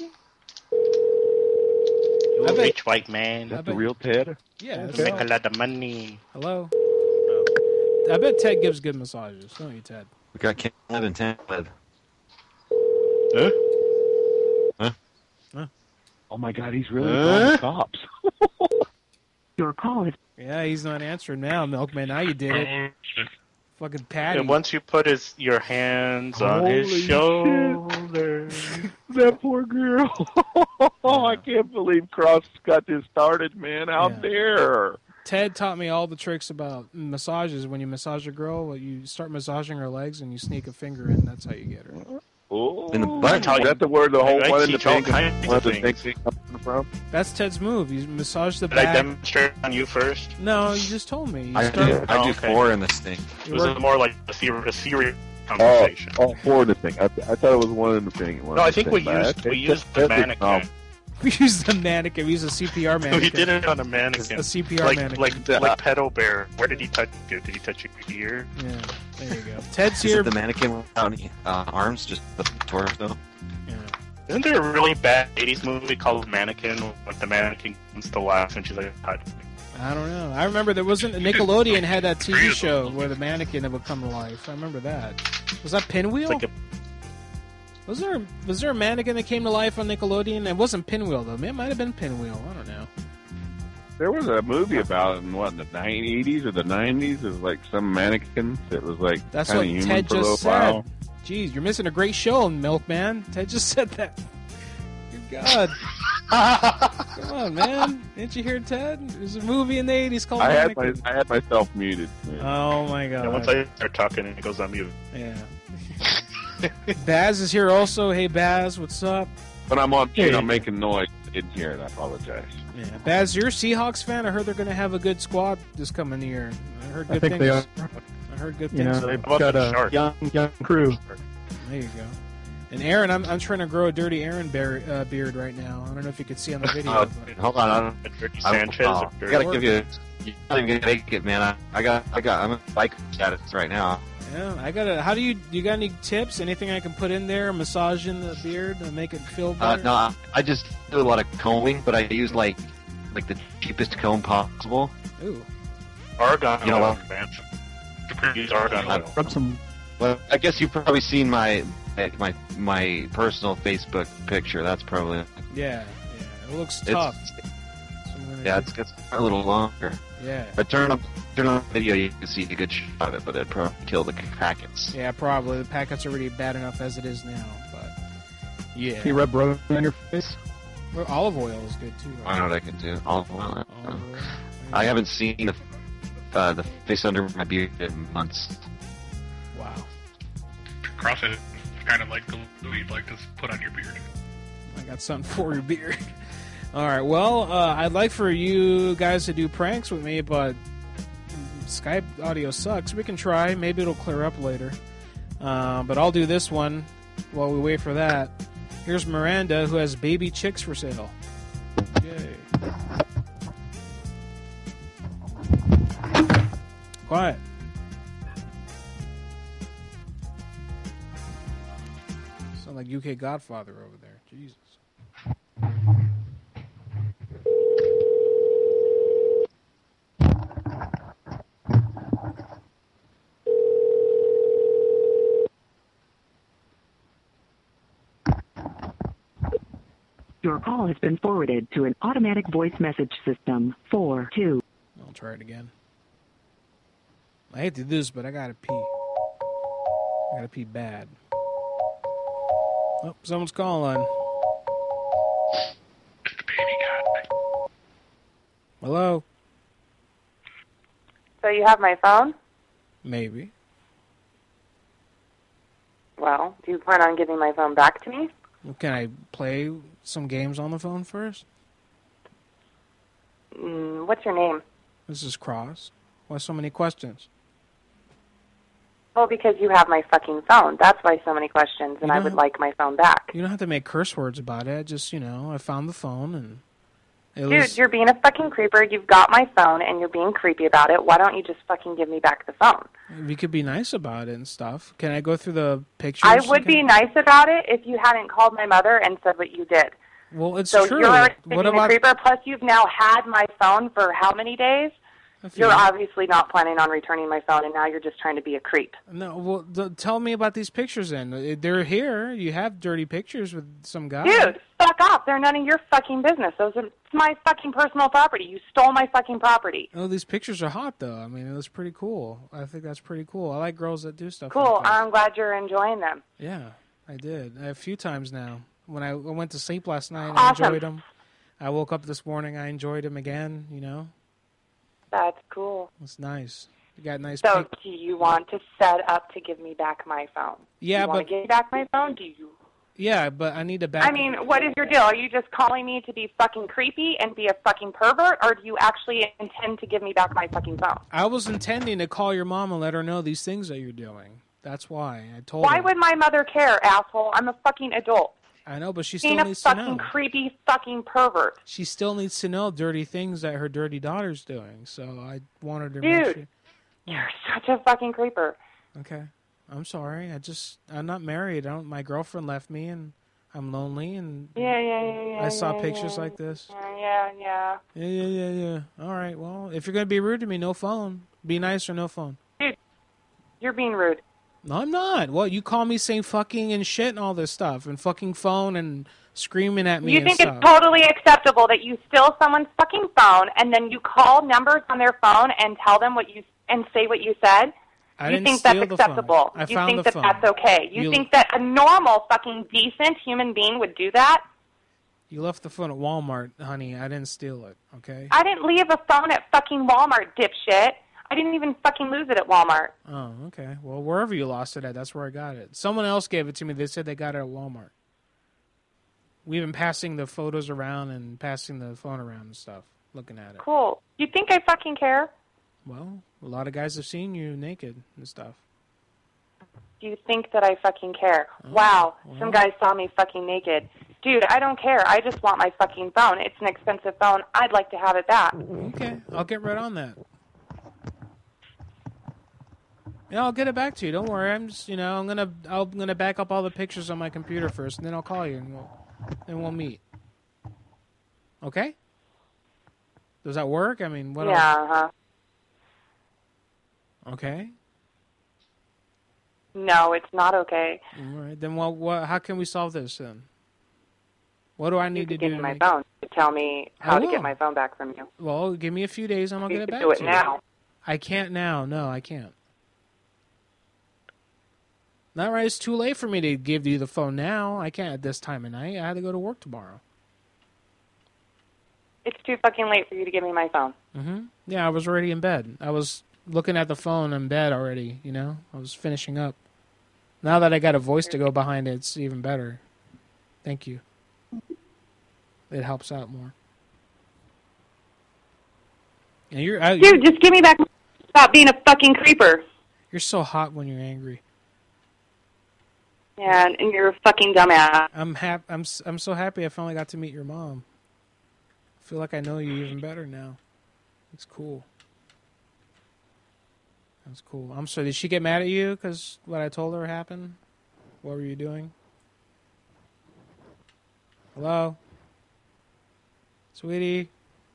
You I bet- rich white man. That's the real Ted? Yeah. You make a lot of money. Hello. I bet Ted gives good massages, don't you, Ted? We got Can't Live in Ted. Huh? Huh? Huh? Oh my God, he's really Huh? calling the cops. Your call is. Yeah, he's not answering now, Milkman. Now you did it. Fucking Patty. And once you put his your hands on his Holy shoulder. That poor girl. Oh, I can't believe Cross got this started, man. How Yeah. dare? Ted taught me all the tricks about massages. When you massage a girl, well, you start massaging her legs and you sneak a finger in. That's how you get her. Oh, In the butt. is that the word the whole I one in the teach all pink? kinds One of the things. pink coming from? That's Ted's move. You massage the Did I back. demonstrate on you first? No, you just told me. You I start- do, I Oh, do okay. four in this thing. It was more like a, theory, a serious Oh, conversation. oh, four in the thing. I, I thought it was one in the thing. One No, in I the think thing, we but used okay, we used the that's it. mannequin. We used the mannequin. We used a C P R mannequin. We did it on a mannequin. A C P R like, mannequin. Like like Pedo Bear. Where did he touch you? Did he touch your ear? Yeah, there you go. Ted's Is here. it the mannequin without any uh, arms, just the torso? Isn't there a really bad eighties movie called Mannequin? With the mannequin comes to life and she's like, touch me. I don't know. I remember there wasn't Nickelodeon had that T V show where the mannequin would come to life. I remember that. Was that Pinwheel? It's like a, Was there was there a mannequin that came to life on Nickelodeon? It wasn't Pinwheel though. It might have been Pinwheel. I don't know. There was a movie about it in what in the eighties or the nineties. It was like some mannequin that was like That's kind what of human Ted for a little just said. while. Jeez, you're missing a great show, Milkman. Ted just said that. Good God. Come on, man. Didn't you hear Ted? There's a movie in the eighties called I had my Mannequin. I had myself muted. man. Oh my God. and once I start talking, it goes on mute. Yeah. Baz is here also. Hey, Baz, what's up? When I'm on mute, Hey. I'm making noise. In here, and I apologize. Yeah, Baz, you're a Seahawks fan. I heard they're going to have a good squad this coming year. I heard good I think things. they are. I heard good You things. know, they've about got the a shark? young, young crew. There you go. And Aaron, I'm I'm trying to grow a dirty Aaron bear, uh, beard right now. I don't know if you could see on the video. Uh, but- hold on, I don't. Dirty I, Sanchez. oh, or I gotta Dirty- give you. You're not even gonna make it, man. I, I got, I got. I'm a bike status right now. yeah, I got to How do you you got any tips? Anything I can put in there, massaging the beard to make it feel Uh, better? no, I, I just do a lot of combing, but I use like, like the cheapest comb possible. Ooh. Argon You know oil, what? man. You could use argon Uh, oil. Rub some. Well, I guess you've probably seen my, my, my personal Facebook picture. That's probably. Yeah, yeah. It looks It's- tough. So I'm gonna Yeah, do- it's, it's a little longer. yeah. But turn on, turn on the video, you can see a good shot of it, but it'd probably kill the packets. Yeah, probably. The packet's already bad enough as it is now, but yeah. Can you rub rub on your face? Well, olive oil is good too. I know what I can do. Olive oil. Olive oil. I haven't seen the, uh, the face under my beard in months. Wow. CrossFit is kind of like the glue you'd like to put on your beard. I got something for your beard. All right. Well, uh, I'd like for you guys to do pranks with me, but Skype audio sucks. We can try. Maybe it'll clear up later. Uh, but I'll do this one while we wait for that. Here's Miranda, who has baby chicks for sale. Yay. Quiet. Sound like U K Godfather over there. Jesus. Your call has been forwarded to an automatic voice message system. Four, two. I'll try it again. I hate to do this, but I gotta pee. I gotta pee bad. Oh, someone's calling. It's the baby guy. Hello? So you have my phone? Maybe. Well, do you plan on giving my phone back to me? Can I play some games on the phone first? Mm, what's your name? This is Cross. Why so many questions? Well, because you have my fucking phone. That's why so many questions, and You I don't would have- like my phone back. You don't have to make curse words about it. Just, you know, I found the phone and it Dude, was... you're being a fucking creeper. You've got my phone, and you're being creepy about it. Why don't you just fucking give me back the phone? We could be nice about it and stuff. Can I go through the pictures? I would again? be nice about it if you hadn't called my mother and said what you did. Well, it's so true. you're already What being about... a creeper. Plus, you've now had my phone for how many days? few. You're obviously not planning on returning my phone, and now you're just trying to be a creep. No, well, th- tell me about these pictures then. Uh, They're here. You have dirty pictures with some guy. Dude, fuck off. They're none of your fucking business. Those are it's my fucking personal property. You stole my fucking property. Oh, these pictures are hot, though. I mean, it was pretty cool. I think that's pretty cool. I like girls that do stuff Cool. like that. I'm glad you're enjoying them. Yeah, I did. A few times now. When I I went to sleep last night, Awesome. I enjoyed them. I woke up this morning, I enjoyed them again, you know? That's cool. It's nice. You got nice So, pic- do you want to set up to give me back my phone? Yeah, you want but- to give me back my phone? Do you? Yeah, but I need to back... I mean, what is your deal? Are you just calling me to be fucking creepy and be a fucking pervert, or do you actually intend to give me back my fucking phone? I was intending to call your mom and let her know these things that you're doing. That's why. I told Why her. would my mother care, asshole? I'm a fucking adult. I know, but she Being still a needs to fucking know. creepy fucking pervert. She still needs to know dirty things that her dirty daughter's doing. So I wanted to make Dude, sure. you're such a fucking creeper. Okay, I'm sorry. I just I'm not married. I don't. My girlfriend left me, and I'm lonely. And Yeah, yeah, yeah, yeah. I saw yeah, pictures yeah. like this. Yeah, yeah, yeah. Yeah, yeah, yeah, yeah. All right. Well, if you're gonna be rude to me, no phone. Be nice or no phone. Dude, you're being rude. No, I'm not. What you call me saying fucking and shit and all this stuff and fucking phone and screaming at me You and think stuff. it's totally acceptable that you steal someone's fucking phone and then you call numbers on their phone and tell them what you and say what you said? I you didn't think steal that's the phone. acceptable? I you found think the that phone. that's okay? You, You- think that a normal fucking decent human being would do that? You left the phone at Walmart, honey. I didn't steal it. Okay. I didn't leave a phone at fucking Walmart, dipshit. I didn't even fucking lose it at Walmart. Oh, okay. Well, wherever you lost it at, that's where I got it. Someone else gave it to me. They said they got it at Walmart. We've been passing the photos around and passing the phone around and stuff, looking at it. Cool. You think I fucking care? Well, a lot of guys have seen you naked and stuff. Do you think that I fucking care? Wow, some guys saw me fucking naked. Dude, I don't care. I just want my fucking phone. It's an expensive phone. I'd like to have it back. Okay, I'll get right on that. Yeah, I'll get it back to you. Don't worry. I'm just, you know, I'm gonna, I'm gonna back up all the pictures on my computer first, and then I'll call you and we'll, and we'll meet. Okay? Does that work? I mean, what? Yeah, else? uh-huh. Okay. No, it's not okay. All right. Then, what? What? How can we solve this then? What do I need to Give do? me to my make- phone to tell me I how to will. get my phone back from you. Well, give me a few days and I'll You get it can back do it to you. now. I can't now. No, I can't. Not right. It's too late for me to give you the phone now. I can't at this time of night. I had to go to work tomorrow. It's too fucking late for you to give me my phone. hmm Yeah, I was already in bed. I was looking at the phone in bed already, you know? I was finishing up. Now that I got a voice to go behind it, it's even better. Thank you. It helps out more. And you're, I, Dude, just give me back. Stop being a fucking creeper. You're so hot when you're angry. Yeah, and you're a fucking dumbass. I'm hap- I'm s- I'm so happy I finally got to meet your mom. I feel like I know you even better now. It's cool. That's cool. I'm sorry. Did she get mad at you because what I told her happened? What were you doing? Hello? Sweetie?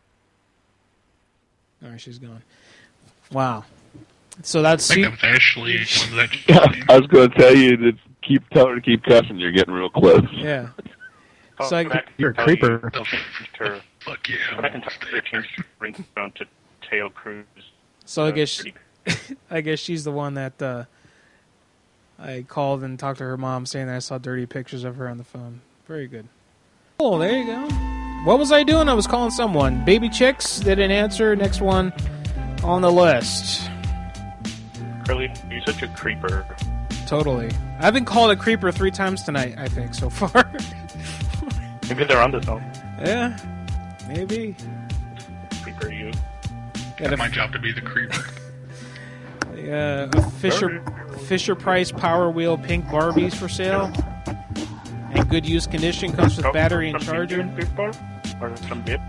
All right, she's gone. Wow. So that's... I think that was Ashley. Was that I was going to tell you to keep tell her to keep cussing. You're getting real close. Yeah. So I- back You're a tell you creeper. to change her- Fuck yeah. But I can tell her to change her ringtone to Tail Cruz. So I Uh, guess pretty- I guess she's the one that uh, I called and talked to her mom, saying that I saw dirty pictures of her on the phone. Very good. Oh, there you go. What was I doing? I was calling someone. Baby Chicks, they didn't answer. Next one on the list. Curly, you're such a creeper. Totally. I've been called a creeper three times tonight, I think, so far. Maybe they're on this phone. Yeah, maybe. Creeper, you. It's my job to be the creeper. Yeah, a Fisher Fisher Price Power Wheel pink Barbies for sale. In good use condition, comes with battery and charger. Or some bit.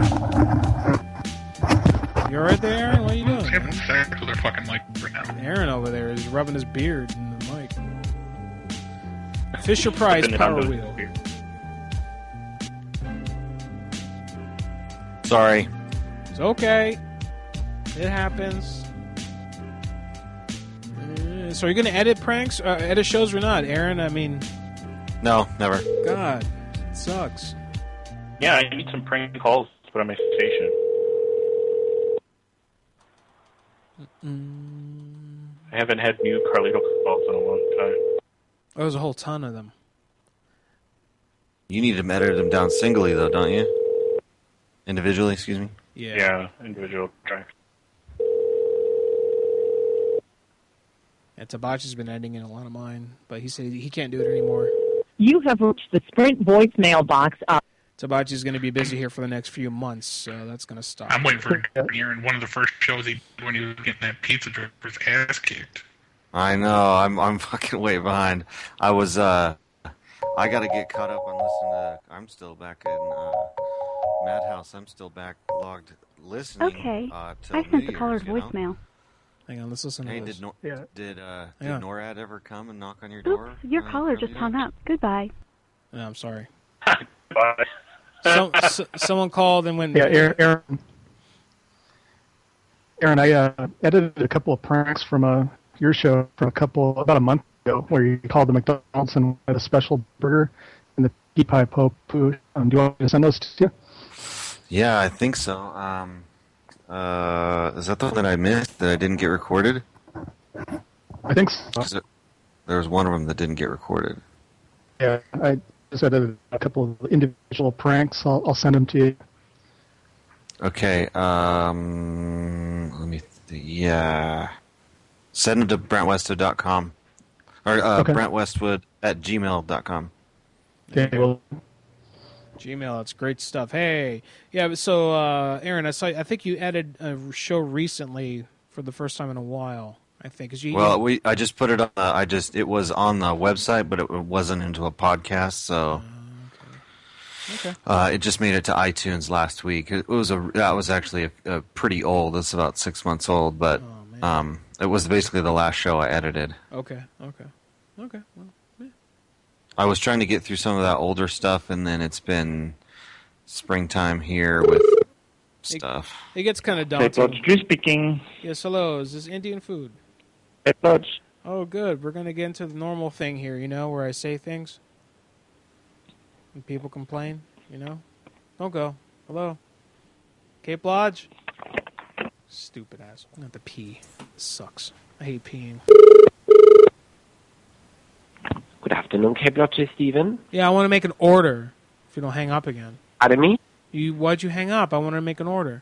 You alright there, Aaron? What are you doing? Having sex with their fucking mic right now. Aaron over there is rubbing his beard in the mic. Fisher Price Putting it Power under Wheel. the- Sorry. It's okay. It happens. Uh, So are you going to edit pranks, uh, edit shows or not, Aaron? I mean, No, never. God, it sucks. Yeah, I need some prank calls to put on my station. I haven't had new Carlito calls in a long time. There was a whole ton of them. You need to edit them down singly, though, don't you? Individually, excuse me. Yeah. Yeah, individual tracks. And Tabachi's been editing in a lot of mine, but he said he can't do it anymore. You have reached the Sprint voicemail box of Tabachi's going to be busy here for the next few months, so that's going to stop. I'm waiting for Aaron. One of the first shows he did when he was getting that pizza driver's ass kicked. I know. I'm I'm fucking way behind. I was. uh I got to get caught up on listening to. I'm still back in uh, Madhouse. I'm still back logged listening. Okay. Uh, till I New sent the Year's, caller's you know? voicemail. Hang on, let's listen to Hey, this. did Nor- Yeah. did uh, Hang did on. NORAD ever come and knock on your Oops, door? your Uh, caller just Carlito? hung up. Goodbye. No, I'm sorry. Bye. Some, s- someone called and went. Yeah, Aaron. Aaron, Aaron I uh, edited a couple of pranks from uh, your show from a couple about a month ago, where you called the McDonald's and had a special burger and the pea pie pope food. Um, do you want me to send those to you? Yeah, I think so. Um, uh, is that the one that I missed that I didn't get recorded? I think so. 'Cause there- There was one of them that didn't get recorded. Yeah, I just edited a couple of individual pranks. I'll, I'll send them to you. Okay. Um, let me. Th- yeah. Send them to brent westwood dot com or uh, Okay. brent westwood at gmail dot com. Okay, well, Gmail, it's great stuff. Hey, yeah. but So, uh, Aaron, I saw. I think you added a show recently for the first time in a while. I think. 'Cause you, Well, we I just put it on. The, I just it was on the website, but it wasn't into a podcast, so. Okay. Uh, it just made it to iTunes last week. It was a that was actually a, a pretty old. It's about six months old, but um, it was basically the last show I edited. Okay. Okay. Okay. Well, yeah. I was trying to get through some of that older stuff, and then it's been springtime here with stuff. It gets kind of Hey, daunting. Drew speaking. Yes. Hello. Is this Indian food? Hey, Lodge. Oh, good. We're gonna get into the normal thing here. You know, where I say things. And people complain, you know? Don't go. Hello? Cape Lodge? Stupid asshole. Not the pee. This sucks. I hate peeing. Good afternoon, Cape Lodge, Stephen. Yeah, I want to make an order. If you don't hang up again. Pardon me? You, why'd you hang up? I want to make an order.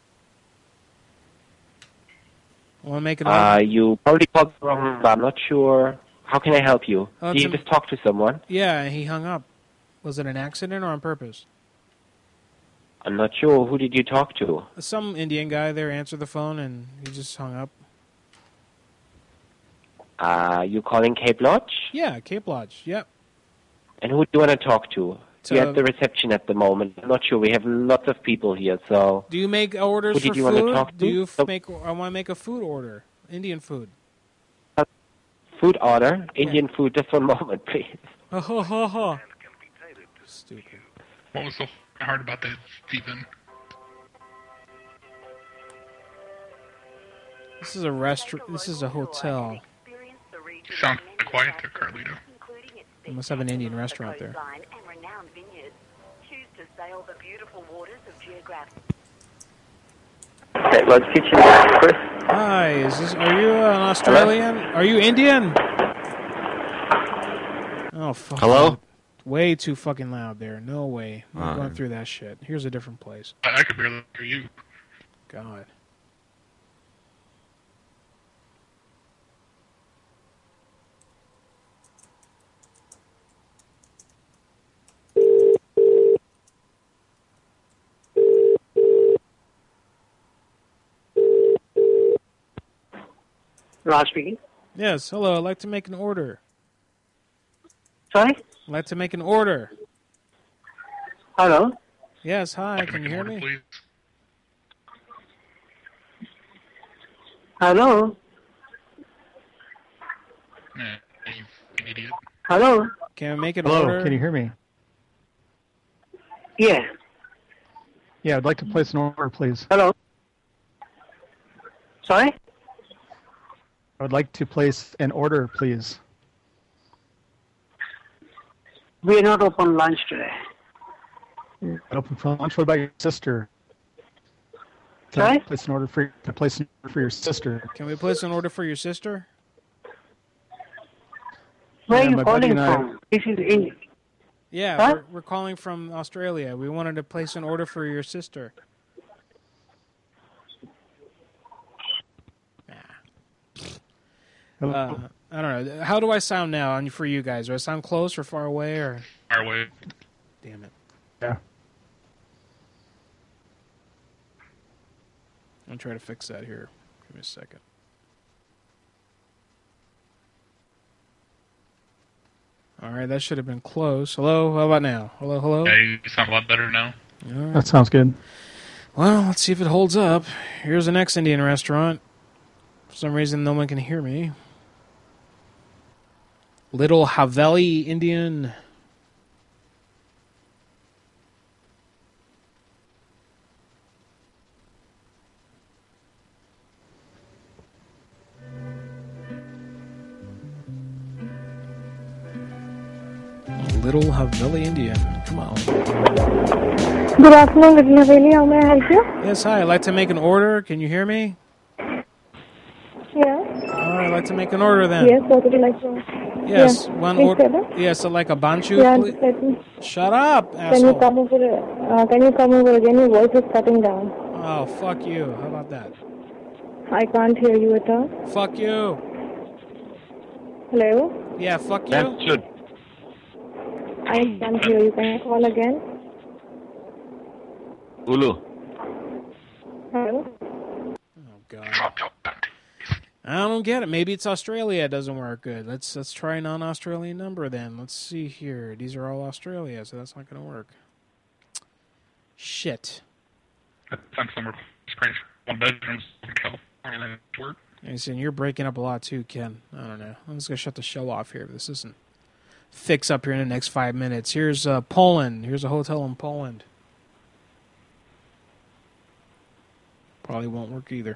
I want to make an order. Uh, you probably called the wrong number. I'm not sure. How can I help you? Oh, Did you it's a- just talk to someone? Yeah, he hung up. Was it an accident or on purpose? I'm not sure. Who did you talk to? Some Indian guy there answered the phone and he just hung up. Uh, you calling Cape Lodge? Yeah, Cape Lodge. Yep. And who do you want to talk to? To- We have the reception at the moment. I'm not sure. We have lots of people here, so... Do you make orders Who for did you food? want to talk to? Do you f- make? I want to make a food order. Indian food. Food order? Indian food. Just one moment, please. Ha ha ha ha. Stupid. What was so hard about that, Stephen? This is a restaurant. This is a hotel. You sound quiet there, Carlito. They must have an Indian restaurant there. to sail the beautiful waters of geographic. That Lodge Kitchen, Chris. Hi, is this? Are you an Australian? Hello? Are you Indian? Oh fuck. Hello? Way too fucking loud there. No way. I'm Uh, going through that shit. Here's a different place. I, I could barely hear you. God. Raj speaking. Yes, hello. I'd like to make an order. Sorry? I'd like to make an order. Hello? Yes, hi. Can you hear me? Please. Hello? Yeah, you idiot. Hello? Can I make an Hello, order? can you hear me? Yeah. Yeah, I'd like to place an order, please. Hello? Sorry? I would like to place an order, please. We are not open lunch today. Open for lunch. What about your sister? Can Sorry? I place an order for to place an order for your sister? Can we place an order for your sister? Where Yeah, are you my buddy calling and I- from? This is India. Yeah, Huh? we're, we're calling from Australia. We wanted to place an order for your sister. Uh, I don't know. How do I sound now on for you guys? Do I sound close or far away or? Far away. Damn it. Yeah. I'll try to fix that here. Give me a second. All right, that should have been close. Hello, how about now? Hello, hello. Yeah, you sound a lot better now. All right. That sounds good. Well, let's see if it holds up. Here's the next Indian restaurant. For some reason, no one can hear me. Little Haveli Indian. Little Haveli Indian. Come on. Good afternoon, Little Haveli. How may I help you? Yes, hi. I'd like to make an order. Can you hear me? Yes. All right, I'd like to make an order then. Yes, what would you like to? Yes, Yeah. one Please order. tell us. Yes, so like a banchu. Yeah, please. let me. Shut up, Can asshole. you come over? Uh, can you come over again? Your voice is cutting down. Oh, fuck you. How about that? I can't hear you at all. Fuck you. Hello. Yeah, fuck you. That should. I can't hear you. Can you call again? Ulu. Hello. I don't get it. Maybe it's Australia. It doesn't work good. Let's let's try a non-Australian number then. Let's see here. These are all Australia, so that's not going to work. Shit. I found somewhere strange. One bedrooms in California that work. And you're breaking up a lot too, Ken. I don't know. I'm just going to shut the show off here. This isn't fix up here in the next five minutes. Here's uh, Poland. Here's a hotel in Poland. Probably won't work either.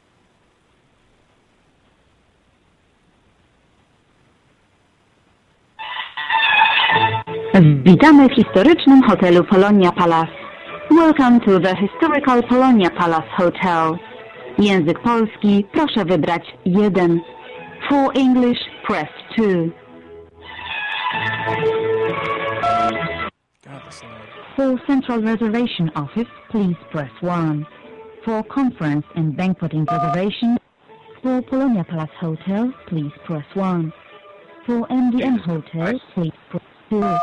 Witamy w historycznym hotelu Polonia Palace. Welcome to the historical Polonia Palace Hotel. Język polski, proszę wybrać jeden. For English, press two. For Central Reservation Office, please press one. For Conference and Banqueting Reservation, for Polonia Palace Hotel, please press one. For M D M Hotel, please press two.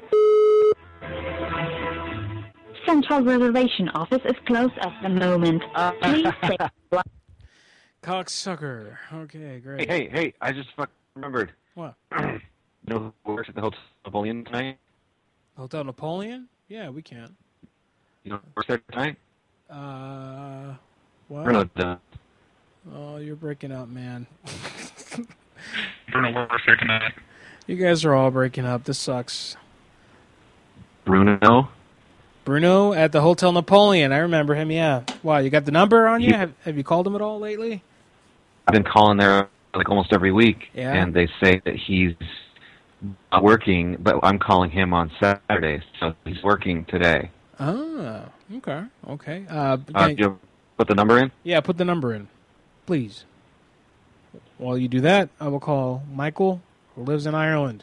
Central Reservation Office is closed at the moment. Uh, please stay. Cocksucker. Okay, great. Hey, hey, hey! I just fucking remembered. What? You know who works at the Hotel Napoleon tonight? Hotel Napoleon? Yeah, we can. You know who works there tonight? Uh, what? Bruno does. Oh, you're breaking up, man. Bruno works there tonight. You guys are all breaking up. This sucks. Bruno? Bruno at the Hotel Napoleon. I remember him, yeah. Wow, you got the number on you? Yeah. Have, have you called him at all lately? I've been calling there like almost every week, Yeah? and they say that he's not working, but I'm calling him on Saturday, so he's working today. Ah, okay, okay. Uh, can Uh, I- you put the number in? yeah, put the number in, please. While you do that, I will call Michael, who lives in Ireland.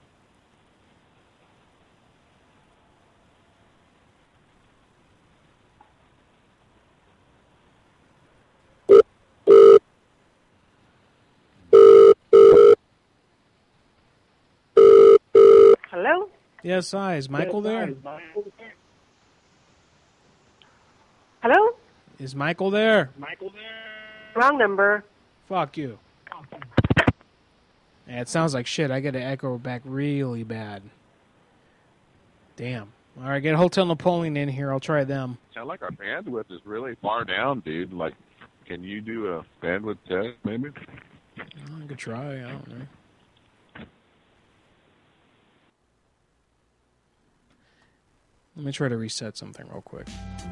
Hello? Yes, hi. Is Michael there? Hello? Is Michael there? Wrong number. Fuck you. Yeah, it sounds like shit. I get an echo back really bad. Damn. All right, get Hotel Napoleon in here. I'll try them. Sound like our bandwidth is really far down, dude. Like, can you do a bandwidth test, maybe? I could try. I don't know. Let me try to reset something real quick.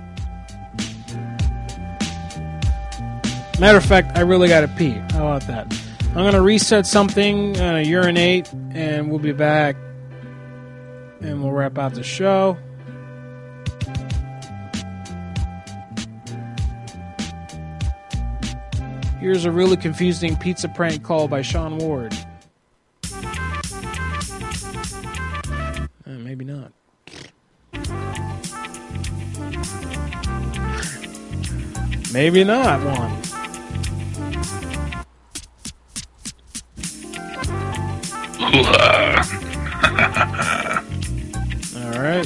Matter of fact, I really got to pee. How about that? I'm going to reset something, uh, urinate, and we'll be back. And we'll wrap out the show. Here's a really confusing pizza prank call by Sean Ward. Uh, maybe not. Maybe not one. All right.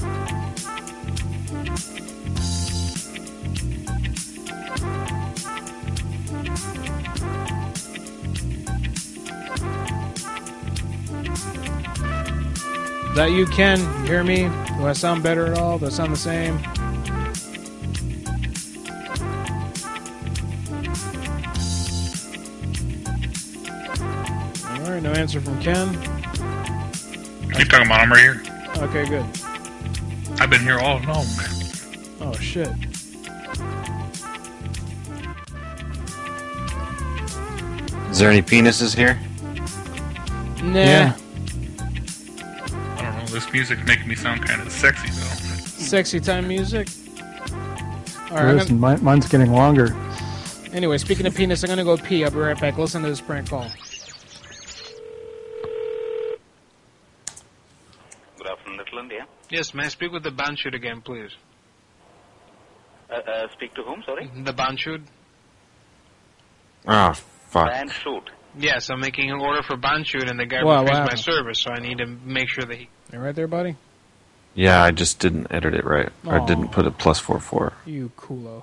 Is that you, Ken? You hear me? Do I sound better at all? Do I sound the same? All right, no answer from Ken. Keep talking about I'm right here. Okay, good. I've been here all along, man. Oh, shit. Is there any penises here? Nah. Yeah. I don't know. This music's making me sound kind of sexy, though. Sexy time music. All right. There I'm is, gonna, and mine, mine's getting longer. anyway, speaking of penis, I'm going to go pee. I'll be right back. Listen to this prank call. Good afternoon, Little India. Yes, may I speak with the Banshud again, please? Uh, uh, speak to whom, sorry? The Banshud? Oh, fuck. Band shoot. Yes, I'm making an order for Banshud, and the guy Wow, refused wow. my service, so I need to make sure that he... You right there, buddy? Yeah, I just didn't edit it right. Aw. I didn't put a plus four four. You culo.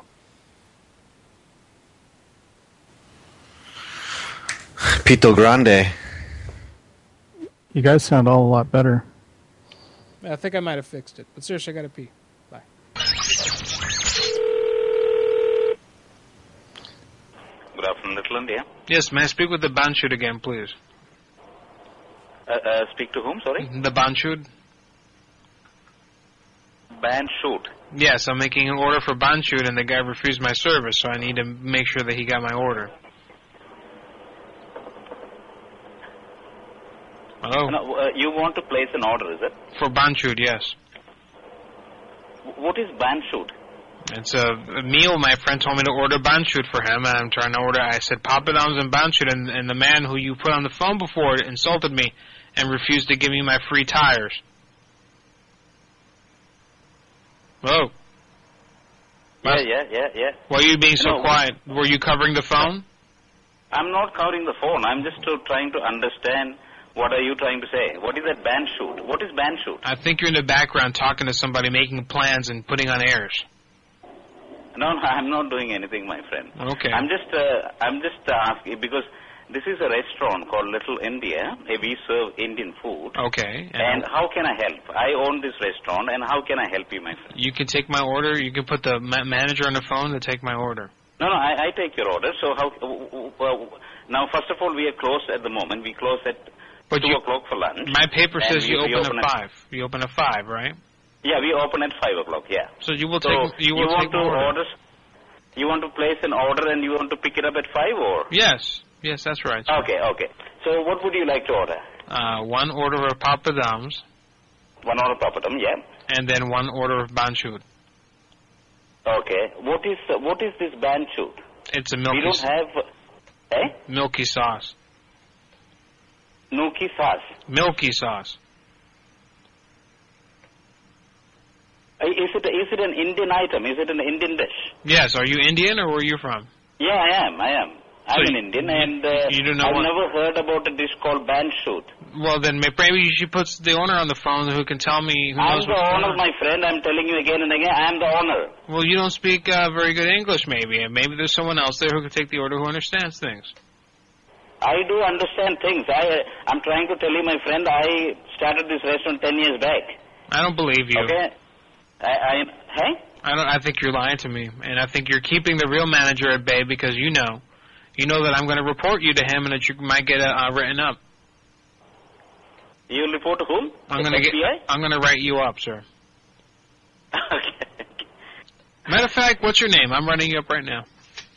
Pito Grande. You guys sound all a lot better. I think I might have fixed it, but seriously, I gotta pee. Bye. Good afternoon, Little India. Yes, may I speak with the Banshud again, please? Uh, uh, speak to whom, sorry? The Banshud? Band shoot. Yes, I'm making an order for Banshud, and the guy refused my service, so I need to make sure that he got my order. Hello? No, uh, you want to place an order, is it? For Banshud, yes. W- What is band shoot? It's a, a meal my friend told me to order Banshud for him, and I'm trying to order. I said Papadums and Banshud, and, and the man who you put on the phone before insulted me and refused to give me my free tires. Hello? Yeah, yeah, yeah, yeah. Why are you being so No, quiet? Were you covering the phone? I'm not covering the phone. I'm just uh, trying to understand what are you trying to say. What is that band shoot? What is band shoot? I think you're in the background talking to somebody, making plans and putting on airs. No, no, I'm not doing anything, my friend. Okay. I'm just, uh, I'm just asking because this is a restaurant called Little India. Uh, We serve Indian food. Okay. And how can I help? I own this restaurant, and how can I help you, my friend? You can take my order. You can put the ma- manager on the phone to take my order. No, no, I, I take your order. So how? Well, now, first of all, we are closed at the moment. We close at But two you- o'clock for lunch. My paper And says we- you we open, at at- five. You open at five, right? Yeah, we open at five o'clock. Yeah. So you will So take. You will want take to my order. order? You want to place an order and you want to pick it up at five, or? Yes. Yes, that's right. Okay, okay. So what would you like to order? Uh, one order of papadums. One order of papadum, yeah. And then one order of banchut. Okay. What is uh, what is this banchut? It's a milky. We don't have. Eh? Milky sauce. Nuki sauce. Milky sauce. Uh, Is it is it an Indian item? Is it an Indian dish? Yes. Are you Indian or where are you from? Yeah, I am. I am. I'm So an Indian, and uh, you don't know I've what- never heard about a dish called banchut. Well, then may- maybe you should put the owner on the phone who can tell me who I'm knows the what's going owner, on. my friend. I'm telling you again and again. I'm the owner. Well, you don't speak uh, very good English, maybe, and maybe there's someone else there who can take the order who understands things. I do understand things. I I'm trying to tell you, my friend. I started this restaurant ten years back. I don't believe you. Okay. I, I hey. I don't. I think you're lying to me, and I think you're keeping the real manager at bay because you know, you know that I'm going to report you to him, and that you might get uh, uh, written up. You'll report to whom? I'm The going to get. F B I? I'm going to write you up, sir. Okay. Matter of fact, what's your name? I'm writing you up right now.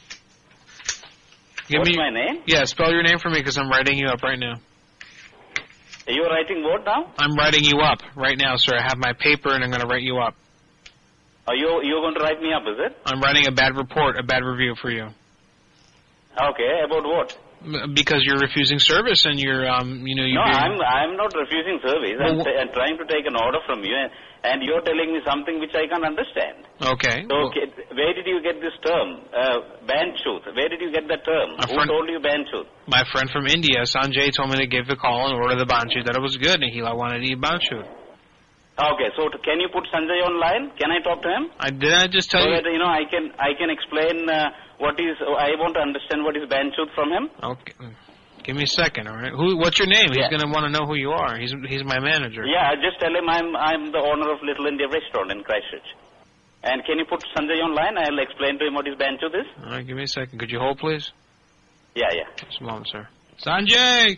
Give What's me, my name? Yeah, spell your name for me because I'm writing you up right now. You're writing what now? I'm writing you up right now, sir. I have my paper and I'm going to write you up. Are you you're going to write me up? Is it? I'm writing a bad report, a bad review for you. Okay. About what? M- Because you're refusing service and you're, um, you know, you're No, being... I'm I'm not refusing service. I'm, Well, t- I'm trying to take an order from you, and, and you're telling me something which I can't understand. Okay. So, okay, where did you get this term, uh, banchut? Where did you get that term? A Who friend- told you banchut? My friend from India, Sanjay, told me to give the call and order the banchut, that it was good, and he wanted to eat banchut. Okay, so to, can you put Sanjay online? Can I talk to him? I didn't I just tell so you... that, you know, I can I can explain uh, what is. I want to understand what is banchut from him. Okay. Give me a second, all right? Who? What's your name? Yeah. He's going to want to know who you are. He's he's my manager. Yeah, just tell him I'm I'm the owner of Little India Restaurant in Christchurch. And can you put Sanjay online? I'll explain to him what is banchut is. All right, give me a second. Could you hold, please? Yeah, yeah. Just a moment, sir. Sanjay!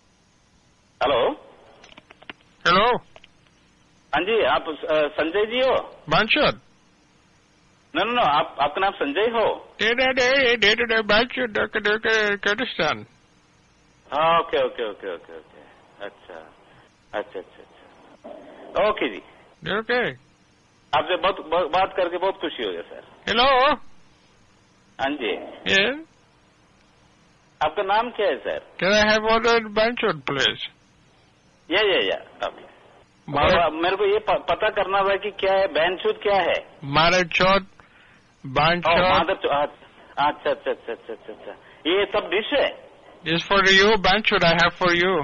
Hello? Hello? हाँ जी, आप अ, संजय जी हो? Banchut. No, no, no. आप आपका नाम संजय हो? Banchut, Kurdistan. हाँ, okay okay okay okay okay अच्छा अच्छा अच्छा अच्छा ओके जी Okay. आपसे बहुत, बहुत बात करके बहुत खुशी हो गया सर Hello? हाँ जी Yeah? आपका नाम क्या है sir Can I have ordered banchut, please? या या या ओके Mara- तो मेरे को ये प- पता करना था कि क्या है बैंचूत क्या है Marachot, banchut. मादर अच्छा अच्छा अच्छा अच्छा अच्छा अच्छा ये सब डिश है Is for you, banchut I have for you.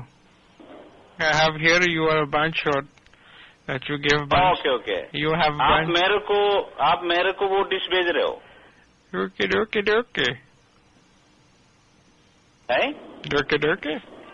I have here you are a banchut that you give banchut. Okay okay You have आप banchut. मेरे को आप मेरे को वो डिश भेज रहे हो Durky, durky, durky. है Durky, durky.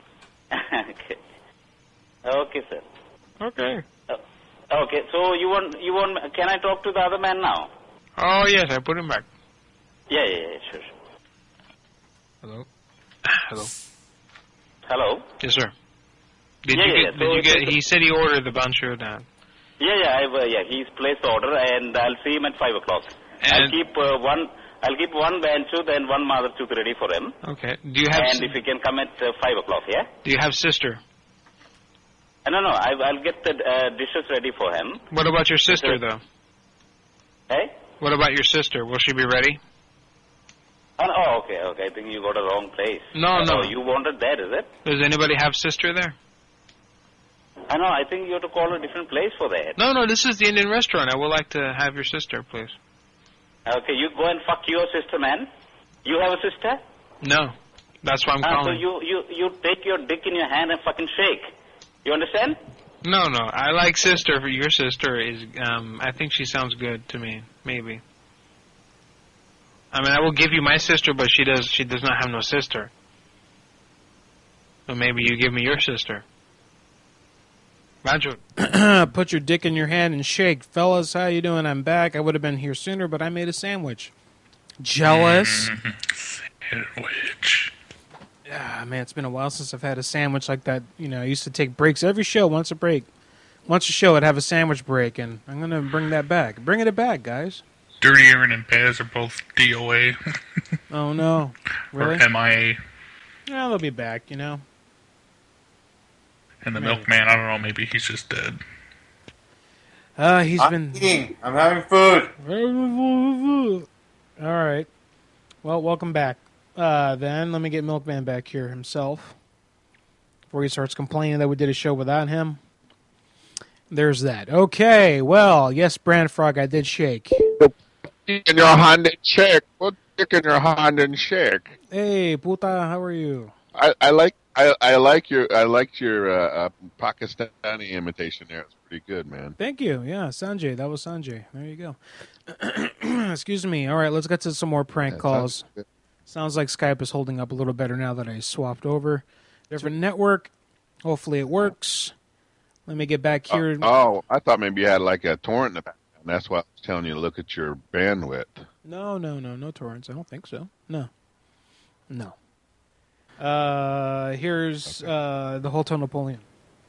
Okay sir Okay. Okay, so you want you want? Can I talk to the other man now? Oh, yes, I put him back. Yeah, yeah, yeah, sure. sure. Hello? Hello? Hello. Yes, sir. Did Yeah, you yeah, get, so did you it's- get, he said he ordered the banchut now. Yeah, yeah, I've, uh, yeah. He's placed the order, and I'll see him at five o'clock. I'll And- keep uh, one. I'll keep one banchut and one mother tooth ready for him. Okay. Do you have, And if he can come at uh, five o'clock, yeah. do you have sister? Uh, no, no. I, I'll get the uh, dishes ready for him. What about your sister, though? Hey. What about your sister? Will she be ready? Oh, oh, okay, okay. I think you got a wrong place. No, Uh, no. Oh, you wanted that, is it? Does anybody have sister there? I know. I think you have to call a different place for that. No, no, this is the Indian restaurant. I would like to have your sister, please. Okay, you go and fuck your sister, man. You have a sister? No. That's why I'm Ah, so calling. you, you, you take your dick in your hand and fucking shake. You understand? No, no. I like sister. For your sister is, um, I think she sounds good to me. Maybe. I mean, I will give you my sister, but she does. She does not have no sister. So maybe you give me your sister. Banchut. Put your dick in your hand and shake. Fellas, how you doing? I'm back. I would have been here sooner, but I made a sandwich. Jealous? Sandwich. Ah, man, it's been a while since I've had a sandwich like that. You know, I used to take breaks every show, once a break. Once a show, I'd have a sandwich break, and I'm going to bring that back. Bring it back, guys. Dirty Aaron and Paz are both D O A. Oh, no. Really? Or M I A. Yeah, they'll be back, you know. And the Maybe. milkman, I don't know, maybe he's just dead. Uh, he's I'm been eating. I'm having food. All right. Well, welcome back. Uh, then let me get Milkman back here himself before he starts complaining that we did a show without him. There's that. Okay. Well, yes, Brand Frog, I did shake. In your hand and shake. Put dick in your hand and shake. Hey, puta, how are you? I, I like I, I like your I liked your uh, uh, Pakistani imitation there. It's pretty good, man. Thank you. Yeah, Sanjay. That was Sanjay. There you go. Excuse me. All right, let's get to some more prank Yeah, calls. sounds good. Sounds like Skype is holding up a little better now that I swapped over. Different network. Hopefully it works. Let me get back here. Oh, oh, I thought maybe you had like a torrent in the background. That's why I was telling you to look at your bandwidth. No, no, no, no torrents. I don't think so. No. No. Uh, here's uh, the Hotel Napoleon.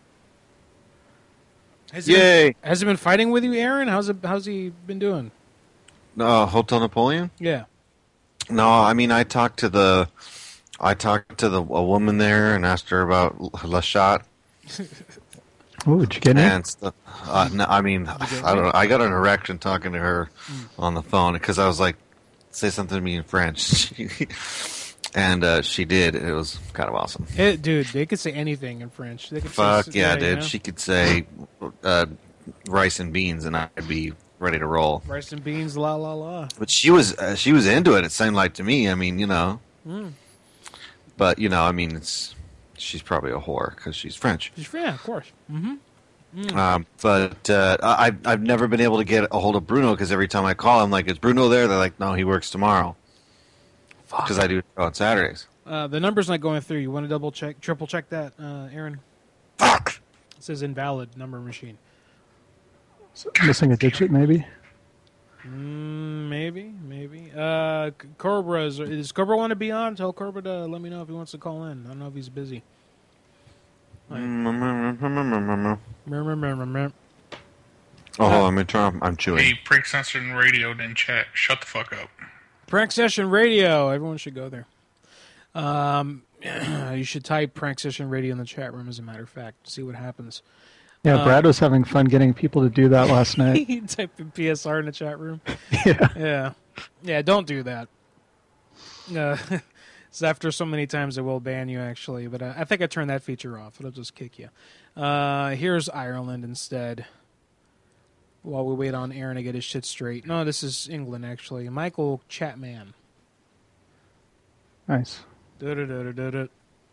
Has he Yay. Been, has he been fighting with you, Aaron? How's it, how's he been doing? Uh, Hotel Napoleon? Yeah. No, I mean I talked to the, I talked to the a woman there and asked her about La Shot. Oh, did you get it? And stuff. Uh, no, I mean, I don't know. I got an erection talking to her on the phone because I was like, say something to me in French. And uh, she did. It was kind of awesome. It, dude, they could say anything in French. They could Fuck say, yeah, you dude. know? She could say uh, rice and beans, and I'd be ready to roll. Rice and beans, la la la. But she was uh, she was into it. It seemed like to me. I mean, you know. Mm. But you know, I mean, it's she's probably a whore because she's French. Yeah, of course. Mm-hmm. Mm. Um, but uh, I, I've never been able to get a hold of Bruno because every time I call him, like, is Bruno there? They're like, no, he works tomorrow. Because I do it on Saturdays. Uh, the number's not going through. You want to double check, triple check that, uh, Aaron? Fuck! It says invalid number machine. Missing a digit, maybe? Mm, maybe, maybe. Uh, C- Cobra, is, does Cobra want to be on? Tell Cobra to let me know if he wants to call in. I don't know if he's busy. Like, Oh, hold on, let me turn. I'm chewing. Hey, Prank Session Radio didn't chat. Shut the fuck up. Prank Session Radio. Everyone should go there. Um, you should type Prank Session Radio in the chat room, as a matter of fact. See what happens. Yeah, Um, Brad was having fun getting people to do that last night. He typed in P S R in the chat room. Yeah. Yeah. Yeah, don't do that. Uh, so after so many times, it will ban you, actually. But uh, I think I turned that feature off. It'll just kick you. Uh, here's Ireland instead. While we wait on Aaron to get his shit straight. No, this is England, actually. Michael Chapman. Nice. Du-du-du-du-du-du.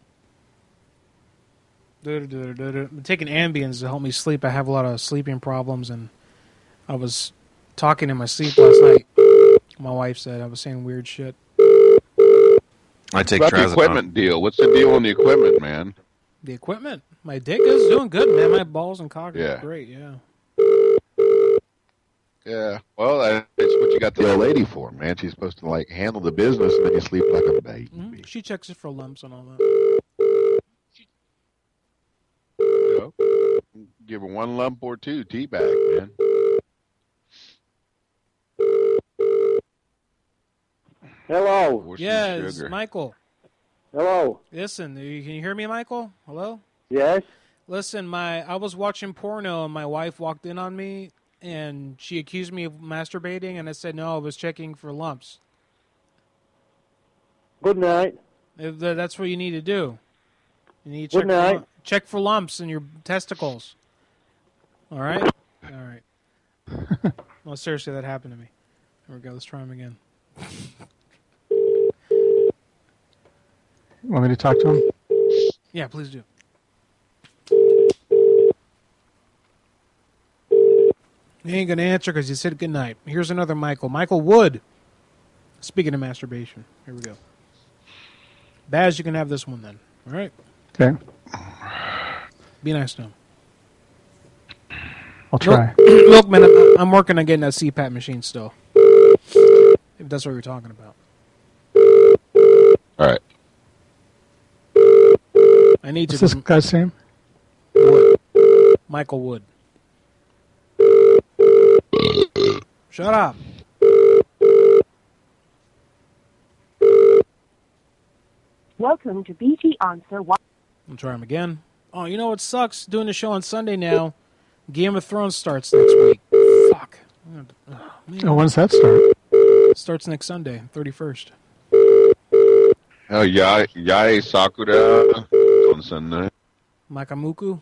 Du-du-du-du-du-du. I'm taking Ambiens to help me sleep. I have a lot of sleeping problems, and I was talking in my sleep last night. My wife said I was saying weird shit. I take What's about the equipment deal? What's the deal on the equipment, man? The equipment? My dick is doing good, man. My balls and cock Yeah. are great, yeah. Yeah. Well, that's what you got the old lady for, man. She's supposed to like handle the business, and then you sleep like a baby. Mm-hmm. She checks it for lumps and all that. You know, give her one lump or two, teabag, man. Hello. Or some Yes, sugar. Michael. Hello. Listen, you- can you hear me, Michael? Hello? Yes. Listen, my I was watching porno and my wife walked in on me and she accused me of masturbating and I said no, I was checking for lumps. Good night. If tha- That's what you need to do. You need to Good check night. For, lum- check for lumps in your testicles. All right? All right. No, seriously, that happened to me. There we go. Let's try him again. Want me to talk to him? Yeah, please do. He ain't going to answer because he said good night. Here's another Michael. Michael Wood. Speaking of masturbation. Here we go. Baz, you can have this one then. All right? Okay. Be nice to him. I'll try. Milk, Milkman, I'm- I'm working on getting that C PAP machine still. If that's what you're talking about. All right. I need What's to. this guy's name? Wood. Michael Wood. Shut up. Welcome to B T Answer. One. I'll try him again. Oh, you know what sucks? Doing the show on Sunday now. Game of Thrones starts next week. Fuck. Oh, man. Oh, when does that start? Starts next Sunday, thirty-first. Oh, Yai, Yai Sakura on Sunday. Makamuku.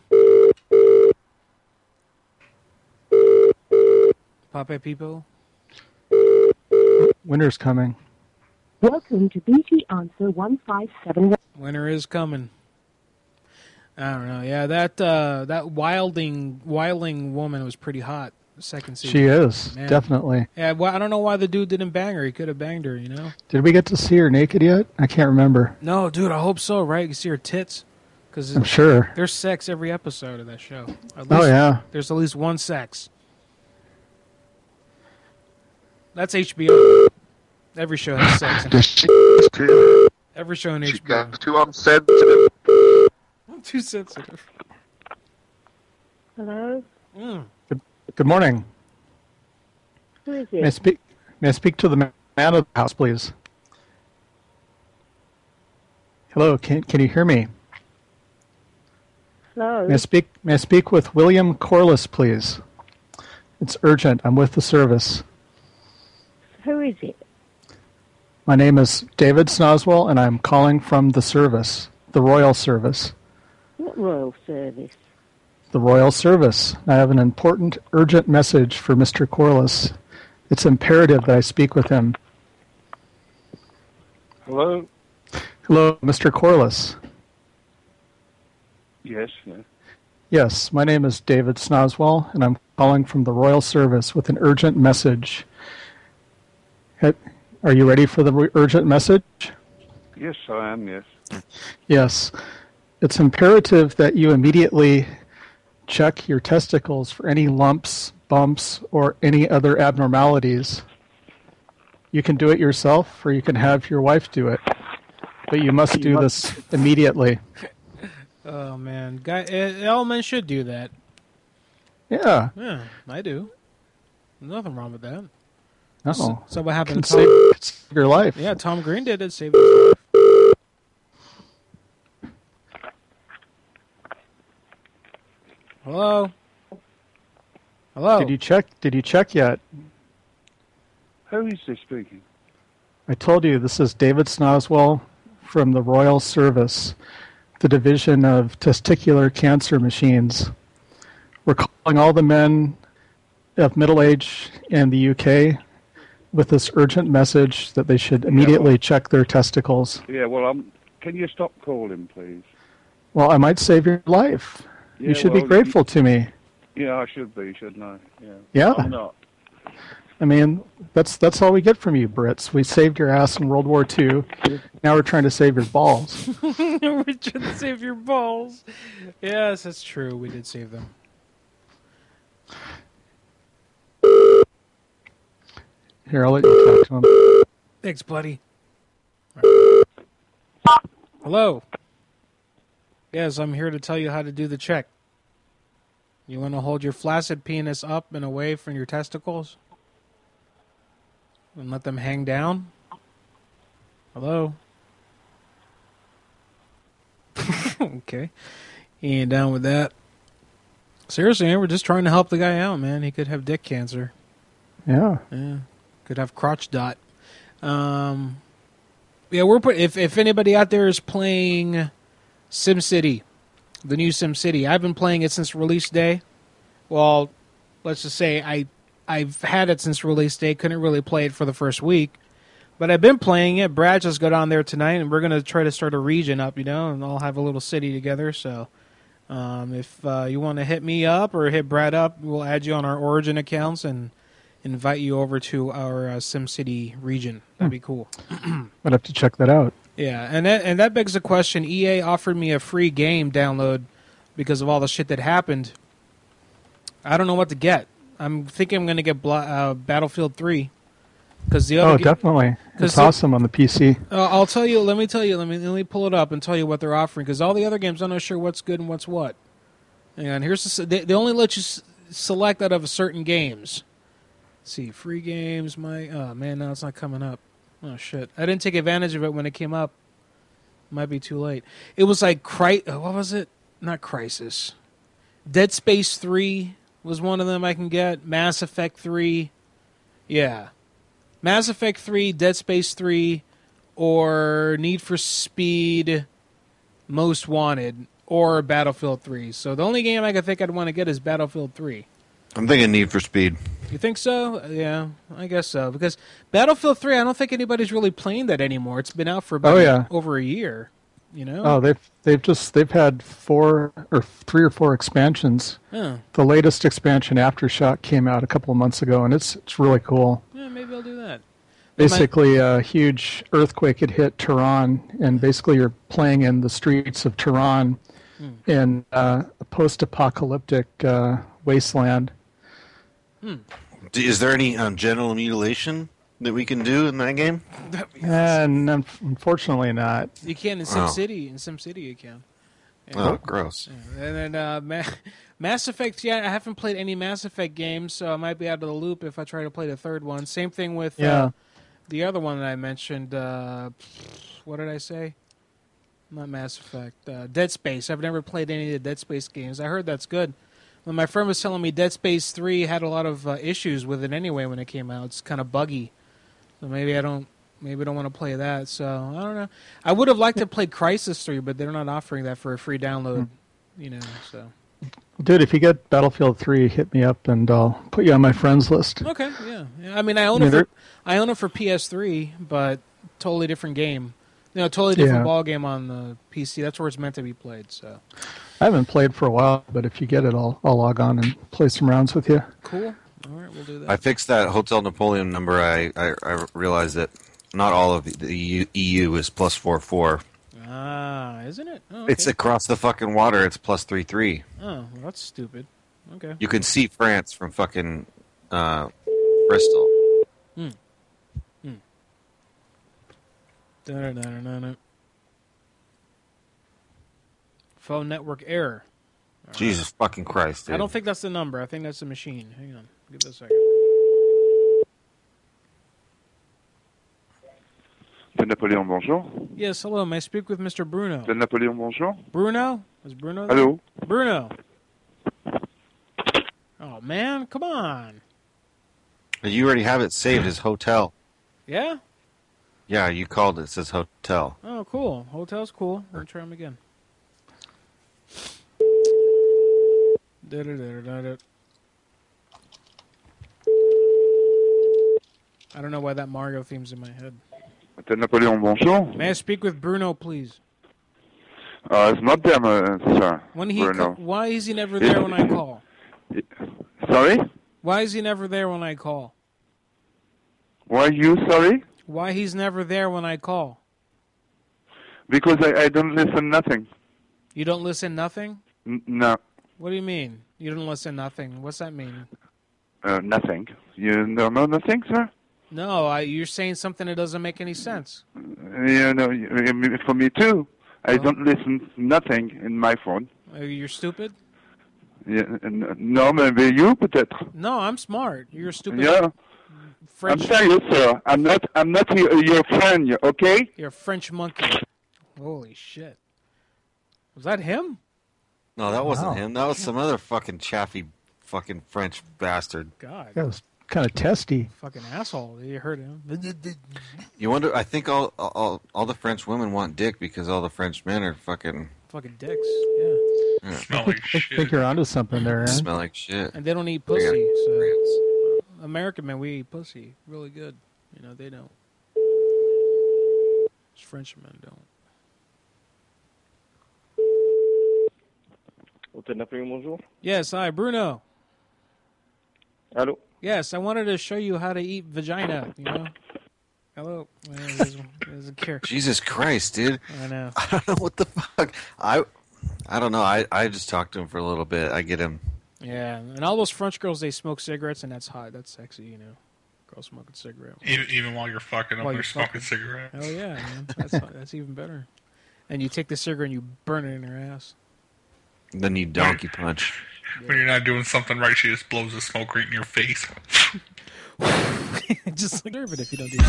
Pape People. Winter's coming. Welcome to B T Answer one five seven one. Winter is coming. I don't know. Yeah, that uh, that wilding wilding woman was pretty hot. The second season. She is, Man. definitely. Yeah, well, I don't know why the dude didn't bang her. He could have banged her, you know. Did we get to see her naked yet? I can't remember. No, dude, I hope so. Right? You can see her tits. Cause I'm sure. There's sex every episode of that show. At Oh, least, yeah. There's at least one sex. That's H B O. Every show has sex. In it. Every show in H B O. Too unsensitive. I'm too sensitive. Hello? Mm. Good, good morning. Who is May I it? speak? May I speak to the man of the house, please? Hello. Can can you hear me? Hello? May I speak? May I speak with William Corliss, please? It's urgent. I'm with the service. Who is it? My name is David Snoswell, and I'm calling from the service, the Royal Service. What royal service? The Royal Service. I have an important, urgent message for Mister Corliss. It's imperative that I speak with him. Hello? Hello, Mister Corliss. Yes, yes. Yes, my name is David Snoswell, and I'm calling from the Royal Service with an urgent message. Ha- Are you ready for the re- urgent message? Yes, I am, yes. Yes. It's imperative that you immediately check your testicles for any lumps, bumps, or any other abnormalities. You can do it yourself, or you can have your wife do it. But you must do this immediately. Oh man, guy, uh, all men should do that. Yeah. Yeah, I do. There's nothing wrong with that. No. So, so what happened Can to Tom? save, save your life. Yeah, Tom Green did it. Saved his life. Hello. Hello. Did you check? Did you check yet? Who is this speaking? I told you this is David Snoswell from the Royal Service, the Division of Testicular Cancer Machines. We're calling all the men of middle age in the U K with this urgent message that they should immediately well- check their testicles. Yeah, well, um, can you stop calling, please? Well, I might save your life. Yeah, you should well, be grateful to me. Yeah, I should be, shouldn't I? Yeah. Yeah. I'm not. I mean, that's that's all we get from you, Brits. We saved your ass in World War Two. Now we're trying to save your balls. We should save your balls. Yes, that's true. We did save them. Here, I'll let you talk to him. Thanks, buddy. Hello. Yes, I'm here to tell you how to do the check. You want to hold your flaccid penis up and away from your testicles? And let them hang down? Hello? Okay. He ain't down with that. Seriously, man, we're just trying to help the guy out, man. He could have dick cancer. Yeah. Yeah. Could have crotch dot. Um, yeah, we're put, if if anybody out there is playing SimCity, the new SimCity, I've been playing it since release day. Well, let's just say I I've had it since release day. Couldn't really play it for the first week, but I've been playing it. Brad just got on there tonight, and we're gonna try to start a region up, you know, and all have a little city together. So, um, if uh, you want to hit me up or hit Brad up, we'll add you on our Origin accounts and invite you over to our uh, SimCity region. That'd be cool. I'd have to check that out. Yeah, and that, and that begs the question. E A offered me a free game download because of all the shit that happened. I don't know what to get. I'm thinking I'm going to get Bla- uh, Battlefield three. Cause the other Oh, ga- definitely. It's the- awesome on the P C. Uh, I'll tell you. Let me tell you. Let me let me pull it up and tell you what they're offering. Because all the other games, I'm not sure what's good and what's what. And here's the, they, they only let you s- select out of certain games. Let's see, free games. My oh man, now it's not coming up. Oh shit! I didn't take advantage of it when it came up. Might be too late. It was like Cry. uh, What was it? not Crisis. Dead Space three was one of them I can get. Mass Effect three. Yeah. Mass Effect three, Dead Space three, or Need for Speed Most Wanted, or Battlefield three. So the only game I can think I'd want to get is Battlefield three. I'm thinking Need for Speed. You think so? Yeah, I guess so. Because Battlefield three, I don't think anybody's really playing that anymore. It's been out for about Oh, yeah. over a year. You know? Oh, they've they've just they've had four or three or four expansions. Oh. The latest expansion, Aftershock, came out a couple of months ago, and it's it's really cool. Yeah, maybe I'll do that. Basically, a huge earthquake had hit Tehran, and basically you're playing in the streets of Tehran Hmm. in uh, a post-apocalyptic uh, wasteland. Hmm. D- Is there any um, genital mutilation that we can do in that game? And un- unfortunately not. You can in Oh. SimCity. In SimCity, you can. Oh, gross. Yeah. And then uh, Ma- Mass Effect. Yeah, I haven't played any Mass Effect games, so I might be out of the loop if I try to play the third one. Same thing with Yeah. uh, the other one that I mentioned. Uh, what did I say? Not Mass Effect. Uh, Dead Space. I've never played any of the Dead Space games. I heard that's good. When my friend was telling me Dead Space three had a lot of uh, issues with it anyway when it came out. It's kind of buggy. So maybe I don't maybe I don't want to play that. So I don't know. I would have liked to play Crisis three, but they're not offering that for a free download. You know, so Dude, if you get Battlefield three, hit me up and I'll put you on my friends list. okay, yeah. yeah. I mean, I own I it mean, for I own it for P S three, but totally different game. You know, totally different Yeah. ball game on the P C. That's where it's meant to be played. So I haven't played for a while, but if you get it, I'll, I'll log on and play some rounds with you. cool. All right, we'll do that. I fixed that Hotel Napoleon number. I, I, I realized that not all of the E U is plus four four. Ah, isn't it? Oh, It's okay. across the fucking water. It's plus three three. Oh, well, that's stupid. Okay. You can see France from fucking uh, Bristol. Hmm. Hmm. Da-da-da-da-da-da. Phone network error. All Jesus fucking Christ, dude. I don't think that's the number. I think that's the machine. Hang on. Give it a second. De Napoleon, bonjour. Yes, hello. May I speak with Mister Bruno? De Napoleon, bonjour. Bruno? Is Bruno there? Hello. Bruno. Oh, man. Come on. You already have it saved as hotel. Yeah? Yeah, you called it. It says hotel. Oh, cool. Hotel's cool. We'll try him again. Da-da-da-da-da. I don't know why that Mario theme's in my head. De Napoleon, bonjour. May I speak with Bruno, please? Uh, it's not them, uh, sir. When he Bruno. ca- why is he never there when I call? Sorry? Why is he never there when I call? Why are you sorry? Why he's never there when I call? Because I, I don't listen nothing. You don't listen nothing? N- no, What do you mean? You don't listen nothing. What's that mean? uh, nothing. You don't know nothing, sir? No, I, you're saying something that doesn't make any sense. You know, you- for me too. I don't listen nothing in my phone. Uh, You're stupid? Yeah, n- no, maybe you, peut-être. No, I'm smart. You're a stupid. Yeah. French, I'm serious, sir. I'm not. I'm not your, your friend. Okay? You're a French monkey. Holy shit. Was that him? No, that wasn't Wow. him. That was some other fucking chaffy fucking French bastard. God. That was kind of testy. Fucking asshole. You heard him. You wonder, I think all, all all the French women want dick because all the French men are fucking... Fucking dicks. Yeah. Yeah. Smell like I shit. think you're onto something there, Aaron. Smell like shit. And they don't eat Yeah. pussy. So American men, we eat pussy. Really good. You know, they don't. French men don't. Hotel Napoleon, bonjour. Yes, hi, Bruno. Hello. Yes, I wanted to show you how to eat vagina, you know? Hello. Well, there's, there's a care. Jesus Christ, dude. I know. I don't know what the fuck. I I don't know. I, I just talked to him for a little bit. I get him. Yeah, and all those French girls, they smoke cigarettes, and that's hot. That's sexy, you know? Girls smoking cigarette. Even, even while you're fucking up While there you're smoking fucking. cigarettes. Oh, yeah, man. That's, that's even better. And you take the cigarette and you burn it in her ass. Then you donkey punch. When you're not doing something right, she just blows the smoke right in your face. Just like if you don't do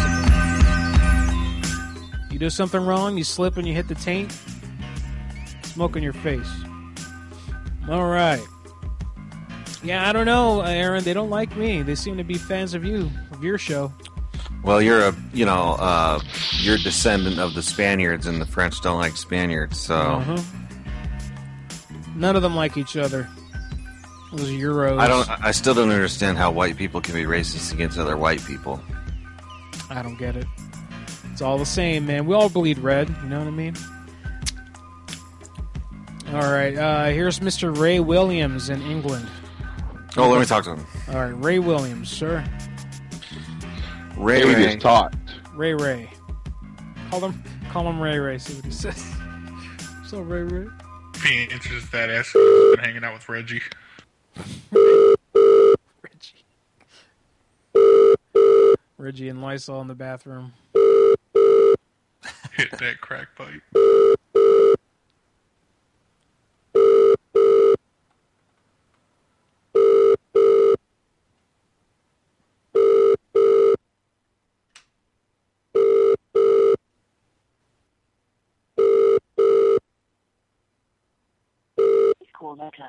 something. You do something wrong, you slip and you hit the taint, smoke in your face. All right. Yeah, I don't know, Aaron. They don't like me. They seem to be fans of you, of your show. Well, you're a, you know, uh, you're a descendant of the Spaniards, and the French don't like Spaniards, so. Uh-huh. None of them like each other. Those Euros. I don't. I still don't understand how white people can be racist against other white people. I don't get it. It's all the same, man. We all bleed red. You know what I mean? All right. Uh, here's Mister Ray Williams in England. Oh, let me talk to him. All right, Ray Williams, sir. Ray He Ray. is taught. Ray Ray. Call him. Call him Ray Ray. See what he says. So Ray Ray. If he answers that, ask him if he's been hanging out with Reggie. Reggie. Reggie and Lysol in the bathroom. Hit that crack pipe. Call later.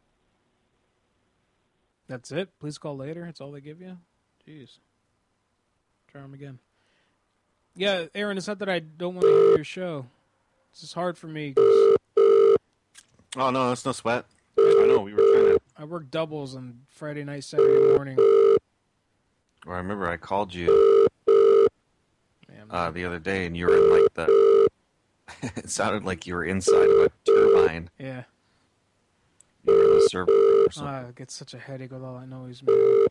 That's it? Please call later? That's all they give you? Jeez. Try them again. Yeah, Aaron, it's not that I don't want to hear your show. It's just hard for me. 'Cause Oh, no, that's no sweat. I know, we were trying to... I work doubles on Friday night, Saturday morning. Well, I remember I called you uh, the other day, and you were in, like, the... it sounded like you were inside of a turbine. Yeah. You were in the server or Oh, something. I get such a headache with all that noise, man.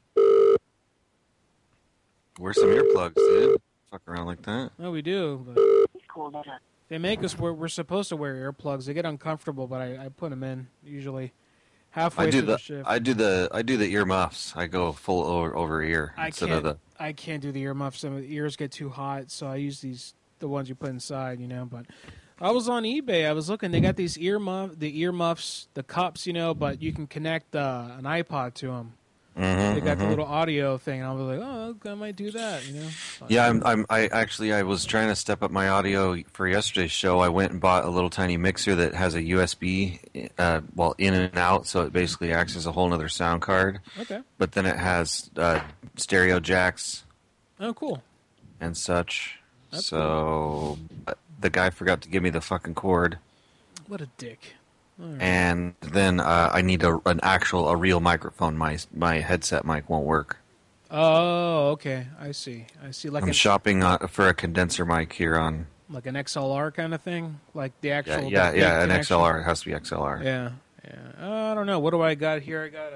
Wear some earplugs, dude. Fuck around like that. No, we do. But Call later. they make us, we're, we're supposed to wear earplugs. They get uncomfortable, but I, I put them in, usually. Halfway I do through the, the shift. I do the I do the earmuffs. I go full over, over ear I instead can't, of the. I can't do the earmuffs. Some of the ears get too hot, so I use these, the ones you put inside, you know. But I was on eBay. I was looking. They got these ear muff, the earmuffs, the cups, you know, but you can connect uh, an iPod to them. Mhm, They got the mhm. little audio thing, and I was like, oh, I might do that, you know. Yeah, I'm. I'm. I actually I was trying to step up my audio for yesterday's show. I went and bought a little tiny mixer that has a U S B, uh, well, in and out, so it basically acts as a whole other sound card. Okay. But then it has uh, stereo jacks Oh, cool. and such. That's so uh, the guy forgot to give me the fucking cord. What a dick. All right. And then uh, I need a, an actual, a real microphone. My my headset mic won't work. Oh, okay. I see. I see. Like I'm an, shopping uh, for a condenser mic here on. like an X L R kind of thing, like the actual. Yeah, yeah, the yeah big an connection? X L R. It has to be X L R. Yeah, yeah. Uh, I don't know. What do I got here? I got a.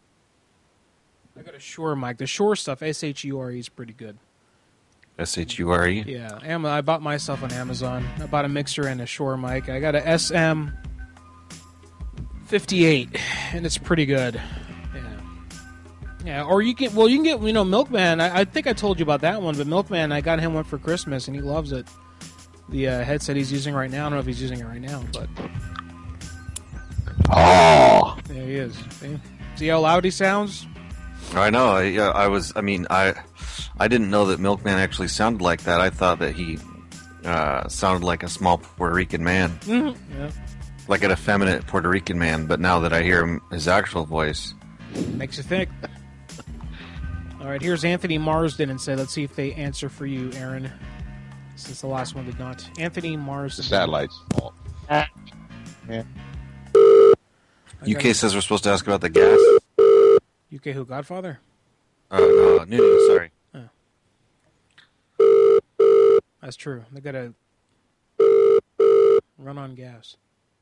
I got a Shure mic. The Shure stuff, S H U R E, is pretty good. S H U R E. Yeah, Am- I bought myself on Amazon. I bought a mixer and a Shure mic. I got a S M fifty-eight, and it's pretty good. Yeah, yeah. Or you can, well, you can get, you know, Milkman. I, I think I told you about that one, but Milkman, I got him one for Christmas, and he loves it. The uh, headset he's using right now. I don't know if he's using it right now, but Oh. there he is. See, See how loud he sounds? I know. I, yeah, I was. I mean, I, I didn't know that Milkman actually sounded like that. I thought that he uh, sounded like a small Puerto Rican man, Mm-hmm. Yeah. like an effeminate Puerto Rican man. But now that I hear him, his actual voice, Makes you think. All right, here's Anthony Marsden and said, let's see if they answer for you, Aaron, since the last one did not. Anthony Marsden. The satellite's fault. Yeah. U K says we're supposed to ask about the gas. U K who, Godfather? Uh, no, Nunu, sorry. That's true. They got to run on gas.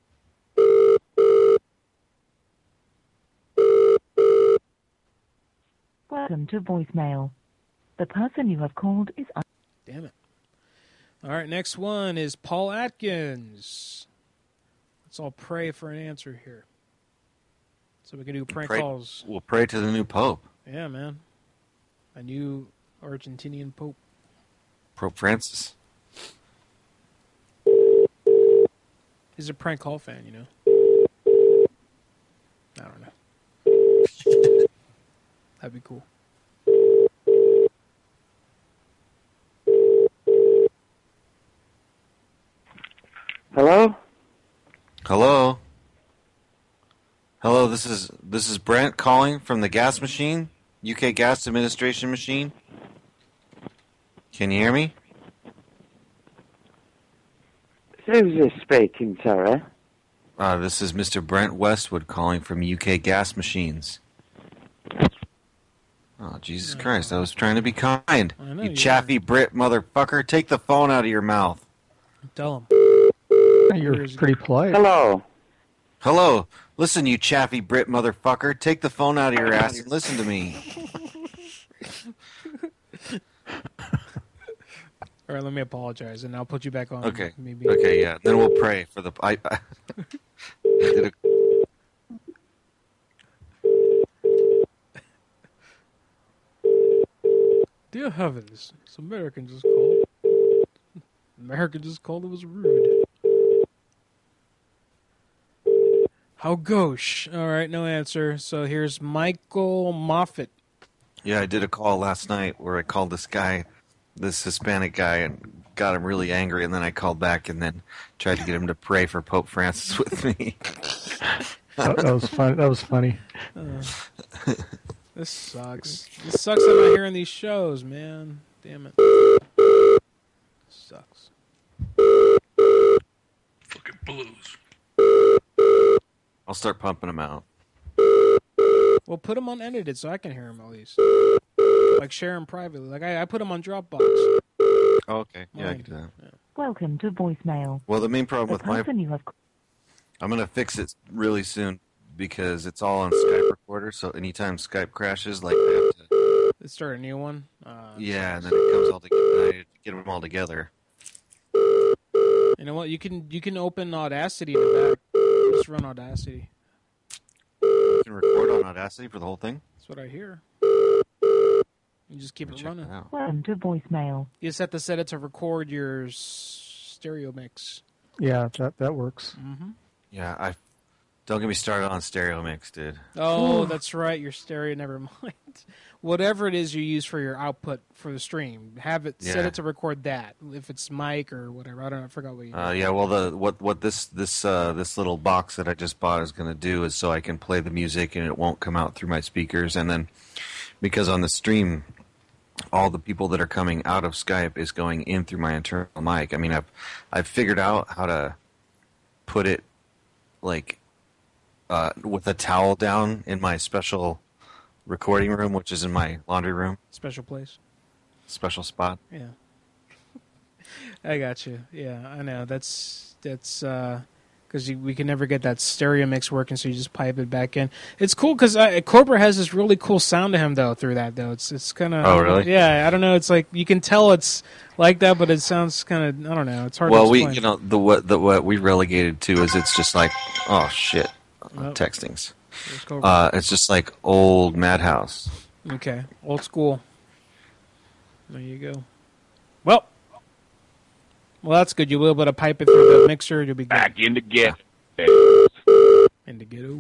Welcome to voicemail. The person you have called is... Un- Damn it. All right, next one is Paul Atkins. Let's all pray for an answer here. So we can do prank Pray, calls. we'll pray to the new Pope, Yeah, man. A new Argentinian Pope. Pope Francis. He's a prank call fan, you know. I don't know. That'd be cool. Hello? Hello. Hello, this is this is Brent calling from the gas machine, U K Gas Administration machine. Can you hear me? Who's this speaking, sorry? Uh, this is Mister Brent Westwood calling from U K Gas Machines. Oh, Jesus Christ, I was trying to be kind. I know You you chaffy Brit motherfucker, take the phone out of your mouth. Tell him. You're pretty polite. Hello. Hello, listen, you chaffy Brit motherfucker, take the phone out of your ass and listen to me. All right, let me apologize, and I'll put you back on. Okay. Maybe. Okay, yeah. Then we'll pray for the. I, I, I did a, Dear heavens, this American just called. American just called. It was rude. How gauche. All right, no answer. So here's Michael Moffat. yeah, I did a call last night where I called this guy, this Hispanic guy, and got him really angry. And then I called back and then tried to get him to pray for Pope Francis with me. that, that was fun. That was funny. Uh, this sucks. This sucks that I'm not hearing these shows, man. Damn it. Sucks. Fucking blues. I'll start pumping them out. Well, put them on edited so I can hear them at least. Like share them privately. Like I, I put them on Dropbox. Oh, okay. Yeah, I Mind. can do that. Yeah. Welcome to voicemail. Well, the main problem The with my... person you have I'm going to fix it really soon because it's all on Skype recorder, so anytime Skype crashes, like, they have to... Let's start a new one. Uh, Yeah, and then it comes all together. I get them all together. You know what? You can you can open Audacity in the back. Just run Audacity. You can record on Audacity for the whole thing? That's what I hear. You just keep it running. Welcome to voicemail. You just have to set it to record your s- stereo mix. Yeah, that that works. Mm-hmm. Yeah, I... Don't get me started on stereo mix, dude. Oh, that's right. Your stereo. Never mind. Whatever it is you use for your output for the stream, have it set Yeah. it to record that. If it's mic or whatever, I don't know. I forgot what you. Uh, yeah, well, the what what this this uh, this little box that I just bought is going to do is so I can play the music and it won't come out through my speakers, and then because on the stream, all the people that are coming out of Skype is going in through my internal mic. I mean, I've I've figured out how to put it like uh, with a towel down in my special recording room, which is in my laundry room, Special place. special spot. Yeah. I got you. Yeah, I know. That's that's because we can never get that stereo mix working, so you just pipe it back in. It's cool because Cobra has this really cool sound to him though. Through that though, it's it's kind of Oh, really? Yeah, I don't know. It's like you can tell it's like that, but it sounds kind of I don't know. It's hard. Well, to we explain. you know the what the what we relegated to is it's just like oh shit, Nope. textings. There's Cobra. Uh, it's just like old Madhouse. Okay, old school. There you go. Well, well, that's good. You'll be able to pipe it through the mixer. You'll be good. Back in the ghetto. In the ghetto.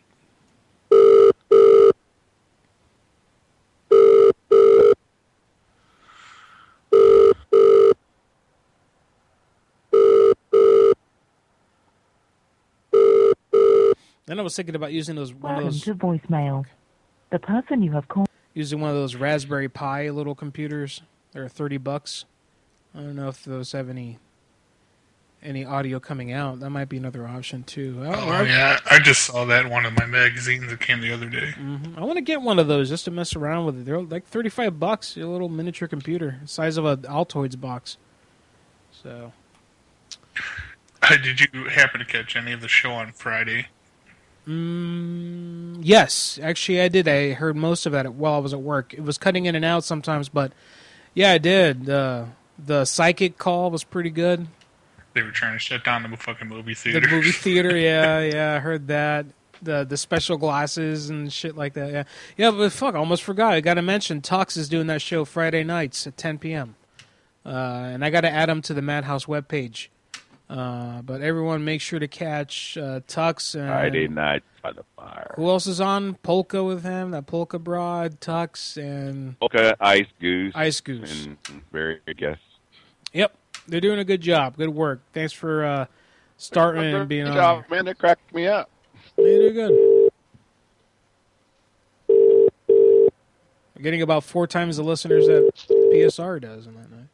Then I was thinking about using those one of Welcome those to voicemail. The person you have called. using one of those Raspberry Pi little computers. They're thirty bucks. I don't know if those have any any audio coming out. That might be another option too. I, Oh, yeah, I just saw that in one of my magazines that came the other day. hmm I want to get one of those just to mess around with it. They're like thirty-five bucks. A little miniature computer, size of a Altoids box. So Uh, Did you happen to catch any of the show on Friday? Mm, yes, actually, I did. I heard most of that while I was at work. It was cutting in and out sometimes, but yeah, I did. Uh, the psychic call was pretty good. They were trying to shut down the fucking movie The theater. movie theater, yeah, yeah, I heard that. The the special glasses and shit like that, yeah. Yeah, but fuck, I almost forgot. I got to mention, Tux is doing that show Friday nights at ten p.m. Uh, and I got to add him to the Madhouse webpage. Uh, but everyone make sure to catch uh, Tux. And Friday night by the fire. who else is on? Polka with him, that Polka Broad, Tux, and Polka, Ice Goose. Ice Goose. And very good guests. Yep, they're doing a good job. Good work. Thanks for uh, starting and being Good on. job, man. They cracked me up. They do good. We're getting about four times the listeners that P S R does on that night.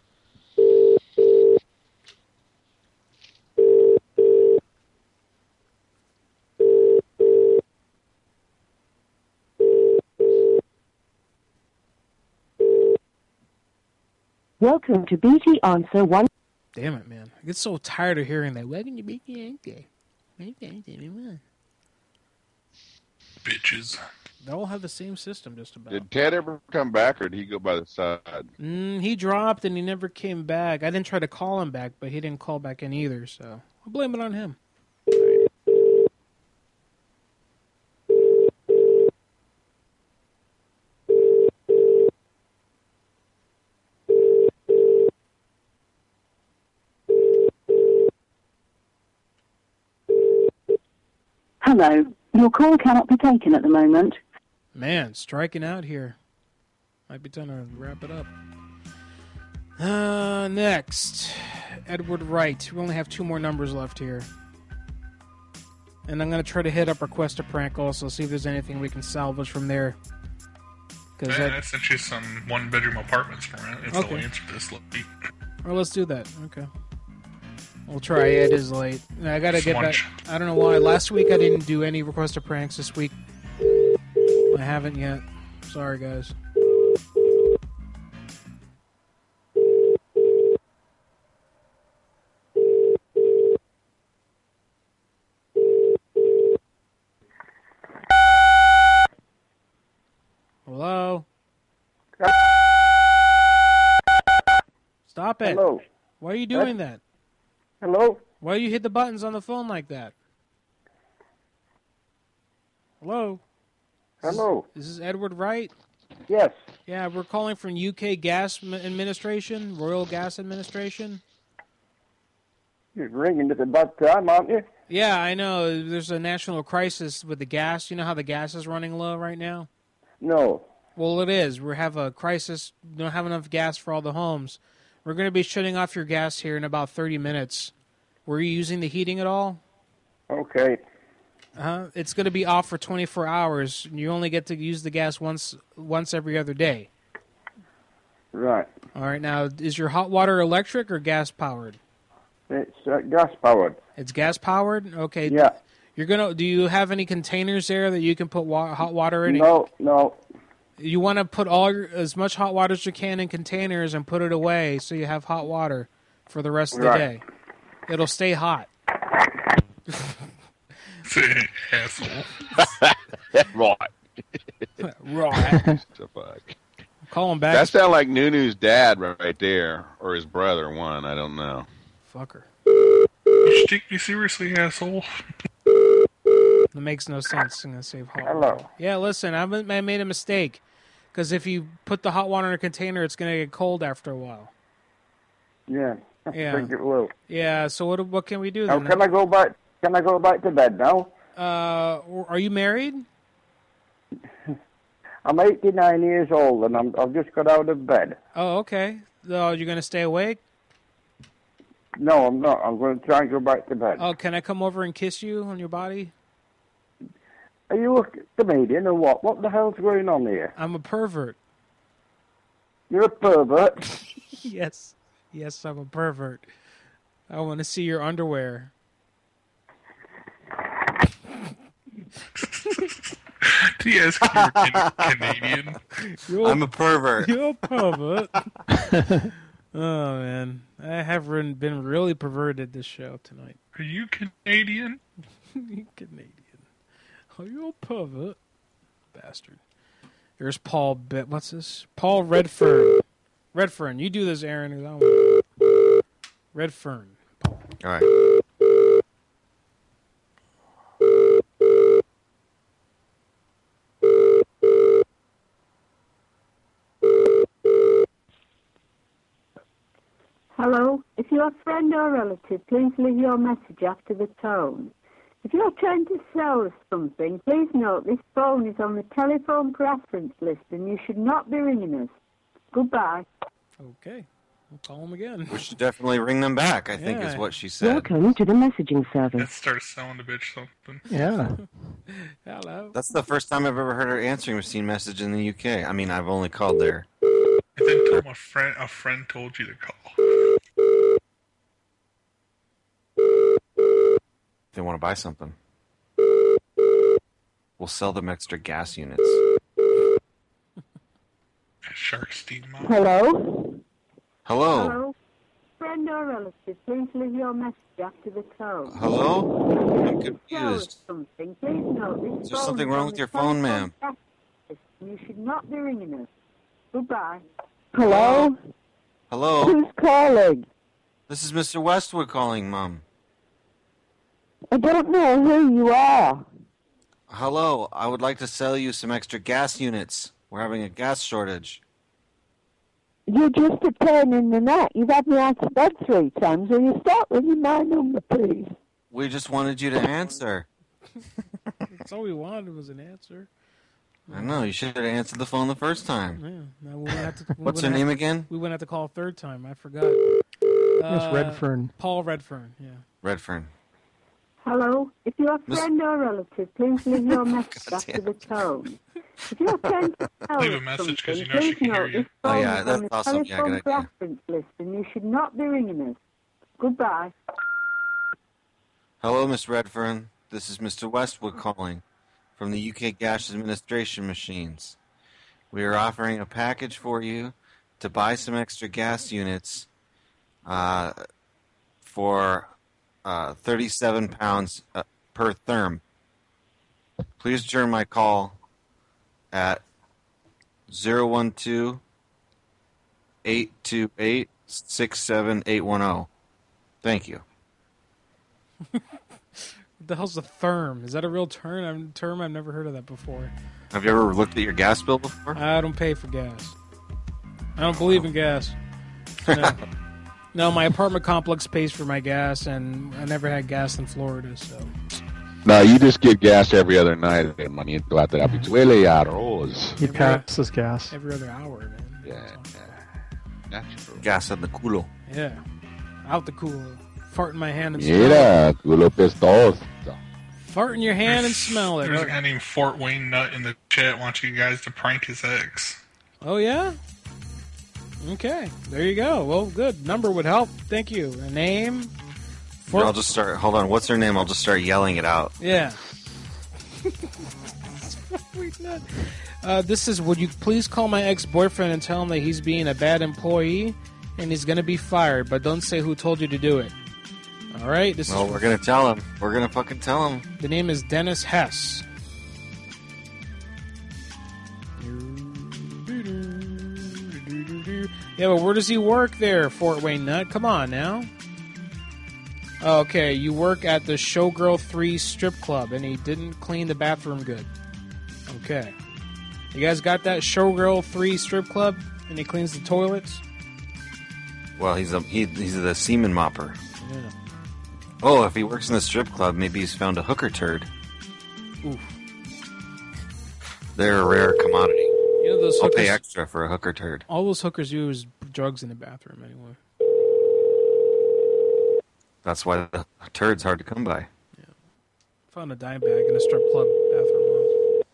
Welcome to B T Answer One. Damn it, man. I get so tired of hearing that. Welcome to B T Answer. Bitches. They all have the same system, just about. Did Ted ever come back, or did he go by the side? Mm, he dropped and he never came back. I didn't try to call him back, but he didn't call back in either, so I'll blame it on him. Hello. Your call cannot be taken at the moment. Man, striking out here. Might be time to wrap it up. Uh, next, Edward Wright. We only have two more numbers left here. And I'm going to try to hit up Request a Prank also, see if there's anything we can salvage from there. Cause I, I sent you some one-bedroom apartments for rent. It's Okay. the answer to this lady. Or let's do that. Okay. We'll try. It is late. I gotta Just get one back. sh- I don't know why. Last week I didn't do any Request a Pranks. This week I haven't yet. Sorry, guys. Hello? Stop it. Hello. Why are you doing that? Hello? Why you hit the buttons on the phone like that? Hello? Hello. Is this Edward Wright? Yes. Yeah, we're calling from U K Gas M- Administration, Royal Gas Administration. You're ringing at the bad time, aren't you? Yeah, I know. There's a national crisis with the gas. You know how the gas is running low right now? No. Well, it is. We have a crisis. We don't have enough gas for all the homes. We're going to be shutting off your gas here in about thirty minutes. Were you using the heating at all? Okay. Uh-huh. It's going to be off for twenty-four hours. You only get to use the gas once once every other day. Right. All right. Now, is your hot water electric or gas powered? It's uh, gas powered. It's gas powered. Okay. Yeah. You're gonna. Do you have any containers there that you can put wa- hot water in? No, no. You want to put all your, as much hot water as you can in containers and put it away so you have hot water for the rest of the Right. day. It'll stay hot. Asshole. Right. Right. So fuck. Call him back. That sounds like Nunu's dad right there, or his brother, one. I don't know. Fucker. You should take me seriously, asshole. That makes no sense. I'm gonna save hot Hello. water. Yeah, listen, I I made a mistake. Because if you put the hot water in a container, it's gonna get cold after a while. Yeah. I Yeah. think it will. Yeah. So what what can we do Now, then? can I go back? Can I go back to bed now? Uh, are you married? I'm eighty-nine years old and I'm, I've just got out of bed. Oh, okay. Oh, you're gonna stay awake? No, I'm not. I'm going to try and go back to bed. Oh, can I come over and kiss you on your body? Are you a comedian or what? What the hell's going on here? I'm a pervert. You're a pervert? Yes. Yes, I'm a pervert. I want to see your underwear. Did he ask if you're can- Canadian? You're- I'm a pervert. You're a pervert. Oh, man. I have been been really perverted this show tonight. Are you Canadian? You Canadian. Are you a pervert? Bastard. Here's Paul Bit. What's this? Paul Redfern. Redfern, you do this, Aaron. 'cause I don't- Redfern. Paul. All right. Hello. If you're a friend or relative, please leave your message after the tone. If you're trying to sell us something, please note this phone is on the telephone preference list and you should not be ringing us. Goodbye. Okay. We'll call him again. We should definitely ring them back, I think Yeah. is what she said. Welcome to the messaging service. Let's start selling the bitch something. Yeah. Hello. That's the first time I've ever heard her answering machine message in the U K. I mean, I've only called there. And then tell them a friend, a friend told you to call. If they want to buy something. We'll sell them extra gas units. Shark steam. Hello? Hello? Hello? Friend or relative, please leave your message after the tone. Hello? I'm Tell us confused. something. Please note this Is there phone something is wrong on with the your phone, telephone ma'am? list. You should not be ringing us. Goodbye. Hello? Hello? Who's calling? This is Mister Westwood calling, Mom. I don't know who you are. Hello, I would like to sell you some extra gas units. We're having a gas shortage. You're just a pain in the neck. You've had me out of bed three times. Will you start with my number, please? We just wanted you to answer. That's all we wanted was an answer. I know, you should have answered the phone the first time. Yeah. Now we wouldn't have to, we What's her wouldn't name have- again? We wouldn't have to call a third time. I forgot. Miss Uh, Redfern. Paul Redfern, yeah. Redfern. Hello? If you're a Miss- friend or relative, please leave your message after the tone. If you're trying to tell Leave a us message 'cause something, you know she please can hear note you. this Oh, phone yeah, is that's on the awesome. Yeah, telephone good idea. preference list, and you should not be ringing us. Goodbye. Hello, Miss Redfern. This is Mister Westwood calling from the U K Gas Administration Machines. We are offering a package for you to buy some extra gas units uh, for uh, thirty-seven pounds uh, per therm. Please return my call at zero one two, eight two eight, six seven eight one zero. Thank you. What the hell's a therm? Is that a real term? I've, term? I've never heard of that before. Have you ever looked at your gas bill before? I don't pay for gas. I don't believe in gas. No. No, my apartment complex pays for my gas, and I never had gas in Florida, so... No, you just get gas every other night, hermanito, hasta la habichuela y arroz. He passes gas. Every other hour, man. Yeah, natural. Gas in the culo. Yeah. Out the cooler. Fart in my hand and smell Mira, it. culo pestoso. Fart in your hand and smell it. There's a guy named Fort Wayne Nut in the chat wants you guys to prank his ex. Oh, yeah? Okay. There you go. Well, good. Number would help. Thank you. A name? Here, I'll just start. Hold on. What's her name? I'll just start yelling it out. Yeah. uh, this is, would you please call my ex-boyfriend and tell him that he's being a bad employee and he's going to be fired, but don't say who told you to do it. All right? This Well, is we're gonna tell him. We're gonna fucking tell him. The name is Dennis Hess. Yeah, but where does he work there, Fort Wayne Nut? Come on now. Okay, you work at the Showgirl three strip club, and he didn't clean the bathroom good. Okay. You guys got that Showgirl three strip club, and he cleans the toilets? Well, he's a he, he's the semen mopper. Yeah. Oh, if he works in the strip club, maybe he's found a hooker turd. Oof. They're a rare commodity. You know those I'll hookers, pay extra for a hooker turd. all those hookers use drugs in the bathroom anyway. That's why the turd's hard to come by. Found a dime bag in a strip club bathroom once.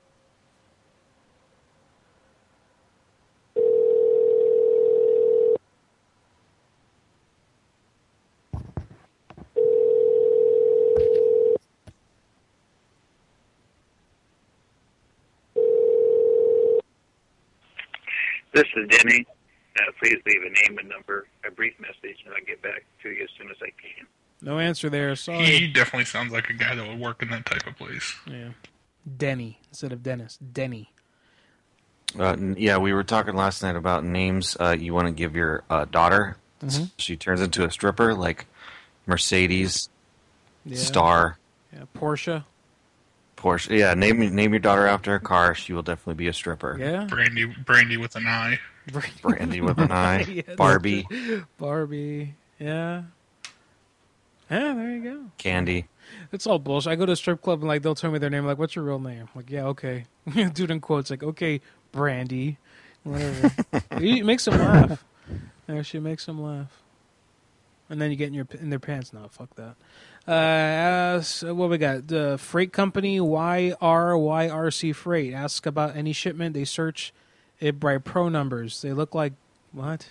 This is Denny. Uh, please leave a name and number, a brief message, and I'll get back to you as soon as I can. No answer there. Sorry. He definitely sounds like a guy that would work in that type of place. Yeah. Denny instead of Dennis. Denny. Uh, n- yeah, we were talking last night about names uh, you want to give your uh, daughter. Mhm. She turns into a stripper, like Mercedes, Yeah. Star, Yeah, Porsche. Porsche. Yeah, name name your daughter after a car. She will definitely be a stripper. Yeah. Brandy, Brandy with an eye. Brandy with an eye. Yeah, Barbie, Barbie. Yeah. Yeah, there you go. Candy. It's all bullshit. I go to a strip club and like they'll tell me their name. Like, what's your real name? Like, yeah, okay. Dude in quotes like, okay, Brandy, whatever. It makes them laugh. Actually, makes them laugh. And then you get in your in their pants. No, fuck that. Uh, ask, what we got? The freight company Y R Y R C Freight. Ask about any shipment. They search it by pro numbers. They look like what?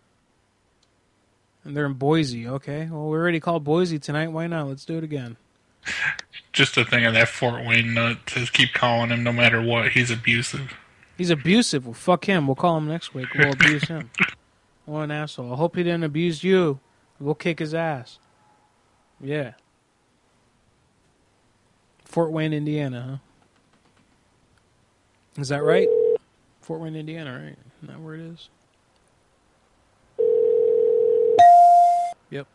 And they're in Boise. Okay. Well, we already called Boise tonight. Why not? Let's do it again. Just a thing of that Fort Wayne nut to keep calling him no matter what. He's abusive. He's abusive. Well, fuck him. We'll call him next week. We'll abuse him. What an asshole. I hope he didn't abuse you. We'll kick his ass. Yeah. Fort Wayne, Indiana, huh? Is that right? Fort Wayne, Indiana, right? Isn't that where it is? Yep.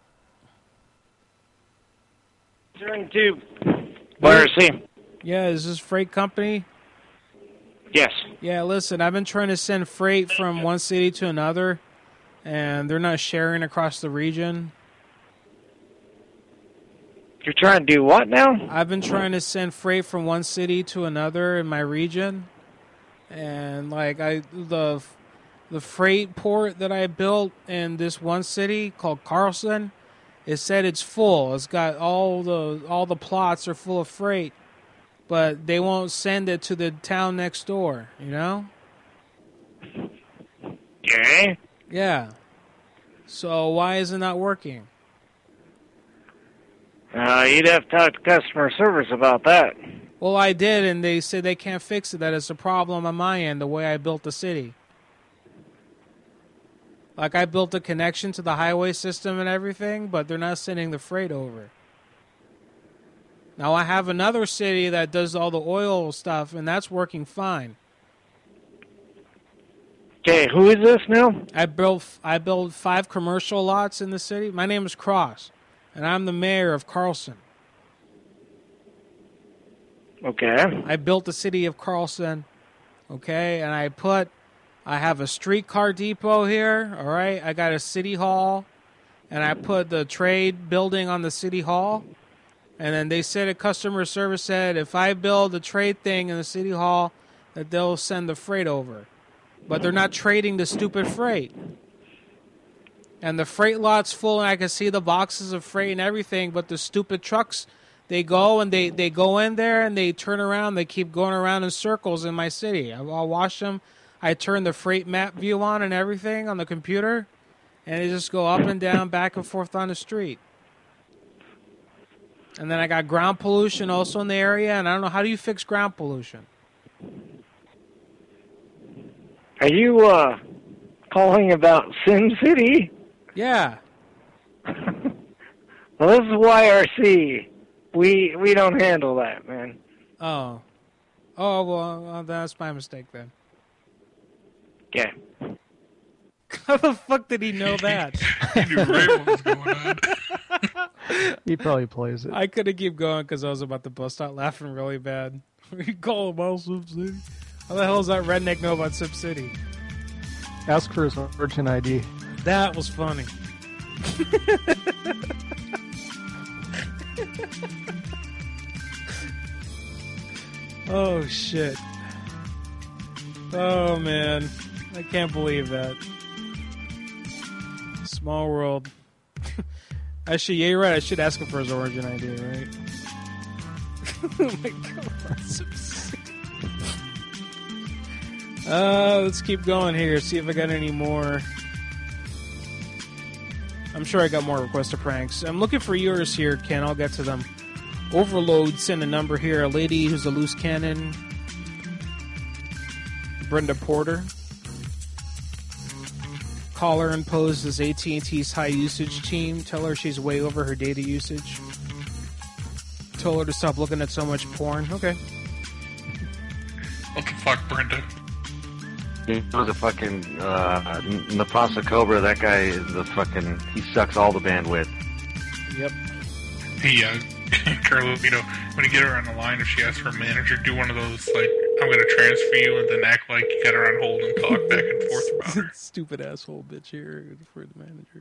Turn to R C. Yeah, is this freight company? Yes. Yeah, listen, I've been trying to send freight from one city to another, and they're not sharing across the region. You're trying to do what now? I've been trying to send freight from one city to another in my region, and like I the the freight port that I built in this one city called Carlson, it said it's full. It's got all the all the plots are full of freight, but they won't send it to the town next door. You know? Okay. Yeah. So why is it not working? Uh, you'd have to talk to customer service about that. Well, I did, and they said they can't fix it. That it's a problem on my end, the way I built the city. Like, I built a connection to the highway system and everything, but they're not sending the freight over. Now, I have another city that does all the oil stuff, and that's working fine. Okay, who is this now? I built I built five commercial lots in the city. My name is Cross, and I'm the mayor of Carlson. Okay. I built the city of Carlson, okay, and I put, I have a streetcar depot here, all right? I got a city hall, and I put the trade building on the city hall, and then they said, a customer service said, if I build a trade thing in the city hall, that they'll send the freight over. But they're not trading the stupid freight. And the freight lot's full, and I can see the boxes of freight and everything, but the stupid trucks, they go and they, they go in there and they turn around. They keep going around in circles in my city. I'll, I'll watch them. I turn the freight map view on and everything on the computer, and they just go up and down, back and forth on the street. And then I got ground pollution also in the area, and I don't know, how do you fix ground pollution? Are you uh, calling about Sim City? Yeah. Well, this is Y R C. We we don't handle that, man. Oh. Oh, well, well that's my mistake then. Okay. How the fuck did he know that? He knew right what was going on. He probably plays it. I couldn't keep going because I was about to bust out laughing really bad. You call him out Sip City? How the hell does that redneck know about Sip City? Ask for his origin I D. That was funny. Oh, shit. Oh, man. I can't believe that. Small world. I should, yeah, you're right. I should ask him for his origin I D, right? Oh, my God. Uh, let's keep going here. See if I got any more. I'm sure I got more requested pranks. I'm looking for yours here, Ken. I'll get to them. Overload sent a number here. A lady who's a loose cannon. Brenda Porter. Call her and pose as A T and T's high usage team. Tell her she's way over her data usage. Tell her to stop looking at so much porn. Okay. What the fuck, Brenda? He was a fucking uh, Napasa Cobra. That guy is the fucking. He sucks all the bandwidth. Yep. Hey, uh, Carlito, when you get her on the line, if she asks for a manager, do one of those, like, I'm going to transfer you, and then act like you got her on hold and talk back and forth about her. Stupid asshole bitch here for the manager.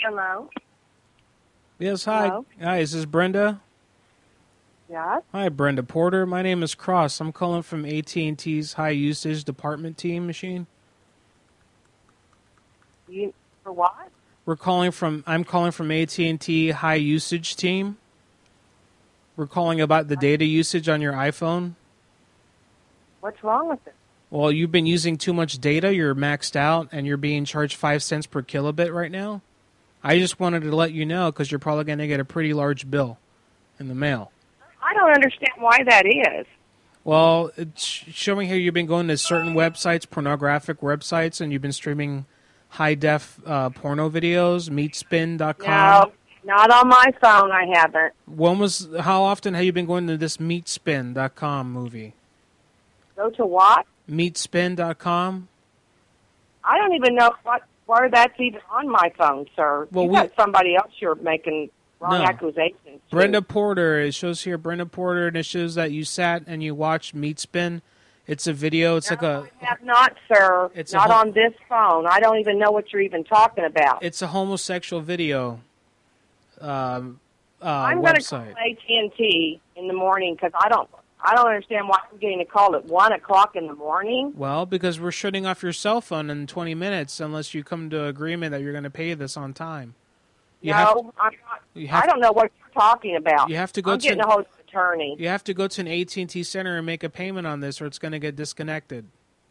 Hello. Yes, hi. Hello? Hi, is this Brenda? Yes. Hi, Brenda Porter. My name is Cross. I'm calling from A T and T's high usage department team machine. You for what? We're calling from. I'm calling from A T and T high usage team. We're calling about the data usage on your iPhone. What's wrong with it? Well, you've been using too much data. You're maxed out, and you're being charged five cents per kilobit right now. I just wanted to let you know because you're probably going to get a pretty large bill in the mail. I don't understand why that is. Well, it's showing here you've been going to certain websites, pornographic websites, and you've been streaming high-def uh, porno videos, meatspin dot com. No, not on my phone. I haven't. When was? How often have you been going to this meatspin dot com movie? Go to what? meatspin dot com. I don't even know what where that's even on my phone, sir. Well, you we- got somebody else you're making wrong No. accusations to. Brenda Porter. It shows here Brenda Porter, and it shows that you sat and you watched Meatspin. It's a video. It's like a. I have not, sir. It's a not ho- on this phone. I don't even know what you're even talking about. It's a homosexual video. Um, uh, I'm going to call website. A T and T in the morning because I don't. I don't understand why I'm getting a call at one o'clock in the morning. Well, because we're shutting off your cell phone in twenty minutes unless you come to agreement that you're going to pay this on time. You no, have to, I'm not. you have I don't know what you're talking about. You have to go I'm to- getting a hold of the attorney. You have to go to an A T and T center and make a payment on this, or it's going to get disconnected.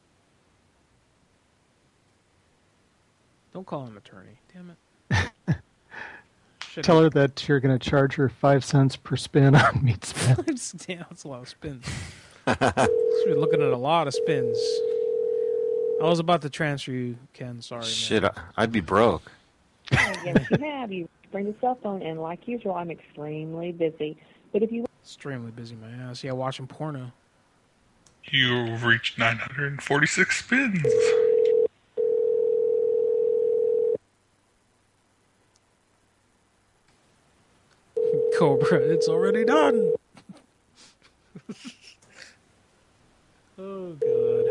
Don't call an attorney. Damn it. Should've- Tell her that you're going to charge her five cents per spin on meat spin. Damn, that's a lot of spins. She's been looking at a lot of spins. I was about to transfer you, Ken. Sorry, man. Shit, I- I'd be broke. Yes, you have. You bring the cell phone, and like usual, I'm extremely busy. But if you Extremely busy, my ass. Yeah, watching porno. You've reached nine hundred forty-six spins. Cobra, it's already done. Oh, God.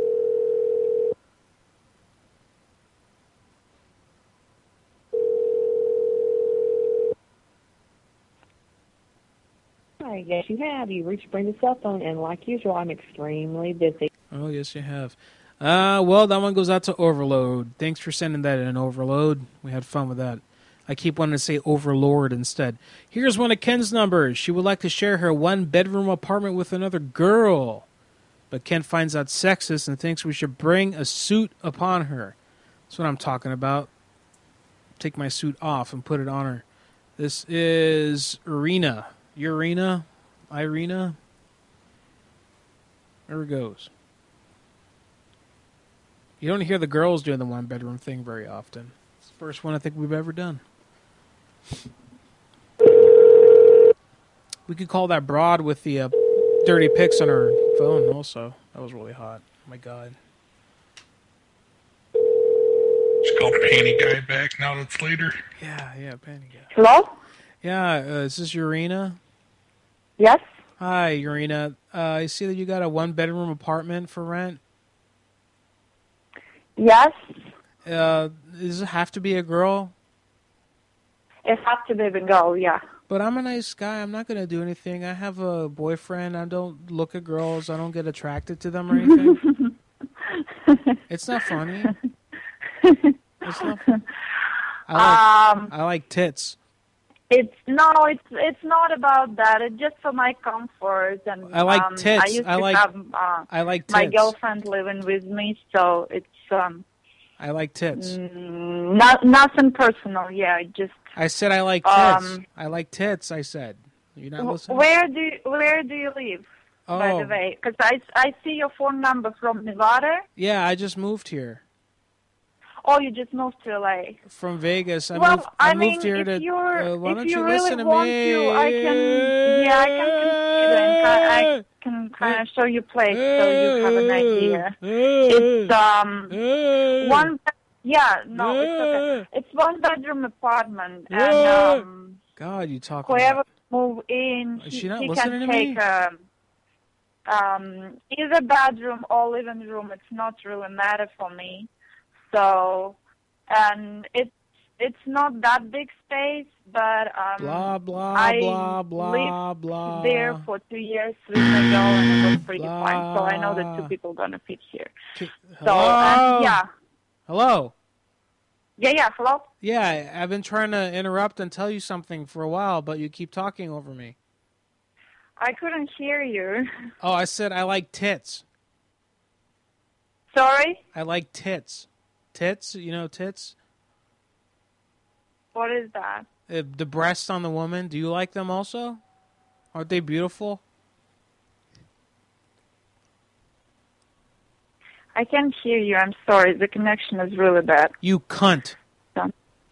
Hi, yes, you have. You reached bring the cell phone, and like usual, I'm extremely busy. Oh, yes, you have. Uh, well, that one goes out to Overload. Thanks for sending that in, Overload. We had fun with that. I keep wanting to say Overlord instead. Here's one of Ken's numbers. She would like to share her one-bedroom apartment with another girl. But Ken finds out sexist and thinks we should bring a suit upon her. That's what I'm talking about. Take my suit off and put it on her. This is Irina. Urina? Irina? There it goes. You don't hear the girls doing the one-bedroom thing very often. It's the first one I think we've ever done. We could call that broad with the uh, dirty pics on her phone also. That was really hot. Oh my God. Just call Panty Guy back now that's later. Yeah, yeah, Panty Guy. Hello? Yeah, uh, is this Urina? Yes. Hi, Urina. Uh, I see that you got a one-bedroom apartment for rent. Yes. Uh, does it have to be a girl? It has to be the girl, yeah. But I'm a nice guy. I'm not going to do anything. I have a boyfriend. I don't look at girls. I don't get attracted to them or anything. It's not funny. It's not funny. I like, Um, I like tits. It's no, it's it's not about that. It's just for my comfort, and I like um, tits. I used I to like- have uh, I like my tits. girlfriend living with me, so it's um I like tits. mm, not nothing personal. Yeah, just I said I like tits. Um, I like tits, I said. You're not wh- listening? where do you, where do you live? By Oh. the way, because I I see your phone number from Nevada. Yeah, I just moved here. Oh, you just moved to L A. From Vegas. I well, moved, I I moved mean, here if to... you're uh, why if don't you you really listen to want me? to, I can yeah, I can consider and ki- I can kind of show you place so you have an idea. It's um one yeah no it's okay. It's one bedroom apartment and um God, you talk whoever about... move in Is he, she not he listening can to me? take um um either bedroom or living room. It's not really matter for me. So and it's it's not that big space, but um, Blah, blah, I blah, blah, lived blah. there for two years with my girl, and it was pretty fun. So I know that two people gonna fit here. So Hello? um, yeah, Hello? yeah, yeah. Hello. Yeah, I- I've been trying to interrupt and tell you something for a while, but you keep talking over me. I couldn't hear you. Oh, I said I like tits. Sorry. I like tits. Tits, you know tits? What is that? Uh, the breasts on the woman, do you like them also? Aren't they beautiful? I can't hear you. I'm sorry. The connection is really bad. You cunt. Done.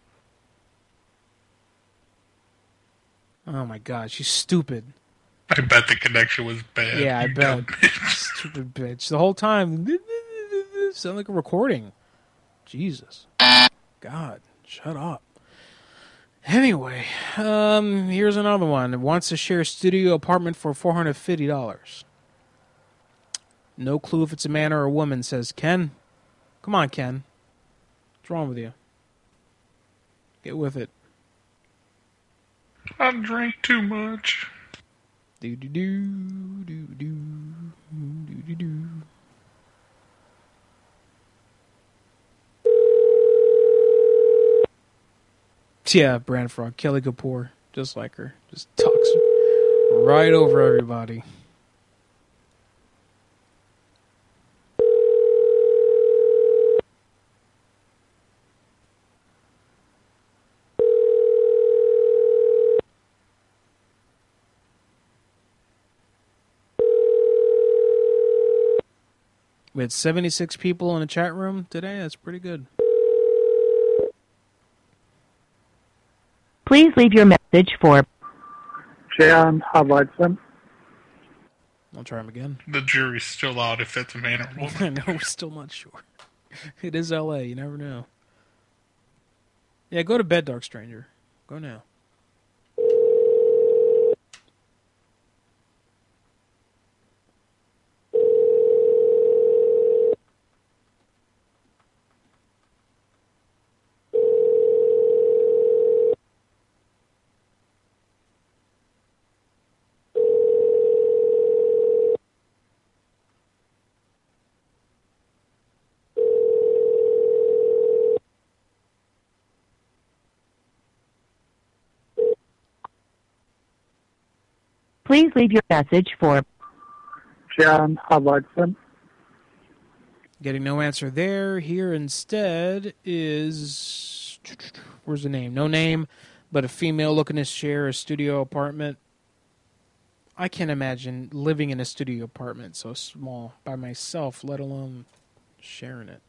Oh my god, she's stupid. I bet the connection was bad. Yeah, I you bet. dumb Stupid bitch. The whole time, sound like a recording. Jesus. God, shut up. Anyway, um, here's another one. Wants to share a studio apartment for four hundred fifty dollars. No clue if it's a man or a woman, says Ken. Come on, Ken. What's wrong with you? Get with it. I drink too much. Do do do do do do do do. Yeah, Brand Frog, Kelly Kapoor, just like her, just talks right over everybody. We had seventy-six people in the chat room today. That's pretty good. Please leave your message for Jan Hudson. I'll try him again. The jury's still out if that's a man or a woman. I know, we're still not sure. It is L A, you never know. Yeah, go to bed, Dark Stranger. Go now. Please leave your message for Jan Hudson. Getting no answer there. Here instead is... Where's the name? No name, but a female looking to share a studio apartment. I can't imagine living in a studio apartment so small by myself, let alone sharing it.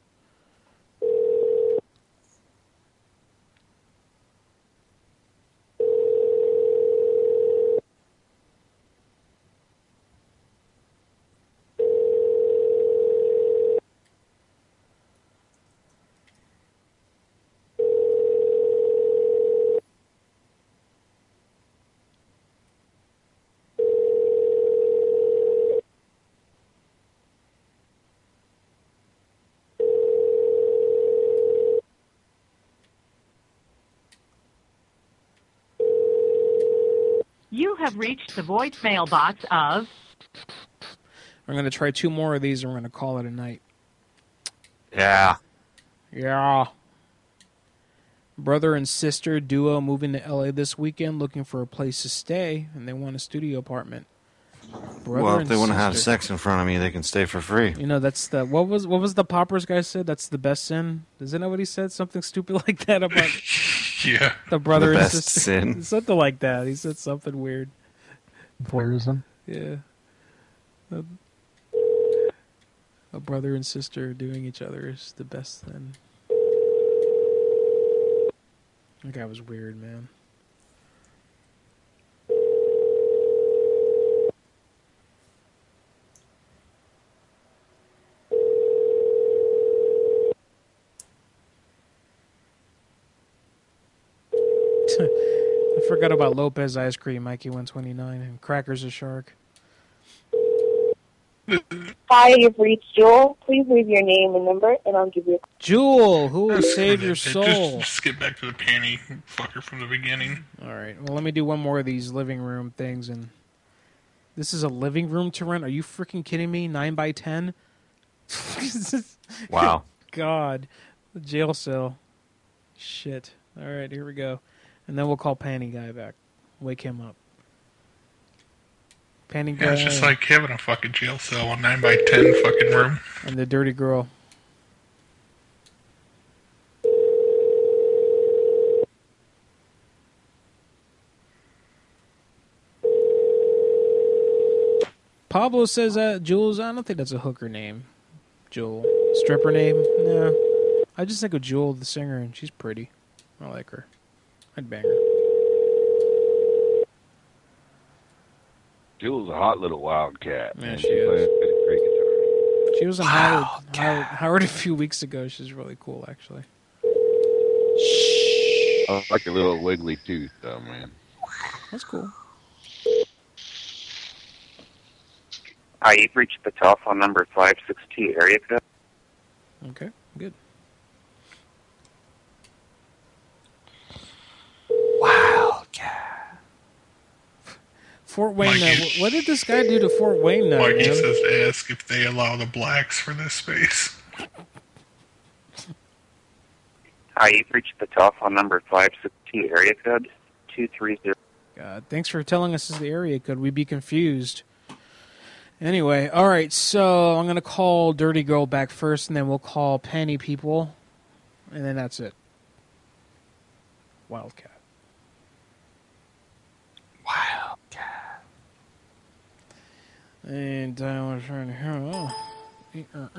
You have reached the voicemail box of... We're going to try two more of these and we're going to call it a night. Yeah. Yeah. Brother and sister duo moving to L A this weekend looking for a place to stay, and they want a studio apartment. Brother well, if and they want to have sister. sex in front of me, they can stay for free. You know, that's the... What was what was the Poppers guy said? That's the best sin? Does that know what he said? Something stupid like that about... Yeah. The brother The and best sister. sin. Something like that. He said something weird. Voyeurism. Yeah. A, a brother and sister doing each other is the best thing. That guy was weird, man. I forgot about Lopez ice cream, Mikey one twenty-nine, and Crackers a Shark. Hi, you've reached Jewel. Please leave your name and number, and I'll give you a call. Jewel, who will save your Just, soul? just get back to the panty fucker from the beginning. All right. Well, let me do one more of these living room things. And this is a living room to rent? Are you freaking kidding me? Nine by ten? Wow. God. The jail cell. Shit. All right, here we go. And then we'll call Panty Guy back. Wake him up. Panty Guy. Yeah, it's just like having a fucking jail cell, a nine by ten fucking room. And the dirty girl. Pablo says that Jules. I don't think that's a hooker name. Jewel. Stripper name? No. I just think of Jewel, the singer, and she's pretty. I like her. I'd bang her. Jewel's a hot little wildcat. Yeah, man. she plays is. a great guitar. She was on Howard, Howard, Howard a few weeks ago. She's really cool, actually. I like a little wiggly tooth, though, man. That's cool. Hi, you've reached the telephone number five six two area code. Okay, good. Wildcat. Fort Wayne. Uh, Mikey- wh- what did this guy do to Fort Wayne now, Mikey man? says to ask if they allow the blacks for this space. Hi, you've reached the telephone number five six two area code two three zero. God, thanks for telling us this is the area code. We'd be confused. Anyway, all right, so I'm going to call Dirty Girl back first, and then we'll call Panty People, and then that's it. Wildcat. Wildcat. And I was trying to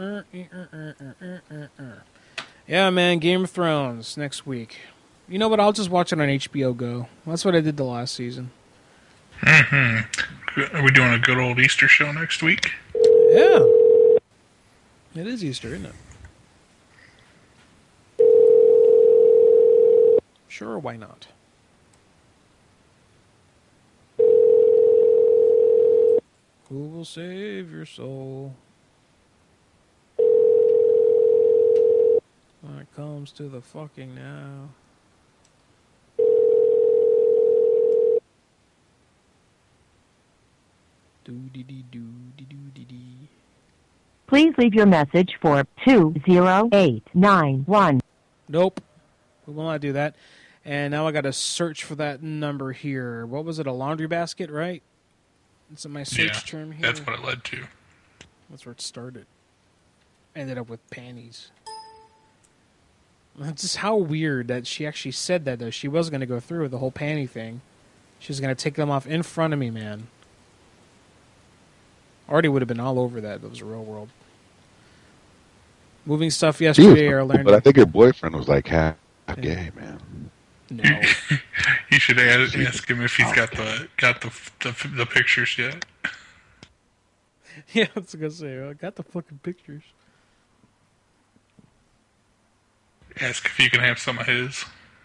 hear. Oh. Yeah, man, Game of Thrones next week. You know what? I'll just watch it on H B O Go. That's what I did the last season. Mm-hmm. Are we doing a good old Easter show next week? Yeah. It is Easter, isn't it? Sure, why not? Who will save your soul when it comes to the fucking now? Do-dee-dee-do-dee-doo-dee-dee. Please leave your message for two zero eight nine one. Nope. We will not do that. And now I got to search for that number here. What was it? A laundry basket, right? It's in my search Yeah, term here. that's what it led to. That's where it started. Ended up with panties. It's just how weird that she actually said that, though. She was going to go through with the whole panty thing. She was going to take them off in front of me, man. Artie would have been all over that. That was the real world. Moving stuff She was yesterday. I cool, learned. but I think her boyfriend was like half gay, man. No. You should ask, ask him if he's got the got the the, the pictures yet. Yeah, I was going to say, I got the fucking pictures. Ask if you can have some of his.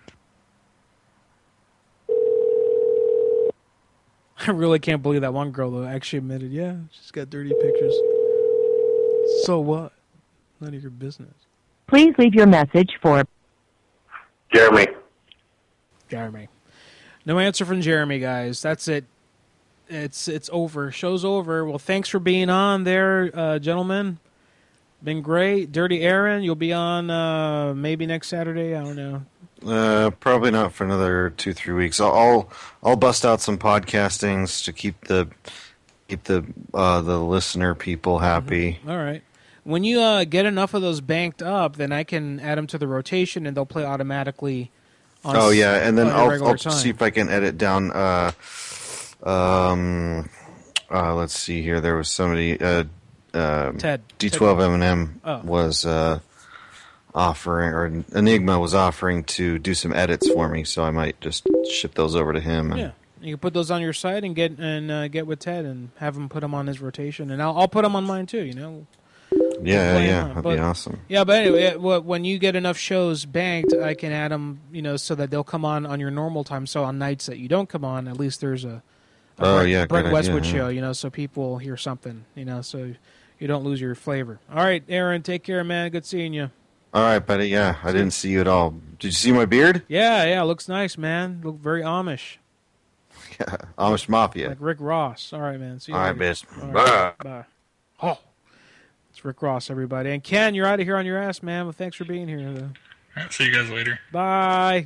I really can't believe that one girl, though, actually admitted, yeah, she's got dirty pictures. So what? None of your business. Please leave your message for Jeremy. Jeremy. No answer from Jeremy, guys. That's it. It's it's over. Show's over. Well, thanks for being on there, uh, gentlemen. Been great. Dirty Aaron, you'll be on uh, maybe next Saturday. I don't know. Uh, probably not for another two, three weeks. I'll, I'll, I'll bust out some podcastings to keep the, keep the, uh, the listener people happy. All right. When you uh, get enough of those banked up, then I can add them to the rotation, and they'll play automatically. On Oh yeah, and then on I'll, regular I'll time. see if I can edit down. Uh, um, uh, let's see here. There was somebody. Uh, uh, Ted. D twelve Ted. Eminem Oh. was uh, offering, or Enigma was offering to do some edits for me, so I might just ship those over to him. And, Yeah, you can put those on your site and get and uh, get with Ted and have him put them on his rotation, and I'll I'll put them on mine too. You know. Yeah, Play 'em yeah, out. that'd But- be awesome. Yeah, but anyway, it- wh- when you get enough shows banked, I can add them, you know, so that they'll come on on your normal time. So on nights that you don't come on, at least there's a, Oh, Brent, yeah, Brent good Westwood idea, yeah. show. You know, so people hear something. You know, so you don't lose your flavor. All right, Aaron, take care, man. Good seeing you. All right, buddy. Yeah, I didn't see you at all. Did you see my beard? Yeah, yeah, looks nice, man. Look very Amish. Yeah, Amish Mafia. Like Rick Ross. All right, man. See you All right, later. bitch. All Bye. Bye. Oh, it's Rick Ross, everybody. And Ken, you're out of here on your ass, man. Well, thanks for being here. All right, see you guys later. Bye.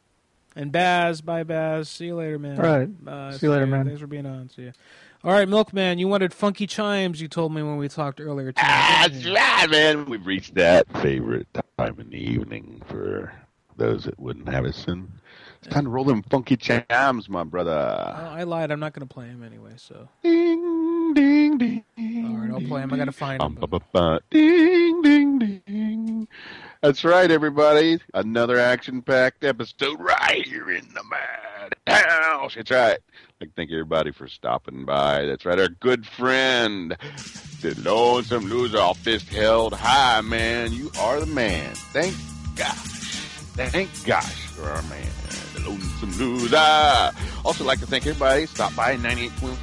And Baz, bye, Baz. See you later, man. All right. Bye. See you later, man. Thanks for being on. See you. All right, Milkman, you wanted funky chimes, you told me when we talked earlier tonight. That's right, man. We've reached that favorite time in the evening for those that wouldn't have us. And it's time to roll them funky chimes, my brother. Oh, I lied. I'm not going to play him anyway, so. Ding, ding, ding. All right, I'll play him. I got to find him. Um, ba, ba, ba. Ding, ding, ding. That's right, everybody. Another action-packed episode right here in the Madhouse. That's right. I'd like to thank everybody for stopping by. That's right, our good friend, the Lonesome Loser, all fist held high, man. You are the man. Thank gosh. Thank gosh for our man, the Lonesome Loser. Also like to thank everybody. Stop by ninety-eight point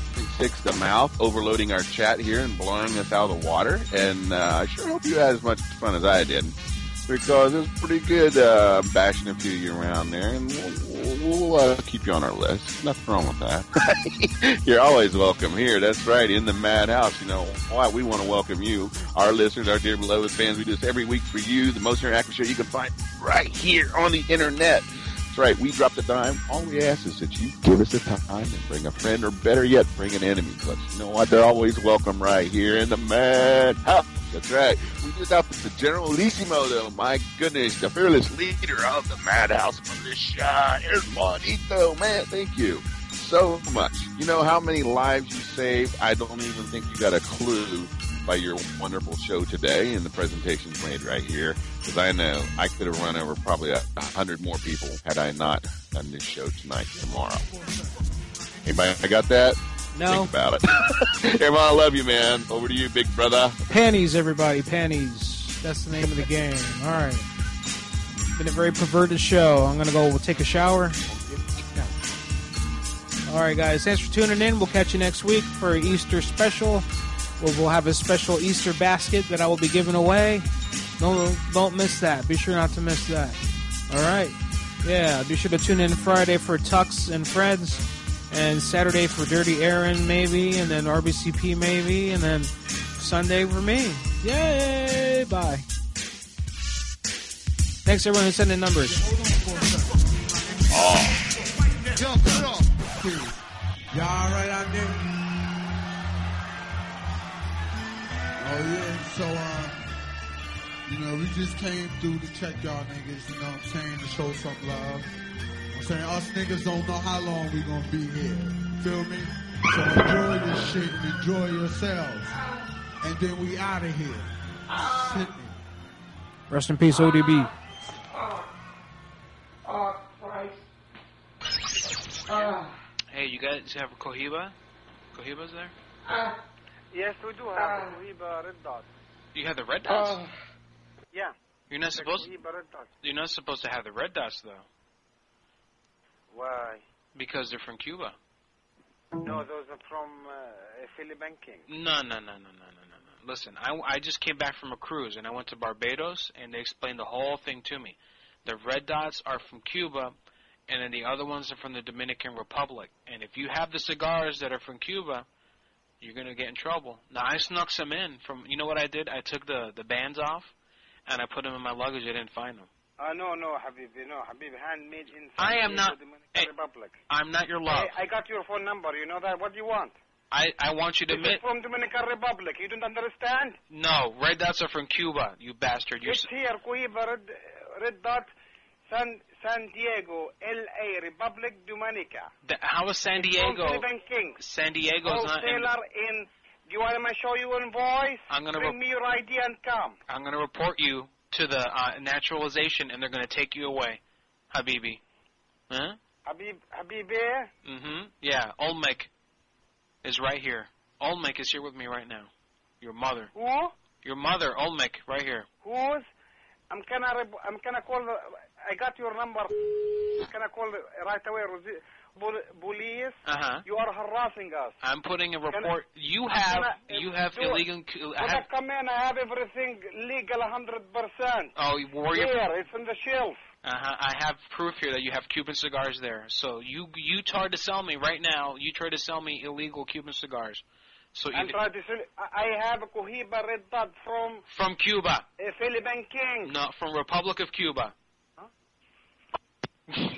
six The Mouth, overloading our chat here and blowing us out of the water. And uh, I sure hope you had as much fun as I did, because it was pretty good uh, bashing a few of you around there, and we'll, we'll uh, keep you on our list. Nothing wrong with that. You're always welcome here. That's right, in the Madhouse. You know, why we want to welcome you, our listeners, our dear beloved fans. We do this every week for you, the most interactive show you can find right here on the internet. That's right, we drop the dime. All we ask is that you give us a time and bring a friend, or better yet, bring an enemy. But you know what? They're always welcome right here in the Madhouse. That's right. We do that with the Generalissimo, though. My goodness, the fearless leader of the Madhouse Militia. Here's Juanito. Man, thank you so much. You know how many lives you saved? I don't even think you got a clue by your wonderful show today and the presentations made right here. Because I know I could have run over probably a hundred more people had I not done this show tonight, tomorrow. Anybody I got that? No. Think about it. Everyone, I love you, man. Over to you, big brother. Panties, everybody. Panties. That's the name of the game. All right. Been a very perverted show. I'm going to go take a shower. No. All right, guys. Thanks for tuning in. We'll catch you next week for an Easter special. We'll, we'll have a special Easter basket that I will be giving away. Don't, don't miss that. Be sure not to miss that. All right. Yeah, be sure to tune in Friday for Tux and Freds. And Saturday for Dirty Aaron, maybe, and then R B C P, maybe, and then Sunday for me. Yay! Bye. Thanks, everyone who sent in numbers. Oh. Yo, put it on. Y'all all right out there? Oh, yeah. So, uh, you know, we just came through to check y'all niggas, you know what I'm saying, to show some love. I'm saying us niggas don't know how long we gonna be here. Feel me? So enjoy this shit and enjoy yourselves. And then we out of here. Sit me. Rest in peace, O D B. Oh, Christ. Uh, Hey, you guys have a Cohiba? Cohiba's there? uh, Yes, we do have a Cohiba Red Dot. You have the red dots? Uh, yeah. You're not the supposed. Cohiba Red Dot. You're not supposed to have the red dots though, Why? because they're from Cuba. No, those are from uh, Philly Banking. No, no, no, no, no, no, no, no. Listen, I, I just came back from a cruise and I went to Barbados and they explained the whole thing to me. The red dots are from Cuba, and then the other ones are from the Dominican Republic. And if you have the cigars that are from Cuba, you're gonna get in trouble. Now I snuck some in from. You know what I did? I took the the bands off, and I put them in my luggage. I didn't find them. Uh, no, no, Habibi, no, Habibi, handmade in I am not- the Dominican hey, Republic. I'm not your love. Hey, I got your phone number, you know that? What do you want? I I want you to This admit. is from Dominican Republic. You don't understand? No, red dots are from Cuba. You bastard. You're. It's here, Cohiba Red, Red Dot, San, San Diego, L A, Republic Dominica. Th- how is San It's from Diego? Philly Banking. San Diego's not. In, Wholesaler in. Do you want me to show you in voice? I'm gonna Bring re- me your I D and come. I'm going to report you to the uh, naturalization, and they're going to take you away, Habibi. Huh? Habib, Habibi? Mm-hmm. Yeah, Olmec is right here. Olmec is here with me right now. Your mother. Who? Your mother, Olmec, right here. Who's? I'm gonna, I'm gonna call. The, I got your number. I'm gonna call right away. Rosi- Bul- police, Uh-huh. you are harassing us. I'm putting a Can I- report. You I'm have gonna- you have do- illegal. When I I have, come in, I have everything legal one hundred percent. oh, were you? Here, it's in the shelf. Uh-huh. I have proof here that you have Cuban cigars there. So you you tried to sell me right now. You tried to sell me illegal Cuban cigars. So I'm you, trying to sell. I I have a Cohiba Red Dot from from Cuba, uh, Philippine King. no, from Republic of Cuba. You're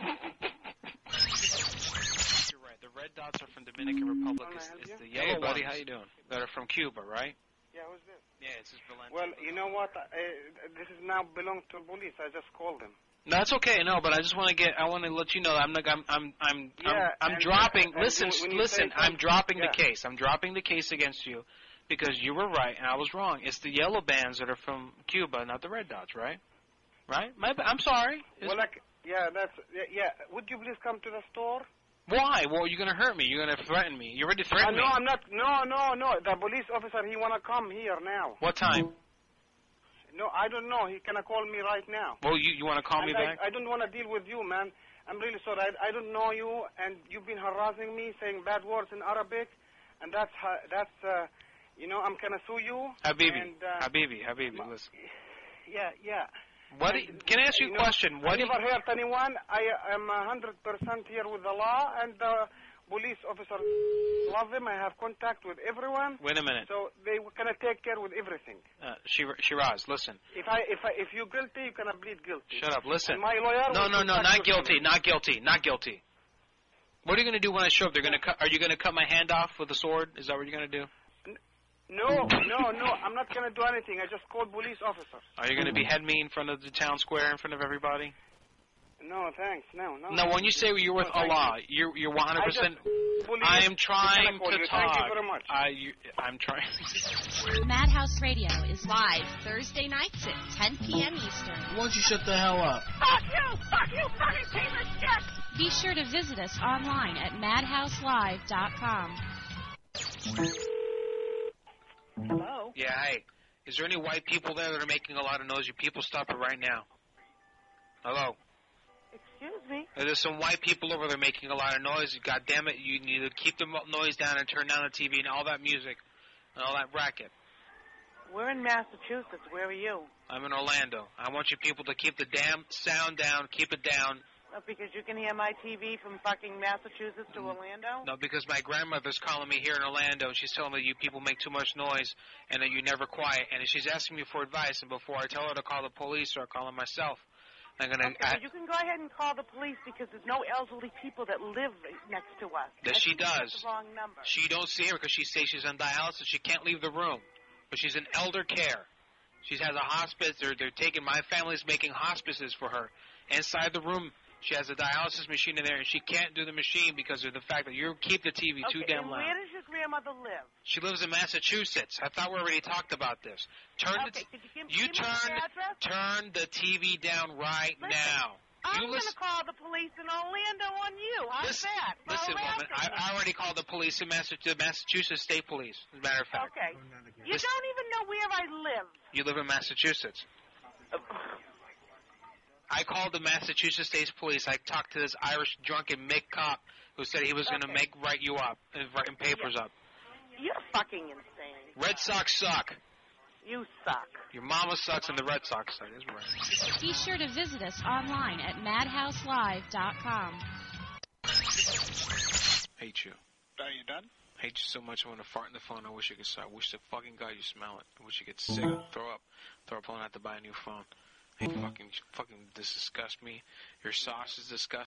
right. The red dots are from Dominican Republic. It's, it's the yellow Hey, buddy, ones how you doing? that are from Cuba, right? Yeah, who's this? Yeah, it's just Valente. Well, you know what? Uh, this is now belong to police. I just called them. No, that's okay. No, but I just want to get. I want to let you know. I'm like. I'm. I'm. I'm. Yeah, I'm, I'm and- dropping. and listen. when you Listen. say I'm something- dropping yeah. the case. I'm dropping the case against you because you were right and I was wrong. It's the yellow bands that are from Cuba, not the red dots, right? Right? My, ba- I'm sorry. It's- Well, like, yeah, that's yeah, yeah. Would you please come to the store? Why? Well, you're gonna hurt me. You're gonna threaten me. You already Uh, threatened no, me. I'm not. No, no, no. The police officer, he wanna come here now. What time? No, I don't know. He gonna call me right now. Well, you you want to call me And I, back? I don't want to deal with you, man. I'm really sorry. I, I don't know you, and you've been harassing me, saying bad words in Arabic, and that's ha- that's uh, you know, I'm gonna sue you. Habibi, And, uh, Habibi, Habibi. Listen. Yeah, yeah. What? do you- Can I ask you a know, question? What? I do you- never hurt anyone. I am a hundred percent here with the law, and the police officer love them. I have contact with everyone. Wait a minute. So they gonna take care with everything. Uh, Shir- Shiraz, listen. If I if I if you guilty, you gonna plead guilty. Shut up. Listen. And my lawyer. No, will no, no, contact not you. guilty, not guilty, not guilty. What are you going to do when I show up? They're going to cut. Are you going to cut my hand off with a sword? Is that what you're going to do? No, no, no. I'm not gonna do anything. I just called police officers. Are you going to behead me in front of the town square, in front of everybody? No, thanks. No, no. No, when you say you're with No, thank Allah, you're you're one hundred percent. Police, I am they're trying gonna call to you. talk. Thank you very much. I you, I'm trying. Madhouse Radio is live Thursday nights at ten p.m. Eastern. Why don't you shut the hell up? Fuck you! Fuck you! Fucking piece of shit! Be sure to visit us online at madhouse live dot com. Hello. Yeah. Hey, is there any white people there that are making a lot of noise? You people, stop it right now. Hello. Excuse me. There's some white people over there making a lot of noise. God damn it! You need to keep the mo- noise down and turn down the T V and all that music and all that racket. We're in Massachusetts. Where are you? I'm in Orlando. I want you people to keep the damn sound down. Keep it down. Uh, because you can hear my T V from fucking Massachusetts to Orlando? No, because my grandmother's calling me here in Orlando, and she's telling me you people make too much noise and that you're never quiet. And she's asking me for advice, and before I tell her to call the police or I call her myself, I'm gonna. Okay, I, but you can go ahead and call the police because there's no elderly people that live next to us. That I she think you got does. the wrong number. She don't see her because she says she's on dialysis. She can't leave the room, but she's in elder care. She has a hospice. They're they're taking. My family's making hospices for her inside the room. She has a dialysis machine in there, and she can't do the machine because of the fact that you keep the T V too Okay, damn and loud. where does your grandmother live? She lives in Massachusetts. I thought we already talked about this. Turn Okay, the t- could you give, you give me turn your address? turn the T V down right Listen, now. I'm You going to listen, call the police in Orlando on you. How's listen, that? For listen, woman. harassing I, me. I already called the police in Massachusetts, the Massachusetts State Police. As a matter of fact, Okay. You Listen. don't even know where I live. you live in Massachusetts. I called the Massachusetts State Police. I talked to this Irish drunken Mick cop who said he was going to Okay. make write you up and write papers up. You're fucking insane. Red Sox suck. You suck. Your mama sucks and the Red Sox suck. That's right. Be sure to visit us online at madhouse live dot com. Hate you. Are you done? Hate you so much. I want to fart in the phone. I wish I could. I wish the fucking God you smell it. I wish you could sick, throw up, throw up, and have to buy a new phone. Hey, fucking, fucking, this disgusts me. Your sauce is disgusting.